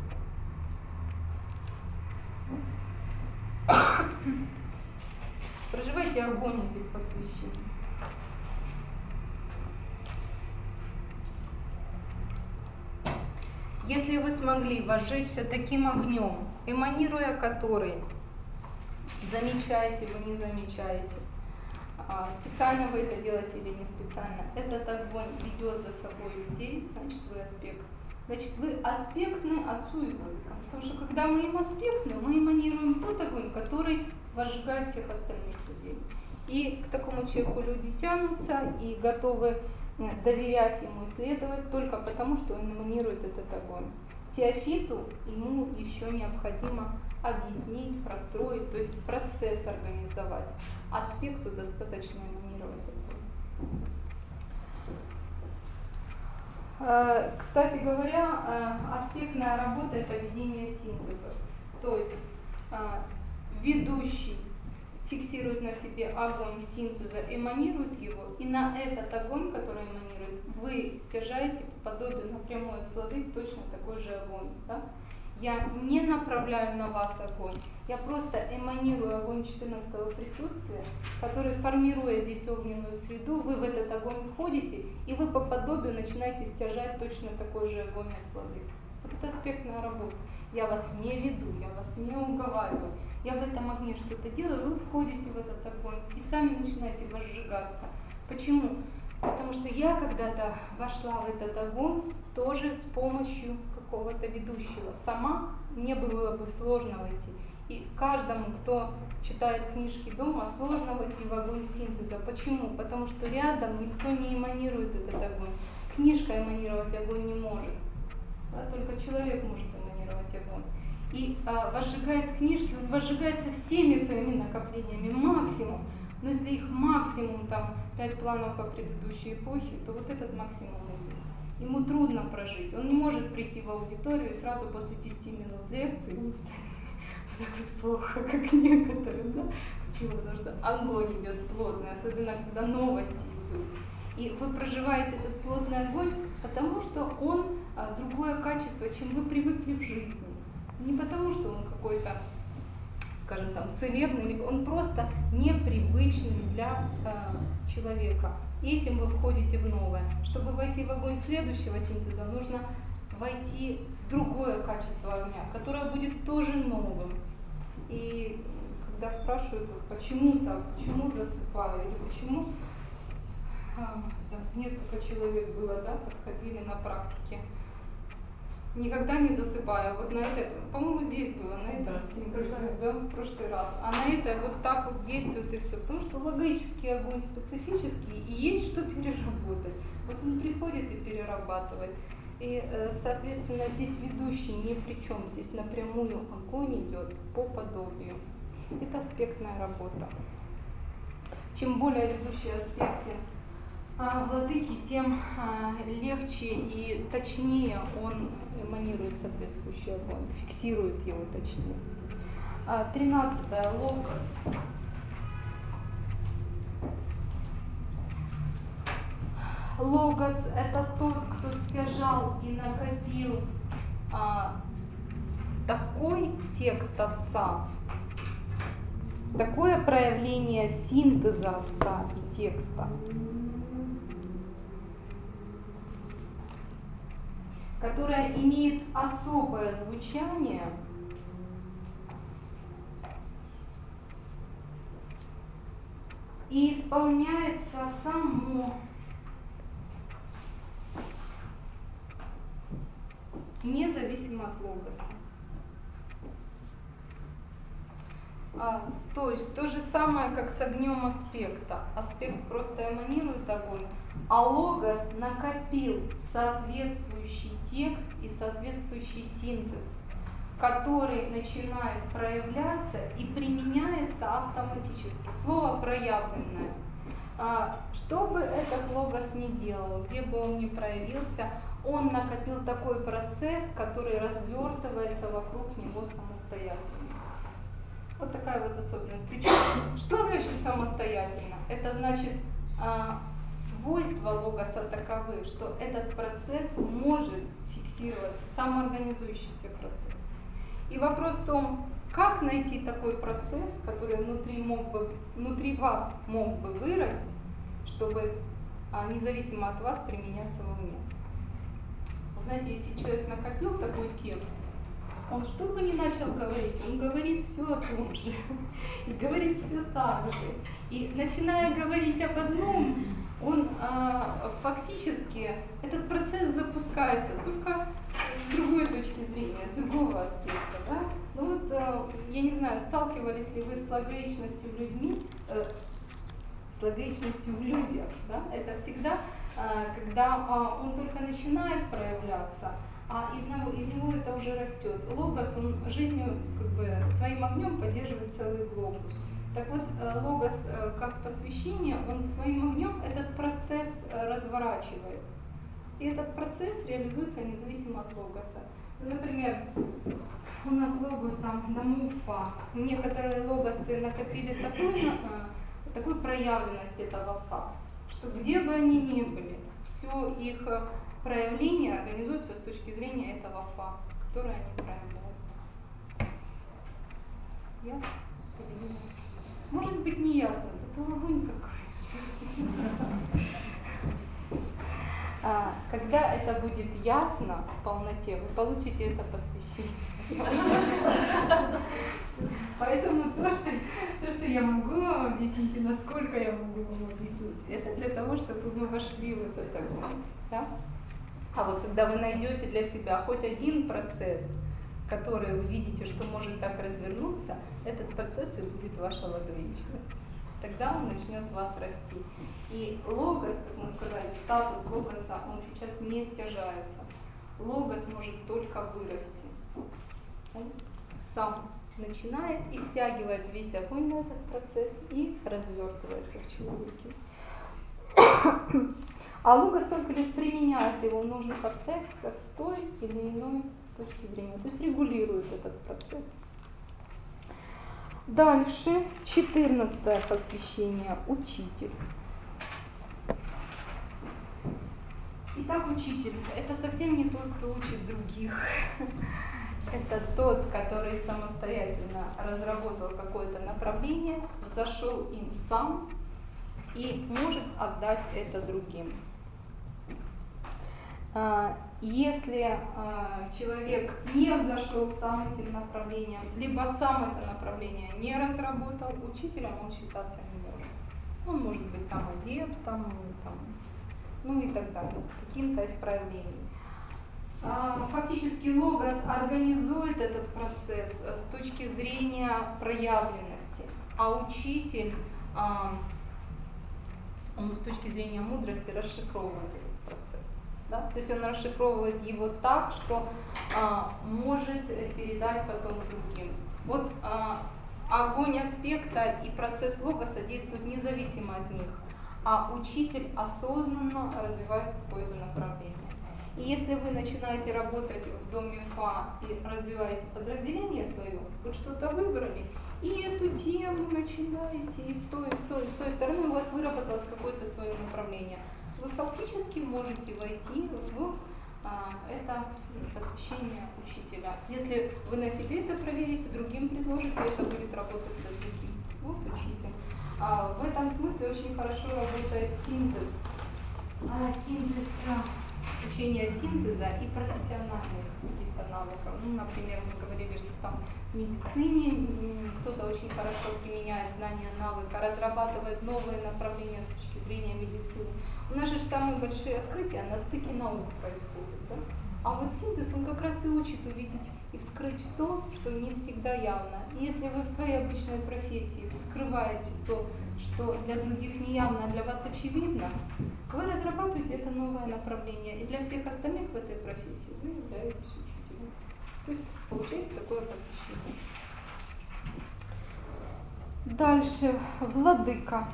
Проживайте огонь этих посвящений. Если вы смогли возжечься таким огнем, эманируя который, замечаете вы, не замечаете, специально вы это делаете или не специально, этот огонь ведет за собой людей, значит вы аспект. Значит, вы аспектны отцу и владыкам. Потому что когда мы им аспектны, мы эманируем тот огонь, который возжигает всех остальных людей. И к такому человеку люди тянутся и готовы доверять ему и следовать только потому, что он эманирует этот огонь. Теофиту ему еще необходимо объяснить, простроить, то есть процесс организовать. Аспекту достаточно эманировать огонь. Кстати говоря, аспектная работа – это ведение синтеза. То есть ведущий фиксирует на себе огонь синтеза, эманирует его, и на этот огонь, который эманирует, вы стяжаете по подобию напрямую от владык точно такой же огонь. Да? Я не направляю на вас огонь, я просто эманирую огонь четырнадцатого присутствия, который, формируя здесь огненную среду, вы в этот огонь входите, и вы по подобию начинаете стяжать точно такой же огонь от владык. Вот это аспектная работа. Я вас не веду, я вас не уговариваю. Я в этом огне что-то делаю, вы входите в этот огонь и сами начинаете возжигаться. Почему? Потому что я когда-то вошла в этот огонь тоже с помощью какого-то ведущего. Сама мне было бы сложно войти. И каждому, кто читает книжки дома, сложно войти в огонь синтеза. Почему? Потому что рядом никто не эманирует этот огонь. Книжка эманировать огонь не может. Да, только человек может эманировать огонь. И а, возжигаясь книжки, он возжигается всеми своими накоплениями, максимум. Но если их максимум там пять планов по предыдущей эпохе, то вот этот максимум и есть. Ему трудно прожить. Он не может прийти в аудиторию и сразу после десяти минут лекции вот так вот плохо, как некоторые, да? Почему? Потому что огонь идет плотный, особенно когда новости идут. И вы проживаете этот плотный огонь, потому что он а, другое качество, чем вы привыкли в жизни. Не потому, что он какой-то, скажем там, целебный, он просто непривычный для э, человека. И этим вы входите в новое. Чтобы войти в огонь следующего синтеза, нужно войти в другое качество огня, которое будет тоже новым. И когда спрашивают, почему так, почему засыпаю, или почему, а, там, несколько человек было, да, подходили на практике, никогда не засыпаю. Вот на это, по-моему, здесь было, на это раз, да, в прошлый раз. А на это вот так вот действует и все. Потому что логический огонь специфический, и есть что переработать. Вот он приходит и перерабатывает. И, соответственно, здесь ведущий ни при чем. Здесь напрямую огонь идет по подобию. Это аспектная работа. Чем более ведущий аспектен а, владыки, тем а, легче и точнее он эманирует соответствующий огонь, фиксирует его точнее. А, тринадцатое. Логос. Логос – это тот, кто стяжал и накопил а, такой текст Отца, такое проявление синтеза Отца и текста, которое имеет особое звучание и исполняется само, независимо от логоса. А, то есть то же самое, как с огнем аспекта. Аспект просто эманирует огонь, а логос накопил соответствующий текст и соответствующий синтез, который начинает проявляться и применяется автоматически. Слово проявленное. А, что бы этот логос ни делал, где бы он ни проявился, он накопил такой процесс, который развертывается вокруг него самостоятельно. Вот такая вот особенность. Причем, что значит самостоятельно? Это значит, а, свойства логоса таковы, что этот процесс может фиксироваться, самоорганизующийся процесс. И вопрос в том, как найти такой процесс, который внутри, мог бы, внутри вас мог бы вырасти, чтобы а, независимо от вас применяться вовне. Знаете, если человек накопил такой текст, он что бы ни начал говорить, он говорит все о том же, и говорит все так же. И начиная говорить об одном, он а, фактически, этот процесс запускается только с другой точки зрения, с другого аспекта. Да? Ну вот, а, я не знаю, сталкивались ли вы с логичностью людьми, э, с логичностью в людях. Да? Это всегда, а, когда а, он только начинает проявляться, а из него, из него это уже растет. Логос, он жизнью, как бы, своим огнем поддерживает целый глобус. Так вот, логос, как посвящение, он своим огнем этот процесс разворачивает. И этот процесс реализуется независимо от логоса. Например, у нас логос там Дамуфа. Некоторые логосы накопили такую, такую проявленность этого фа, что где бы они ни были, все их проявление организуется с точки зрения этого фа, которое они проявляют. Ясно? Может быть, не ясно, зато огонь какой. А, когда это будет ясно в полноте, вы получите это посвящение. Поэтому то, что, то, что я могу вам объясните, насколько я могу вам объяснить. Это для того, чтобы мы вошли в этот огонь. Да? А вот когда вы найдете для себя хоть один процесс, который вы видите, что может так развернуться, этот процесс и будет ваша логоичность. Тогда он начнет в вас расти. И логос, как мы сказали, статус логоса, он сейчас не стяжается. Логос может только вырасти. Он сам начинает и стягивает весь огонь на этот процесс и развертывается в человеке. А логос только лишь применяет его в нужных обстоятельствах с той или иной точки зрения, то есть регулирует этот процесс. Дальше, четырнадцатое посвящение, учитель. Итак, учитель – это совсем не тот, кто учит других. Это тот, который самостоятельно разработал какое-то направление, зашел им сам и может отдать это другим. Если человек не взошел сам этим направлением, либо сам это направление не разработал, учителем он считаться не может. Он может быть там адептом, там, ну и так далее, каким-то из проявлений. Фактически логос организует этот процесс с точки зрения проявленности, а учитель, он с точки зрения мудрости расшифровывает этот процесс. Да? То есть он расшифровывает его так, что а, может передать потом другим. Вот а, огонь аспекта и процесс логоса действуют независимо от них, а учитель осознанно развивает какое-то направление. И если вы начинаете работать в доме Фа и развиваете подразделение свое, вы что-то выбрали, и эту тему начинаете и с той, и с той, и с той стороны у вас выработалось какое-то свое направление. Вы фактически можете войти в а, это посвящение учителя. Если вы на себе это проверите, другим предложите, это будет работать для других. Вот учитель. А, в этом смысле очень хорошо работает синтез. А, синтез учения синтеза и профессиональных каких-то навыков. Ну, например, мы говорили, что там в медицине кто-то очень хорошо применяет знания навыка, разрабатывает новые направления с точки зрения медицины. У нас же самые большие открытия на стыке наук происходят. Да? А вот синтез, он как раз и учит увидеть и вскрыть то, что не всегда явно. И если вы в своей обычной профессии вскрываете то, что для других не явно, а для вас очевидно, вы разрабатываете это новое направление. И для всех остальных в этой профессии вы являетесь учителем. То есть получаете такое посвящение. Дальше, владыка.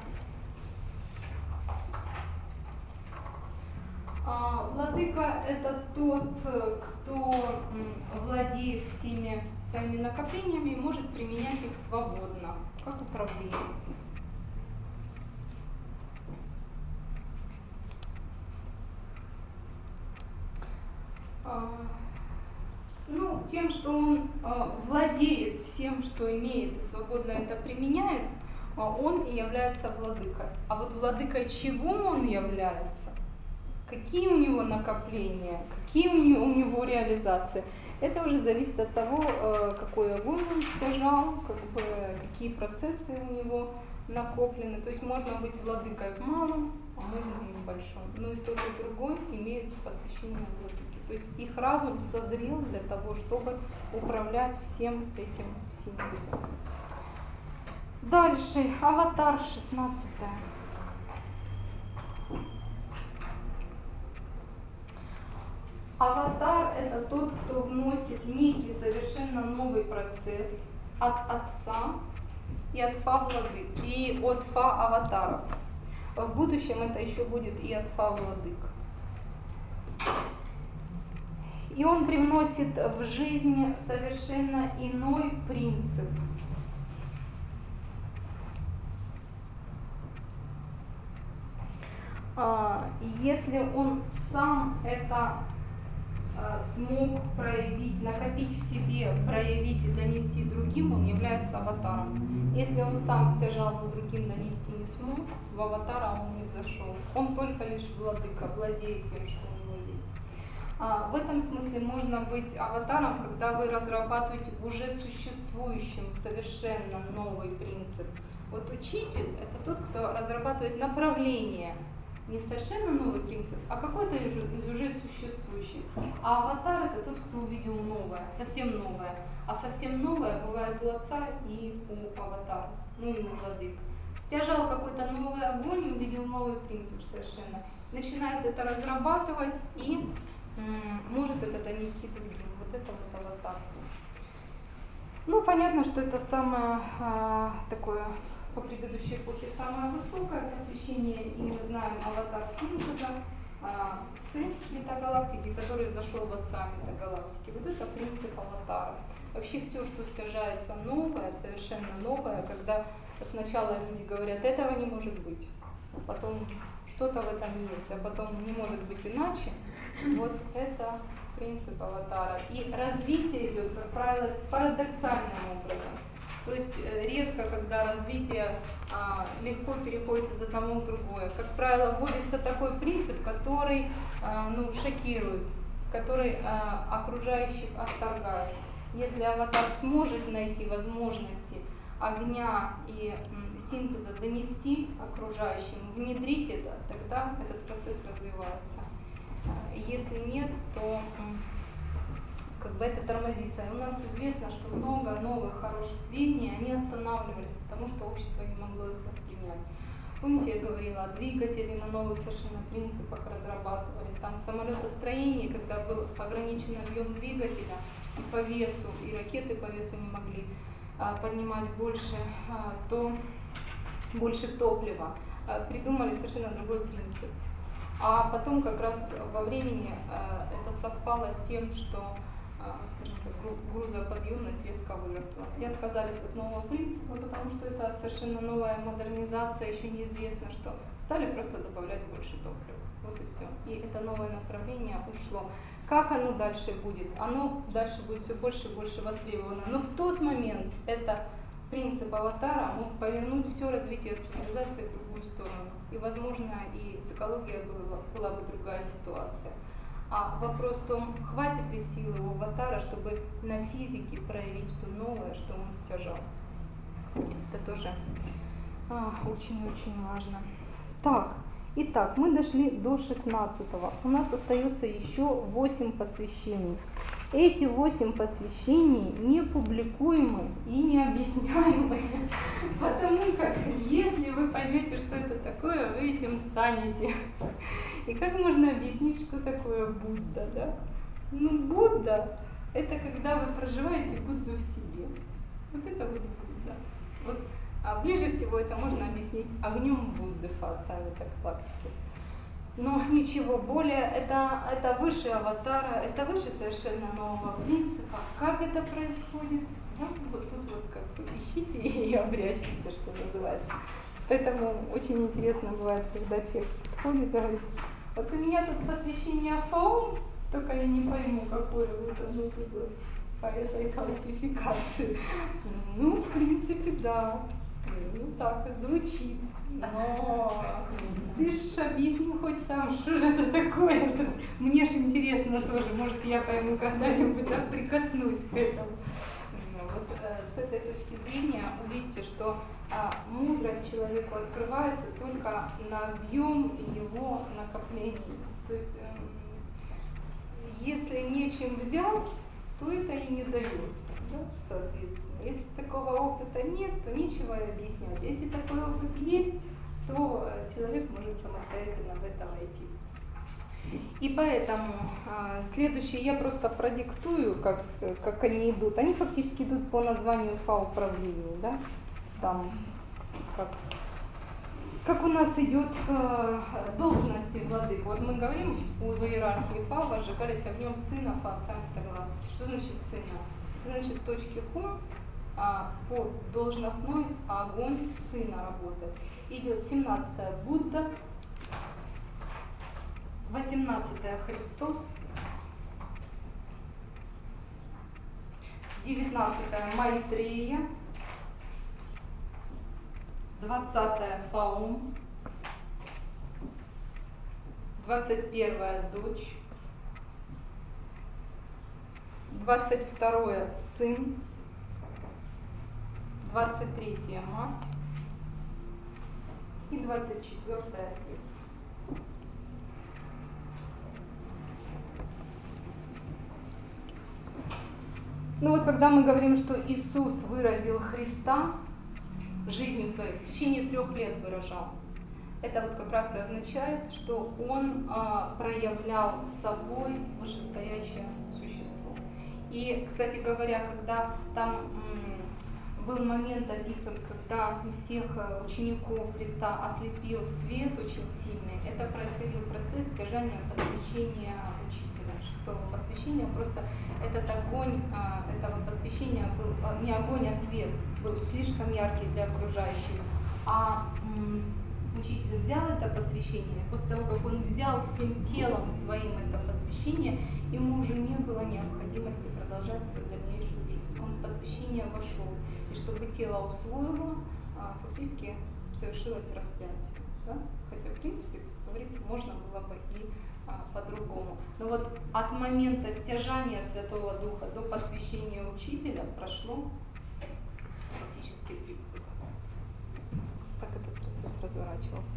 А, владыка – это тот, кто владеет всеми своими накоплениями и может применять их свободно, как управленец. А, ну, тем, что он а, владеет всем, что имеет, и свободно это применяет, а, он и является владыкой. А вот владыкой чего он является? Какие у него накопления, какие у него, у него реализации, это уже зависит от того, какой огонь он стяжал, как бы, какие процессы у него накоплены. То есть можно быть владыкой в малом, а можно и в большом. Но и тот, и другой имеют посвящение владыки. То есть их разум созрел для того, чтобы управлять всем этим синтезом. Дальше, аватар шестнадцатое. Аватар – это тот, кто вносит некий совершенно новый процесс от Отца и от Фа-владык, и от Фа-аватаров. В будущем это еще будет и от Фа-владык. И он привносит в жизнь совершенно иной принцип. Если он сам это смог проявить, накопить в себе, проявить и донести другим, он является аватаром. Если он сам стяжал, но другим донести не смог, в аватара он не взошел. Он только лишь владыка, владеет тем, что у него есть. А, в этом смысле можно быть аватаром, когда вы разрабатываете уже существующим совершенно новый принцип. Вот Учитель – это тот, кто разрабатывает направление, не совершенно новый принцип, а какой-то из, из уже существующих. А аватар – это тот, кто увидел новое, совсем новое. А совсем новое бывает у отца и у аватара, ну и у владык. Стяжал какой-то новый огонь, увидел новый принцип совершенно. Начинает это разрабатывать и м, может это донести другим. Вот это вот аватар. Ну, понятно, что это самое а, такое по предыдущей эпохе самое высокое посвящение, и мы знаем аватар синтеза, а, сын метагалактики, который зашел в отца метагалактики. Вот это принцип аватара. Вообще все, что стяжается новое, совершенно новое, когда сначала люди говорят, этого не может быть, потом что-то в этом есть, а потом не может быть иначе, вот это принцип аватара. И развитие идет, как правило, парадоксальным образом. То есть э, редко, когда развитие а, легко переходит из одного в другое. Как правило, вводится такой принцип, который а, ну, шокирует, который а, окружающих отторгает. Если аватар сможет найти возможности огня и м, синтеза донести окружающим, внедрить это, тогда этот процесс развивается. Если нет, то м, как бы это тормозится. И у нас известно, что много новых хороших веяний, они останавливались, потому что общество не могло их воспринять. Помните, я говорила, двигатели на новых совершенно принципах разрабатывались. Там в самолетостроении, когда был ограничен объем двигателя и по весу, и ракеты по весу не могли а, поднимать больше, а, то больше топлива, а, придумали совершенно другой принцип. А потом как раз во времени э, это совпало с тем, что, э, скажем так, грузоподъемность резко выросла. И отказались от нового принципа, потому что это совершенно новая модернизация, еще неизвестно что. Стали просто добавлять больше топлива. Вот и все. И это новое направление ушло. Как оно дальше будет? Оно дальше будет все больше и больше востребовано. Но в тот момент это принцип аватара мог повернуть все развитие цивилизации в другую сторону. И, возможно, и с экологией была, была бы другая ситуация. А вопрос в том, хватит ли силы у аватара, чтобы на физике проявить то новое, что он стяжал. Это тоже очень-очень важно. Так, итак, мы дошли до шестнадцатого. У нас остается еще восемь посвящений. Эти восемь посвящений не публикуемы и не объясняемы, потому как если вы поймете, что это такое, вы этим станете. И как можно объяснить, что такое Будда, да? Ну, Будда – это когда вы проживаете Будду в себе. Вот это вот Будда. Вот, а ближе всего это можно объяснить огнем Будды по отца метагалактики. Но ничего более, это, это выше аватара, это выше совершенно нового принципа. Как это происходит? Ну, вот тут вот как бы ищите и обрящите, что называется. Поэтому очень интересно бывает, когда человек подходит и говорит, вот у меня тут посвящение Фаум, только я не пойму, какое вот оно было по этой классификации. Ну, в принципе, да. Ну так звучит, но ты ж объясни хоть сам, что же это такое, что мне же интересно тоже, может я пойму когда-нибудь, да, прикоснусь к этому. Вот э, с этой точки зрения увидите, что э, мудрость человеку открывается только на объем его накоплений. То есть э, если нечем взять, то это и не дается, да, соответственно. Если такого опыта нет, то нечего и объяснять. Если такой опыт есть, то человек может самостоятельно в это войти. И поэтому э, следующие я просто продиктую, как, как они идут. Они фактически идут по названию фа-управления, да, там как, как у нас идет э, должности владык. Вот мы говорим о иерархии фа, возжигались огнем сына фа, отца метагалактики. Что значит сына? Значит, точки хум а, по должностной огонь сына работает. Идет семнадцатая Будда, восемнадцатая Христос, девятнадцатая Майтрея, двадцатая Фаум, двадцать первая дочь, двадцать второе сын, двадцать третья мать, И двадцать четвёртое Отец. Ну вот когда мы говорим, что Иисус выразил Христа жизнью своей, в течение трех лет выражал, это вот как раз и означает, что Он а, проявлял собой вышестоящее существо. И, кстати говоря, когда там м, был момент описан, когда всех учеников Христа ослепил свет очень сильный, это происходил процесс стяжания посвящения учителя, шестого посвящения. Просто этот огонь а, этого посвящения был а, не огонь, а свет, был слишком яркий для окружающих. А м, учитель взял это посвящение, после того, как он взял всем телом своим это посвящение, ему уже не было необходимости продолжать свою дальнейшую жизнь. Он в посвящение вошел, и чтобы тело усвоило, а, фактически совершилось распятие. Да? Хотя, в принципе, как говорится, можно было бы и а, по-другому. Но вот от момента стяжания Святого Духа до посвящения учителя прошло практически три года. Так этот процесс разворачивался.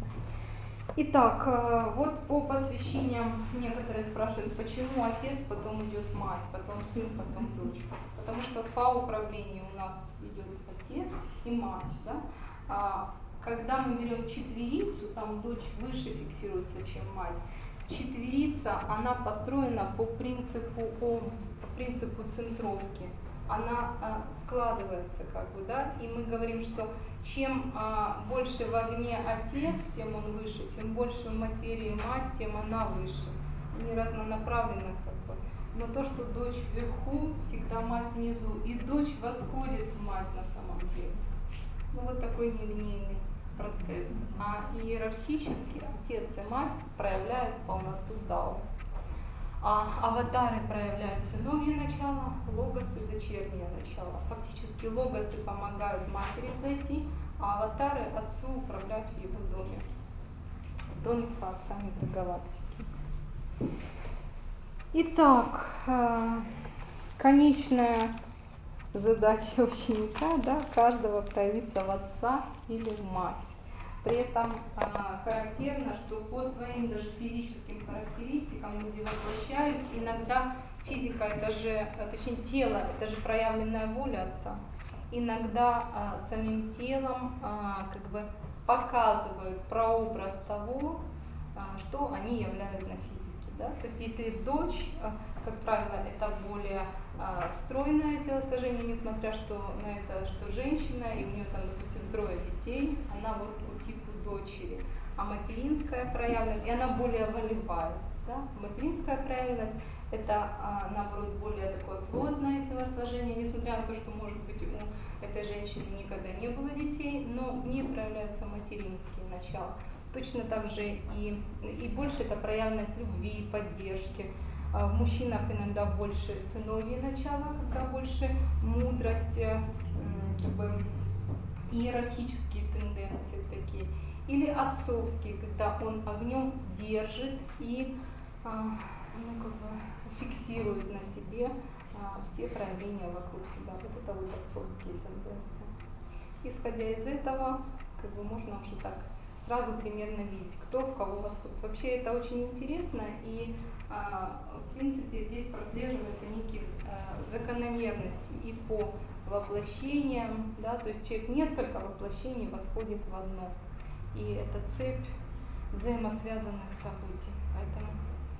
Итак, вот по посвящениям некоторые спрашивают, почему отец, потом идет мать, потом сын, потом дочь. Потому что по управлению у нас идет отец и мать. Да? А когда мы берем четверицу, там дочь выше фиксируется, чем мать. Четверица, она построена по принципу Ом, по принципу центровки. Она а, складывается, как бы, да, и мы говорим, что чем а, больше в огне отец, тем он выше, чем больше в материи мать, тем она выше. Они разнонаправлены, как бы. Но то, что дочь вверху, всегда мать внизу, и дочь восходит в мать на самом деле. Ну вот такой нелинейный процесс. А иерархически отец и мать проявляют полноту Дао. А аватары проявляют сыновье начало, логосы дочернее начало. Фактически логосы помогают матери зайти, а аватары отцу управлять в его доме. Доме Творца микрогалактики. Итак, конечная задача ученика, да, каждого проявиться в отца или в мать. При этом а, характерно, что по своим даже физическим характеристикам люди воплощаются. Иногда физика это же, точнее тело, это же проявленная воля отца. Иногда а, самим телом а, как бы показывают прообраз того, а, что они являют на физике. Да? То есть если дочь, а, как правило, это более а, стройное телосложение, несмотря что на это, что женщина, и у нее там, допустим, трое детей, она вот по типу дочери. А материнская проявленность, и она более волевая. Да? Материнская проявленность это, а, наоборот, более такое плотное телосложение, несмотря на то, что, может быть, у этой женщины никогда не было детей, но в ней проявляются материнские начала. Точно так же и, и больше это проявленность любви, поддержки. В мужчинах иногда больше сыновье начало, когда больше мудрость, как бы иерархические тенденции такие. Или отцовские, когда он огнем держит и ну, как бы фиксирует на себе все проявления вокруг себя. Вот это вот отцовские тенденции. Исходя из этого, как бы можно уже так сразу примерно видеть, кто в кого восходит. Вообще это очень интересно, и а, в принципе здесь прослеживаются некие а, закономерности и по воплощениям, да, то есть человек несколько воплощений восходит в одно. И это цепь взаимосвязанных событий. Поэтому,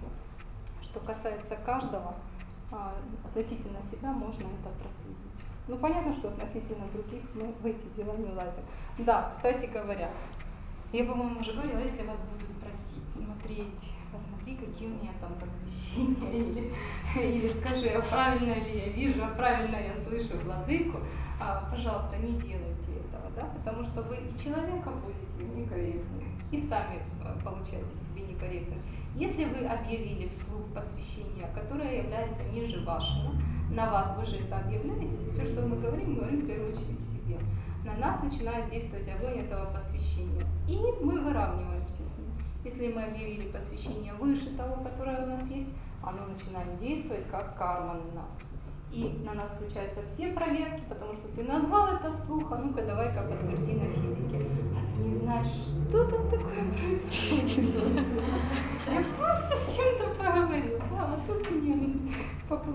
что касается каждого, а, относительно себя можно это проследить. Ну, понятно, что относительно других мы в эти дела не лазим. Да, кстати говоря, я, по-моему, уже говорила, если вас будут просить смотреть, посмотри, какие у меня там посвящения, или, или скажи, а правильно ли я вижу, а правильно я слышу владыку, а, пожалуйста, не делайте этого, да, потому что вы и человека будете некорректным, и сами получаете себе некорректным. Если вы объявили вслух посвящение, которое является ниже вашего, на вас вы же это объявляете, все, что мы говорим, мы говорим в первую очередь себе. На нас начинает действовать огонь этого посвящения, и мы выравниваемся с ним. Если мы объявили посвящение выше того, которое у нас есть, оно начинает действовать как карма на нас. И на нас включаются все проверки, потому что ты назвал это вслух, а ну-ка давай-ка подтверди на физике. А ты не знаешь, что ты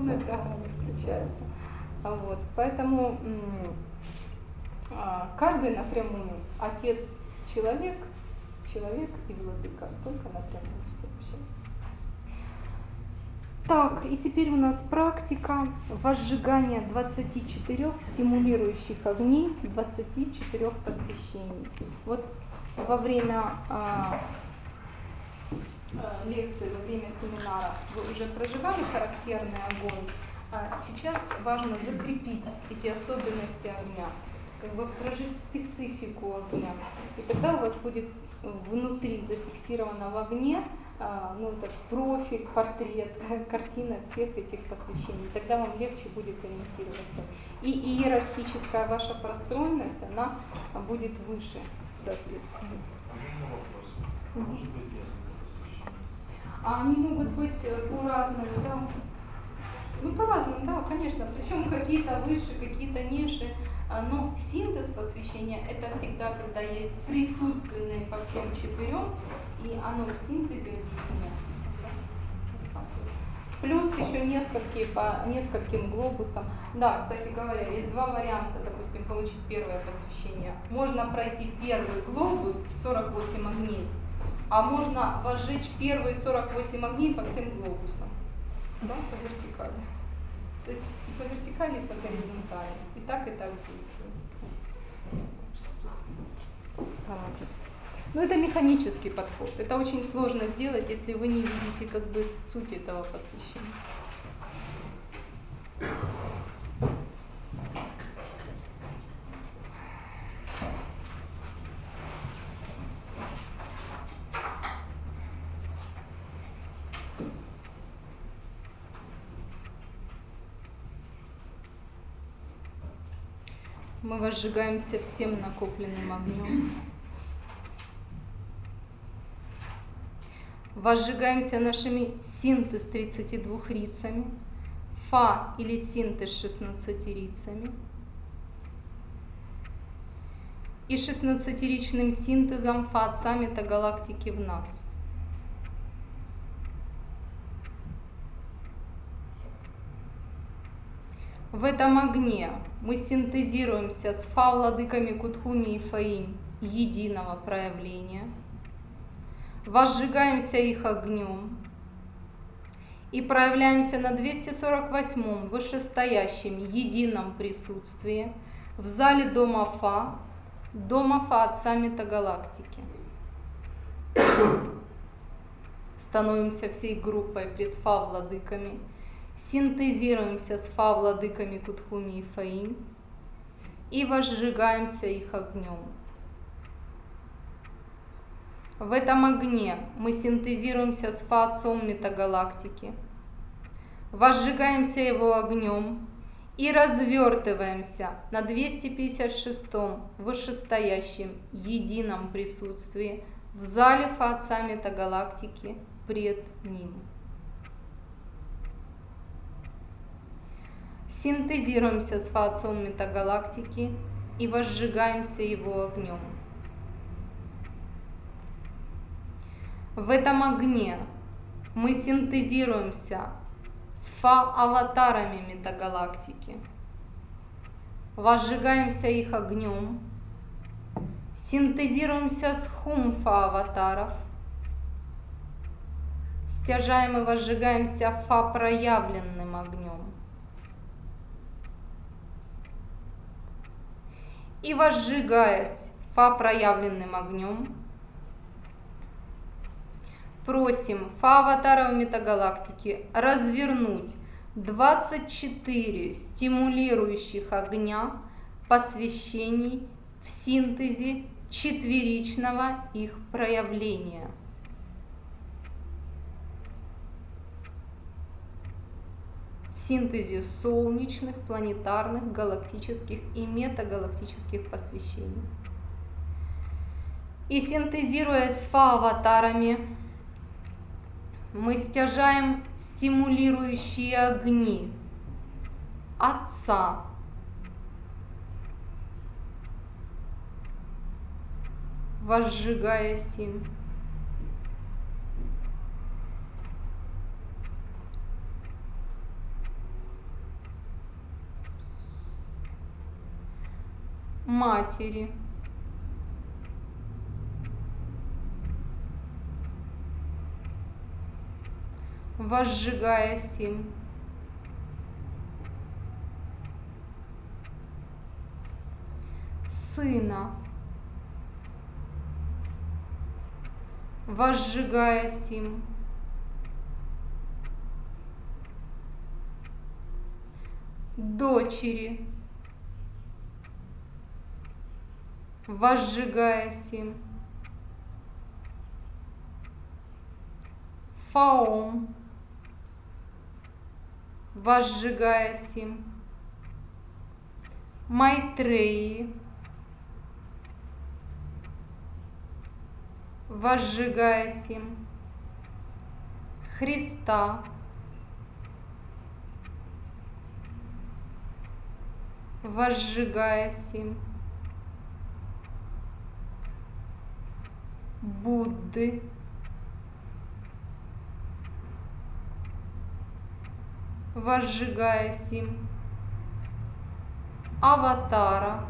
умной программе включается. Вот. Поэтому каждый напрямую, отец человек, человек и владыка, только напрямую все общаются. Так, и теперь у нас практика возжигания двадцати четырёх стимулирующих огней, двадцати четырёх посвящений. Вот во время а, а, лекции, во время семинара вы уже проживали характерный огонь. А сейчас важно закрепить эти особенности огня, как бы прожить специфику огня. И тогда у вас будет внутри зафиксировано в огне а, ну, это профиль, портрет, картина всех этих посвящений. Тогда вам легче будет ориентироваться. И иерархическая ваша простроенность, она будет выше, соответственно.
А можно вопрос? Может быть несколько посвящений?
А они могут быть по-разному, да. Ну, по-разному, да, конечно. Причем какие-то выше, какие-то ниже. Но синтез посвящения – это всегда, когда есть присутственные по всем четырем, и оно в синтезе объединяется. Да? Плюс еще несколько, по нескольким глобусам. Да, кстати говоря, есть два варианта, допустим, получить первое посвящение. Можно пройти первый глобус, сорок восемь огней, а можно возжечь первые сорок восемь огней по всем глобусам. Да, по вертикали. То есть и по вертикали, и по горизонтали. И так, и так действует. Но это механический подход. Это очень сложно сделать, если вы не видите как бы суть этого посвящения. Мы возжигаемся всем накопленным огнем. Возжигаемся нашими синтез тридцати двух рицами, фа или синтез шестнадцати рицами и шестнадцатиричным синтезом фа отца метагалактики в нас. В этом огне мы синтезируемся с фа владыками Кутхуми и Фаинь единого проявления, возжигаемся их огнем и проявляемся на двести сорок восьмом вышестоящем едином присутствии в зале Дома Фа, Дома Фа Отца Метагалактики. Становимся всей группой пред Фа владыками, синтезируемся с Фа владыками Кутхуми и Фаинь и возжигаемся их огнем. В этом огне мы синтезируемся с Фа Отцом Метагалактики, возжигаемся его огнем и развертываемся на двести пятьдесят шестом вышестоящем едином присутствии в зале Фа Отца Метагалактики пред ним. Синтезируемся с Фа Отцом Метагалактики и возжигаемся его огнем. В этом огне мы синтезируемся с Фа-аватарами Метагалактики, возжигаемся их огнем, синтезируемся с Хум-Фа-аватаров, стяжаем и возжигаемся Фа-проявленным огнем. И возжигаясь Фа-проявленным огнем, просим Фа-аватаров Метагалактики развернуть двадцать четыре стимулирующих огня посвящений в синтезе четверичного их проявления. В синтезе солнечных, планетарных, галактических и метагалактических посвящений. И синтезируя с Фа-аватарами, мы стяжаем стимулирующие огни Отца, возжигаясь им. Матери, возжигая сим Сына, возжигая сим Дочери, возжигая сим Фаом, возжигая сим Майтреи, возжигая сим Христа, возжигая сим Будды, возжигая сим Аватара,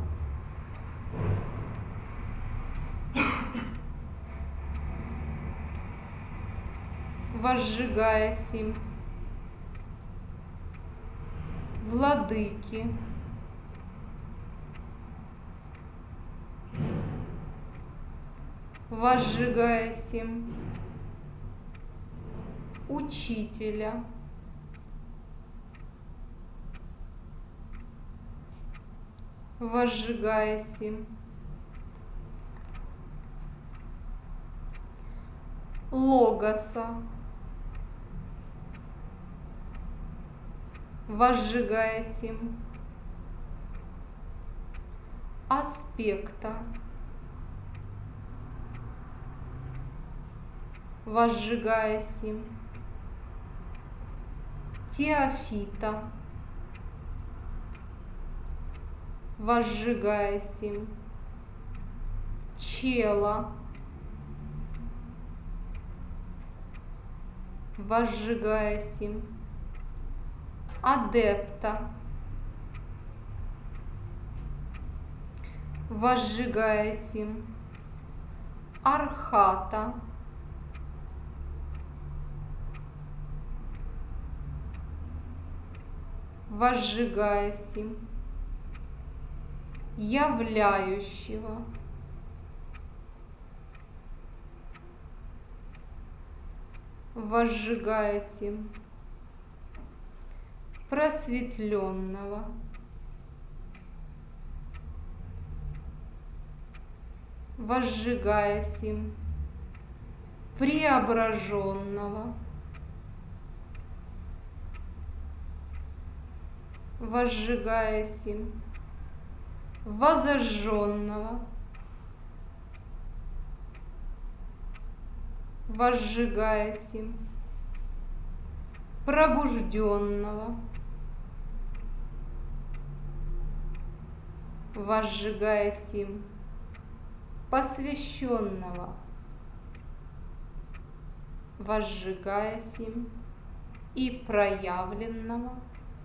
возжигая сим Владыки, возжигая сим Учителя, возжигая сим Логоса, возжигая сим Аспекта, возжигая сим Теофита, возжигая сим Чела, возжигая сим Адепта, возжигая сим Архата, возжигая сим являющего, возжигая сим просветленного, возжигая сим преображенного, возжигая сим возожженного, возжигая сим пробужденного, возжигая сим посвященного, возжигая сим и проявленного,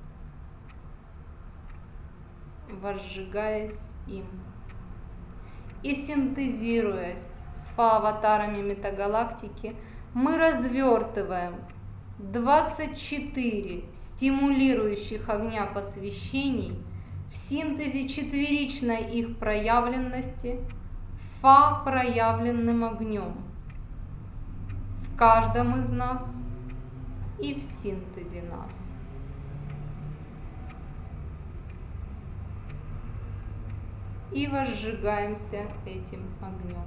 возжигаясь им. И синтезируясь с фа-аватарами метагалактики, мы развертываем двадцать четыре стимулирующих огня посвящений в синтезе четверичной их проявленности фа проявленным огнем в каждом из нас и в синтезе нас. И возжигаемся этим огнем.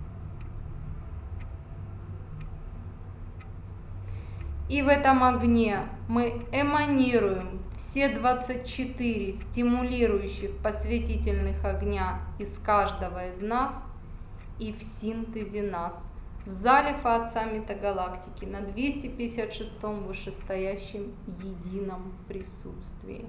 И в этом огне мы эманируем все двадцать четыре стимулирующих посвятительных огня из каждого из нас и в синтезе нас в зале Фа-Отца Метагалактики на двести пятьдесят шестом вышестоящем едином присутствии.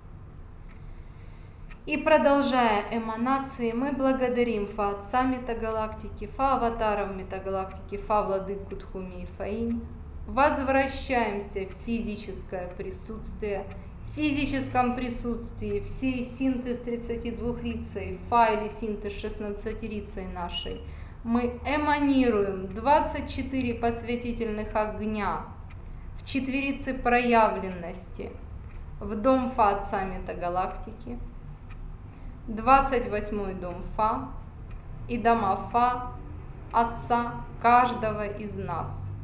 И продолжая эманации, мы благодарим Фа-Отца Метагалактики, Фа-Аватаров Метагалактики, Фа-Владыку Тхуми и Фаинь, возвращаемся в физическое присутствие, физическом присутствии всей синтез тридцатидвухрицей, фа или синтез шестнадцатирицей нашей, мы эманируем двадцать четыре посвятительных огня в четверице проявленности в дом Фа Отца Метагалактики, двадцать восьмой дом Фа и дома Фа Отца каждого из нас.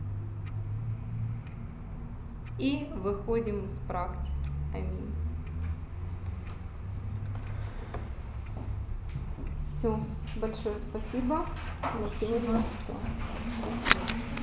И выходим из практики. Аминь. Все. Большое спасибо. На сегодня все.